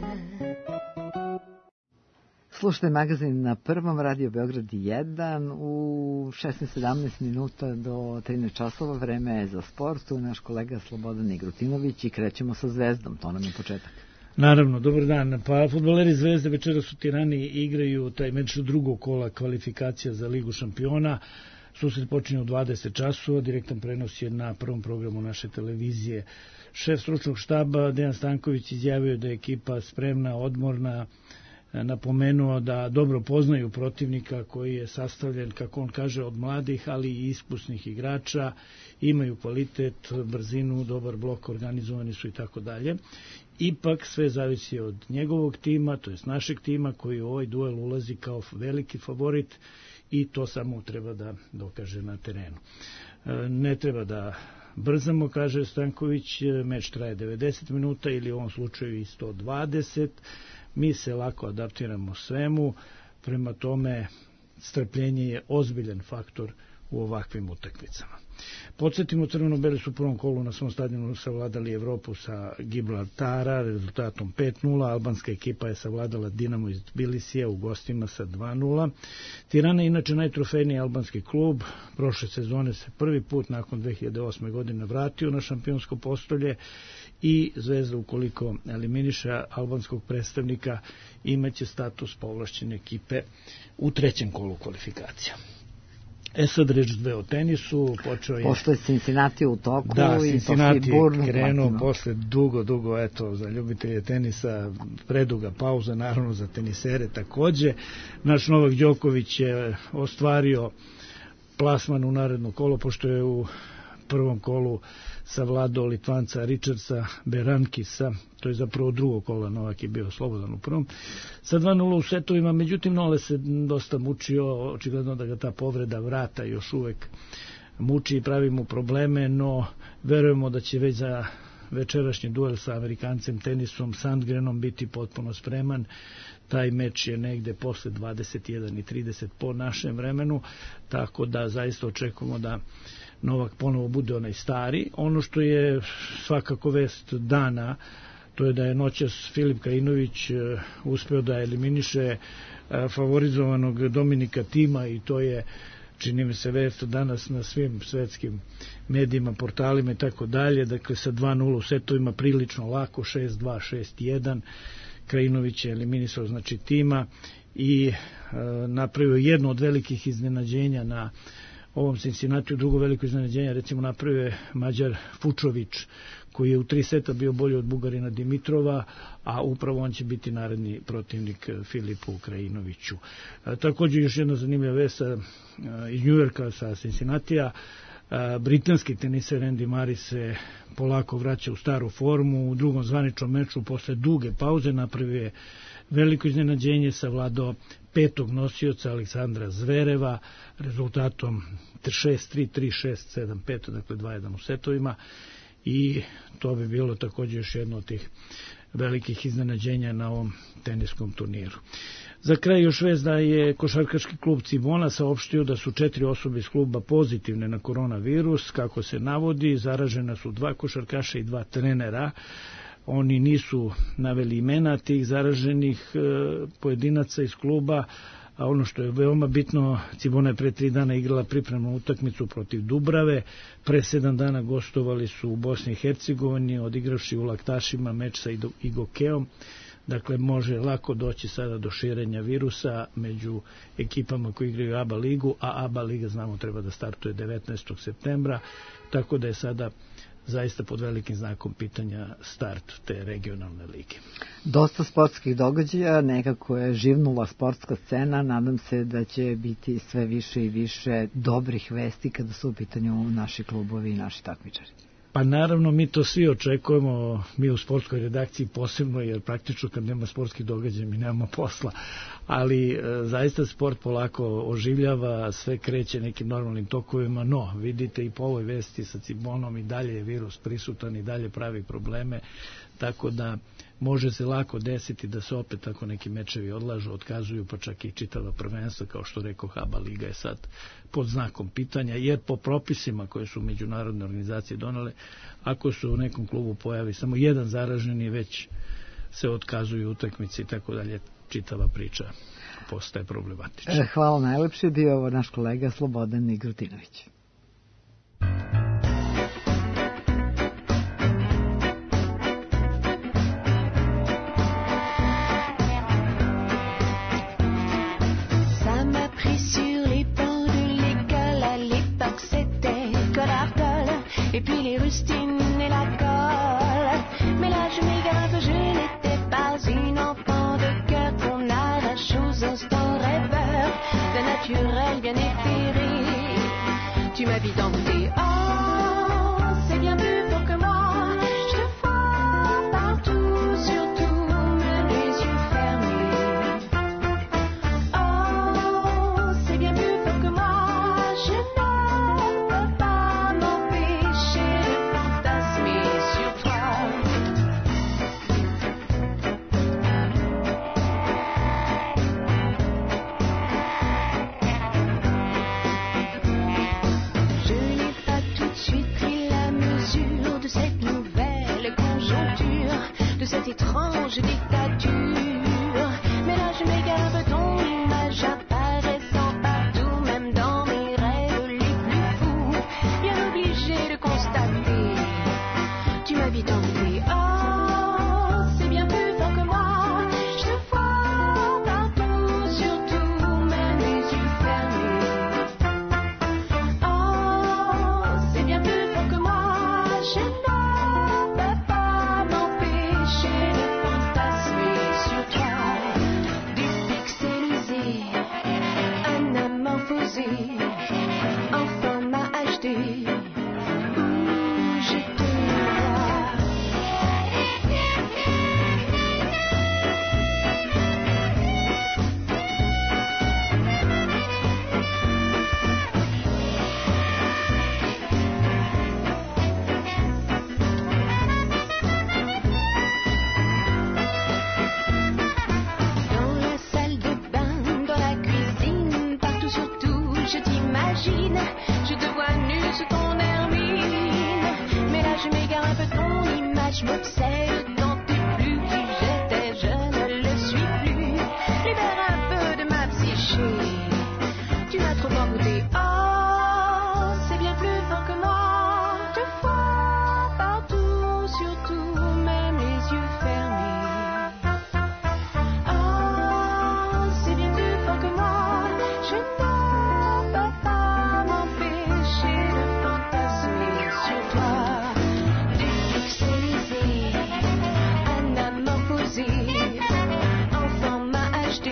Slušajte magazin na prvom, Radio Beograd jedan, u šesnaest sedamnaest minuta do trinaest časova, vreme je za sport, tu je naš kolega Slobodan Igrutinović i krećemo sa Zvezdom, to nam je početak. Naravno, dobar dan. Pa fudbaleri Zvezde večeras u Tirani igraju taj meč drugog kola kvalifikacija za Ligu šampiona. Susret počinje u dvadeset časova, direktan prenos je na prvom programu naše televizije. Šef stručnog štaba Dejan Stanković izjavio da je ekipa spremna, odmorna, napomenuo da dobro poznaju protivnika koji je sastavljen, kako on kaže, od mladih, ali i iskusnih igrača, imaju kvalitet, brzinu, dobar blok, organizovani su i tako dalje. Ipak sve zavisi od njegovog tima, to jest našeg tima, koji u ovaj duel ulazi kao veliki favorit i to samo treba da dokaže na terenu. Ne treba da brzamo, kaže Stanković, meč traje devedeset minuta ili u ovom slučaju i sto dvadeset. Mi se lako adaptiramo svemu, prema tome strpljenje je ozbiljan faktor u ovakvim utakmicama. Podsjetimo, crveno-beli su u prvom kolu na svom stadionu savladali Evropu sa Gibraltara rezultatom pet nula, albanska ekipa je savladala Dinamo iz Tbilisija u gostima sa dva nula. Tirana je inače najtrofejniji albanski klub, prošle sezone se prvi put nakon dve hiljade osme. godine vratio na šampionsko postolje i Zvezda, ukoliko eliminiše albanskog predstavnika, imaće status povlašćene ekipe u trećem kolu kvalifikacija. E sad reč dve o tenisu, počeo je... Pošto je Cincinnati u toku da, i Cincinnati to je krenuo posle dugo, dugo, eto, za ljubitelje tenisa, preduga pauza, naravno za tenisere takođe. Naš Novak Đoković je ostvario plasman u naredno kolo, pošto je u prvom kolu savladao Litvanca Richardsa Berankisa, to je zapravo drugo kola, Novak je bio slobodan u prvom, sa dva nula u setovima, međutim Nole se dosta mučio, očigledno da ga ta povreda vrata još uvek muči i pravi mu probleme, no verujemo da će već za večerašnji duel sa Amerikancem Tenisom Sandgrenom biti potpuno spreman. Taj meč je negde posle dvadeset jedan i trideset po našem vremenu, tako da zaista očekujemo da Novak ponovo bude onaj stari. Ono što je svakako vest dana, to je da je noćas Filip Krajinović uspeo da eliminiše favorizovanog Dominika Tima i to je, čini mi se, vest danas na svim svetskim medijima, portalima i tako dalje. Dakle, sa dva nula u setovima prilično lako, šest dva, šest jedan. Krajinović je eliminisao znači Tima i e, napravio jedno od velikih iznenađenja na ovom Cincinnatiju. Drugo veliko iznenađenje recimo napravio je Mađar Fučović, koji je u tri seta bio bolji od Bugarina Dimitrova, a upravo on će biti naredni protivnik Filipu Krajinoviću. E, također još jedna zanimljiva vest iz Njujorka sa Cincinnatija. E, britanski teniser Andy Murray se polako vraća u staru formu. U drugom zvaničnom meču posle duge pauze napravio je veliko iznenađenje, savladao petog nosioca Aleksandra Zvereva rezultatom šest tri, tri šest, sedam pet, dakle dva jedan u setovima, i to bi bilo također još jedno od tih velikih iznenađenja na ovom teniskom turniru. Za kraj još vest da je košarkaški klub Cibona saopštio da su četiri osobe iz kluba pozitivne na koronavirus. Kako se navodi, zaražena su dva košarkaša i dva trenera. Oni nisu naveli imena tih zaraženih e, pojedinaca iz kluba, a ono što je veoma bitno, Cibona je pre tri dana igrala pripremnu utakmicu protiv Dubrave, pre sedam dana gostovali su u Bosni i Hercegovini, odigravši u Laktašima meč sa Igokeom. Dakle, može lako doći sada do širenja virusa među ekipama koji igraju A B A ligu, a A B A liga, znamo, treba da startuje devetnaestog septembra, tako da je sada zaista pod velikim znakom pitanja start te regionalne lige. Dosta sportskih događaja, nekako je živnula sportska scena, nadam se da će biti sve više i više dobrih vesti kada su u pitanju naši klubovi i naši takmičari. Pa naravno, mi to svi očekujemo, mi u sportskoj redakciji posebno, jer praktično kad nema sportskih događaja mi nemamo posla, ali e, zaista sport polako oživljava, sve kreće nekim normalnim tokovima, no vidite i po ovoj vesti sa Cibonom i dalje je virus prisutan i dalje pravi probleme, tako da može se lako desiti da se opet tako neki mečevi odlažu, otkazuju, pa čak i čitava prvenstva, kao što rekao, A B A liga je sad pod znakom pitanja, jer po propisima koje su međunarodne organizacije donale, ako se u nekom klubu pojavi samo jedan zaraženi, već se otkazuju utakmice i tako dalje, čitava priča postaje problematična. Hvala najlepše, bio ovo naš kolega Slobodan Nigrutinović. Et puis les rustines et la colle. Mais là je m'égare, je n'étais pas une enfant de cœur qu'on arrache aux instants rêveurs d'un naturel bien éthéré. Tu m'habites dans tes oh, c'est bien plus fort que moi. Je te vois partout, surtout même les yeux fermés. Oh, c'est bien plus fort que moi. Je ne peux pas m'empêcher de fantasmer sur toi. Je n'ai pas tout de suite pris la mesure de cette nouvelle conjoncture, de cette étrange dictature. Mais là je m'égare, ton image apparaissant partout, même dans mes rêves les plus fous. Bien obligé de constater, tu m'habites en paix. Oh, c'est bien plus fort que moi. Je te vois partout, surtout même les yeux fermés. Oh, c'est bien plus fort que moi. Je ne peux pas m'empêcher de fantasmer sur mine. Je te vois nu sous ton hermine. Mais là je m'égare un peu, ton image m'obsède. Tant t'es plus qui j'étais, je ne le suis plus. Libère un peu de ma psyché. Tu m'as trop envoûté. Oh, c'est bien plus fort que moi. Te vois partout, surtout, même les yeux fermés. Oh, c'est bien plus fort que moi. Je ne peux pas m'empêcher de fantasmer sur toi. Du luxe Élysée, anamorphosé, en format H D.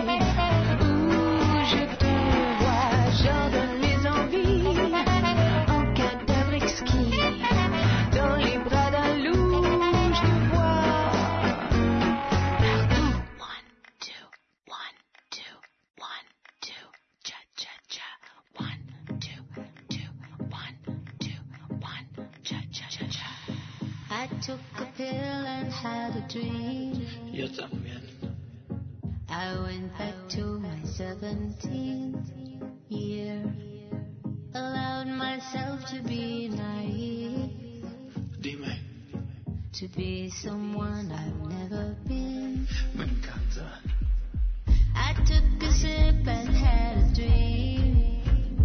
I took a pill and had a dream. Yo también. I went back to my seventeenth year. Allowed myself to be naive. Dime. To be someone I've never been. Me encanta. I took a sip and had a dream.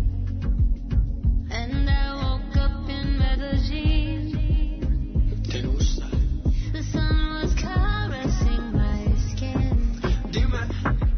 And I woke up in Medellin. ¿Te gusta? The sun was caressing my skin. Dime.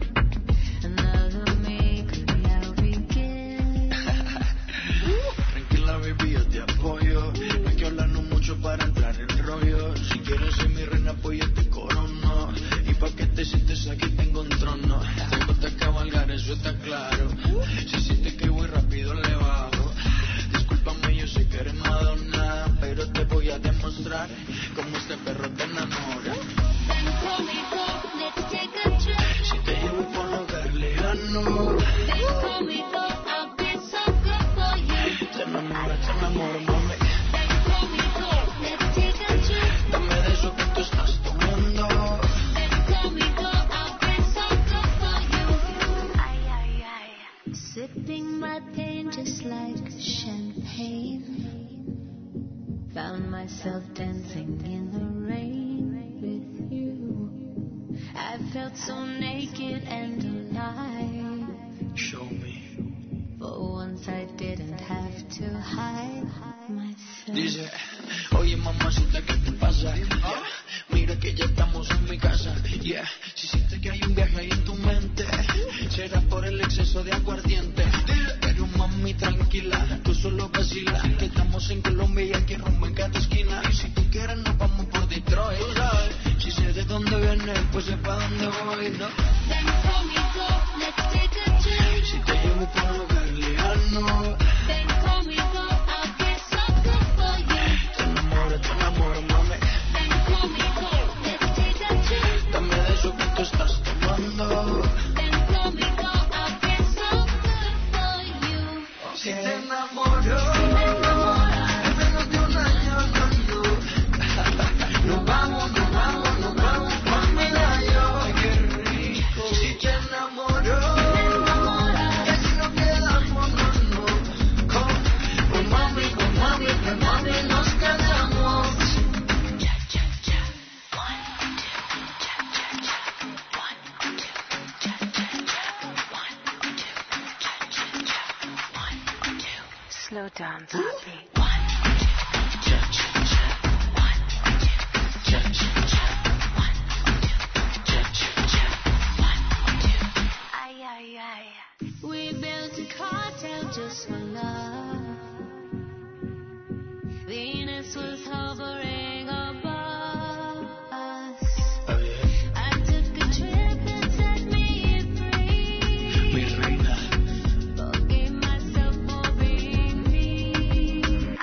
Another me could now begin. Tranquila, baby, yo te apoyo. No hay que hablarnos mucho para entrar en rollo. Si quieres ser mi reina, pues yo te corono. Y pa' que te sientes aquí tengo un trono. Tengo que cabalgar, eso está claro. Si sientes que voy rápido, le bajo. Discúlpame, yo sé que eres Madonna, pero te voy a demostrar cómo este perro te enamora. Ven conmigo, let's take a trip. Si te llevo por lugar lejano. Ven conmigo, I'll be so good for you. Te enamora, te enamoro, mami. Ven conmigo, let's take a trip. Dame de eso que tú estás tomando. Ven conmigo, I'll be so good for you. Ay, ay, ay. Sipping my pain just like champagne. Found myself dancing in the rain with you. I felt so naked and alive. Show me. For once I didn't have to hide myself. Dice, oye mamacita, ¿qué te pasa? Yeah. Mira que ya estamos en mi casa. Yeah. Si sientes que hay un viaje ahí en tu mente, será por el exceso de aguardiente. Pero mami, tranquila, tú solo vacila. Que estamos en Colombia y aquí rumbo en cada esquina. Y si tú quieres nos vamos por Detroit. Si sé de dónde vienes, pues sé pa' dónde voy, ¿no? Ven conmigo, let's take a trip. Si te llevo por un lugar lejano. Ven conmigo, I'll be so good for you. Te enamoro, te enamoro, mami. Ven conmigo, let's take a trip. Dame de eso que tú estás tomando. Ven conmigo, I'll be so good for you. Si te enamoro, en menos de un año andando. Nos vamos, nos vamos, nos vamos pa' Medallo. Qué rico. Si te enamoro, y así nos quedamos, no, no. Con, con mami, con mami, con mami nos quedamos. Cha, cha, cha. One, two, cha, cha, cha. One, two, cha, cha, cha. One, two, cha, cha, cha. One, two. Slow down, Zombie. One, two, cha, cha, cha. One, two, cha, cha, cha. One, two, cha, cha, cha. One, two. Ay, ay, ay. We built a cartel just for love. Venus was hovering above us. I took a trip and set me free. Mi reina. Forgave myself for being me.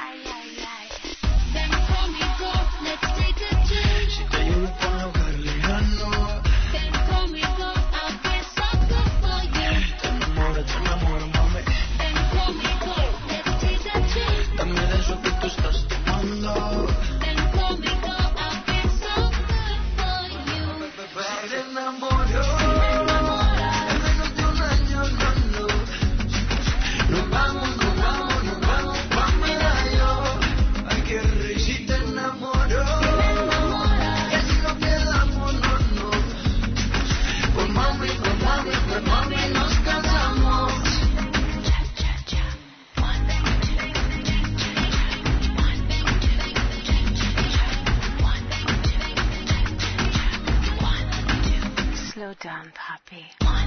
done, puppy.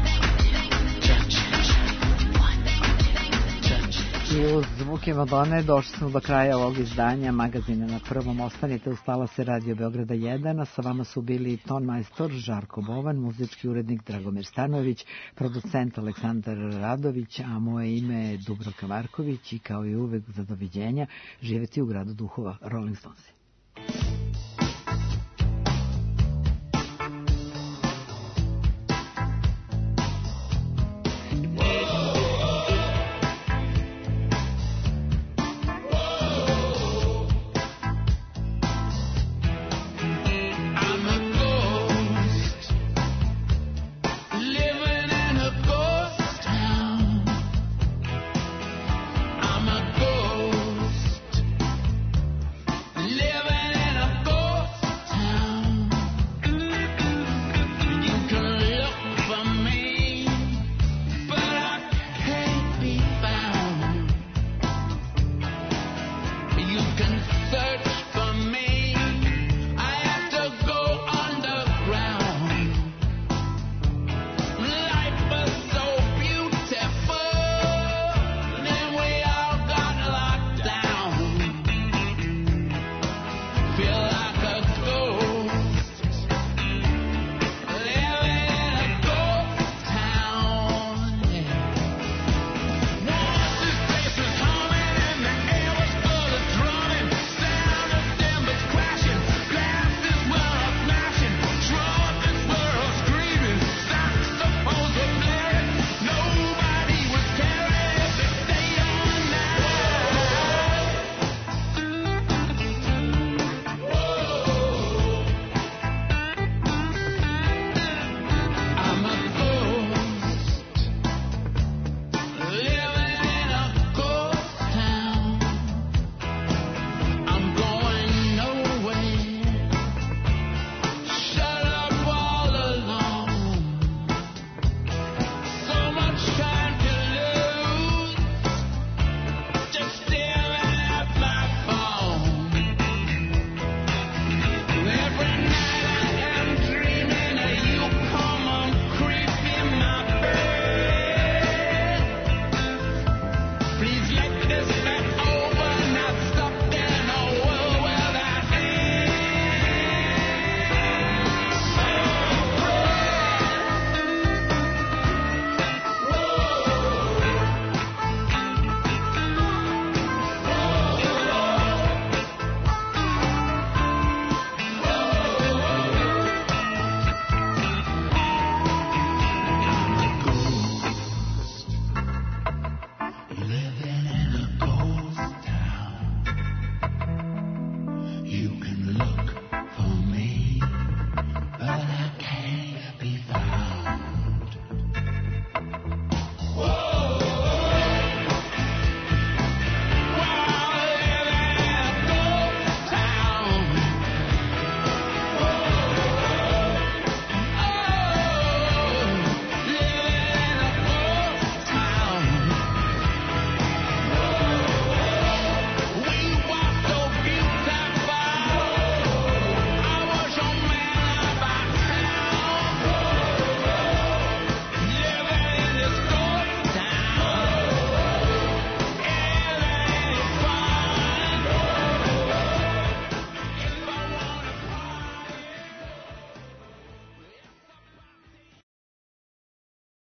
I uz zvuke Madone došli smo do kraja ovog izdanja magazina Na prvom. Ostanite uz talase Radio Beograda jedan, a sa vama su bili ton majstor Žarko Bovan, muzički urednik Dragomir Stanović, producent Aleksandar Radović, a moje ime je Dubravka Marković i kao i uvek za doviđenja živeti u gradu duhova. Rolling Stonesi.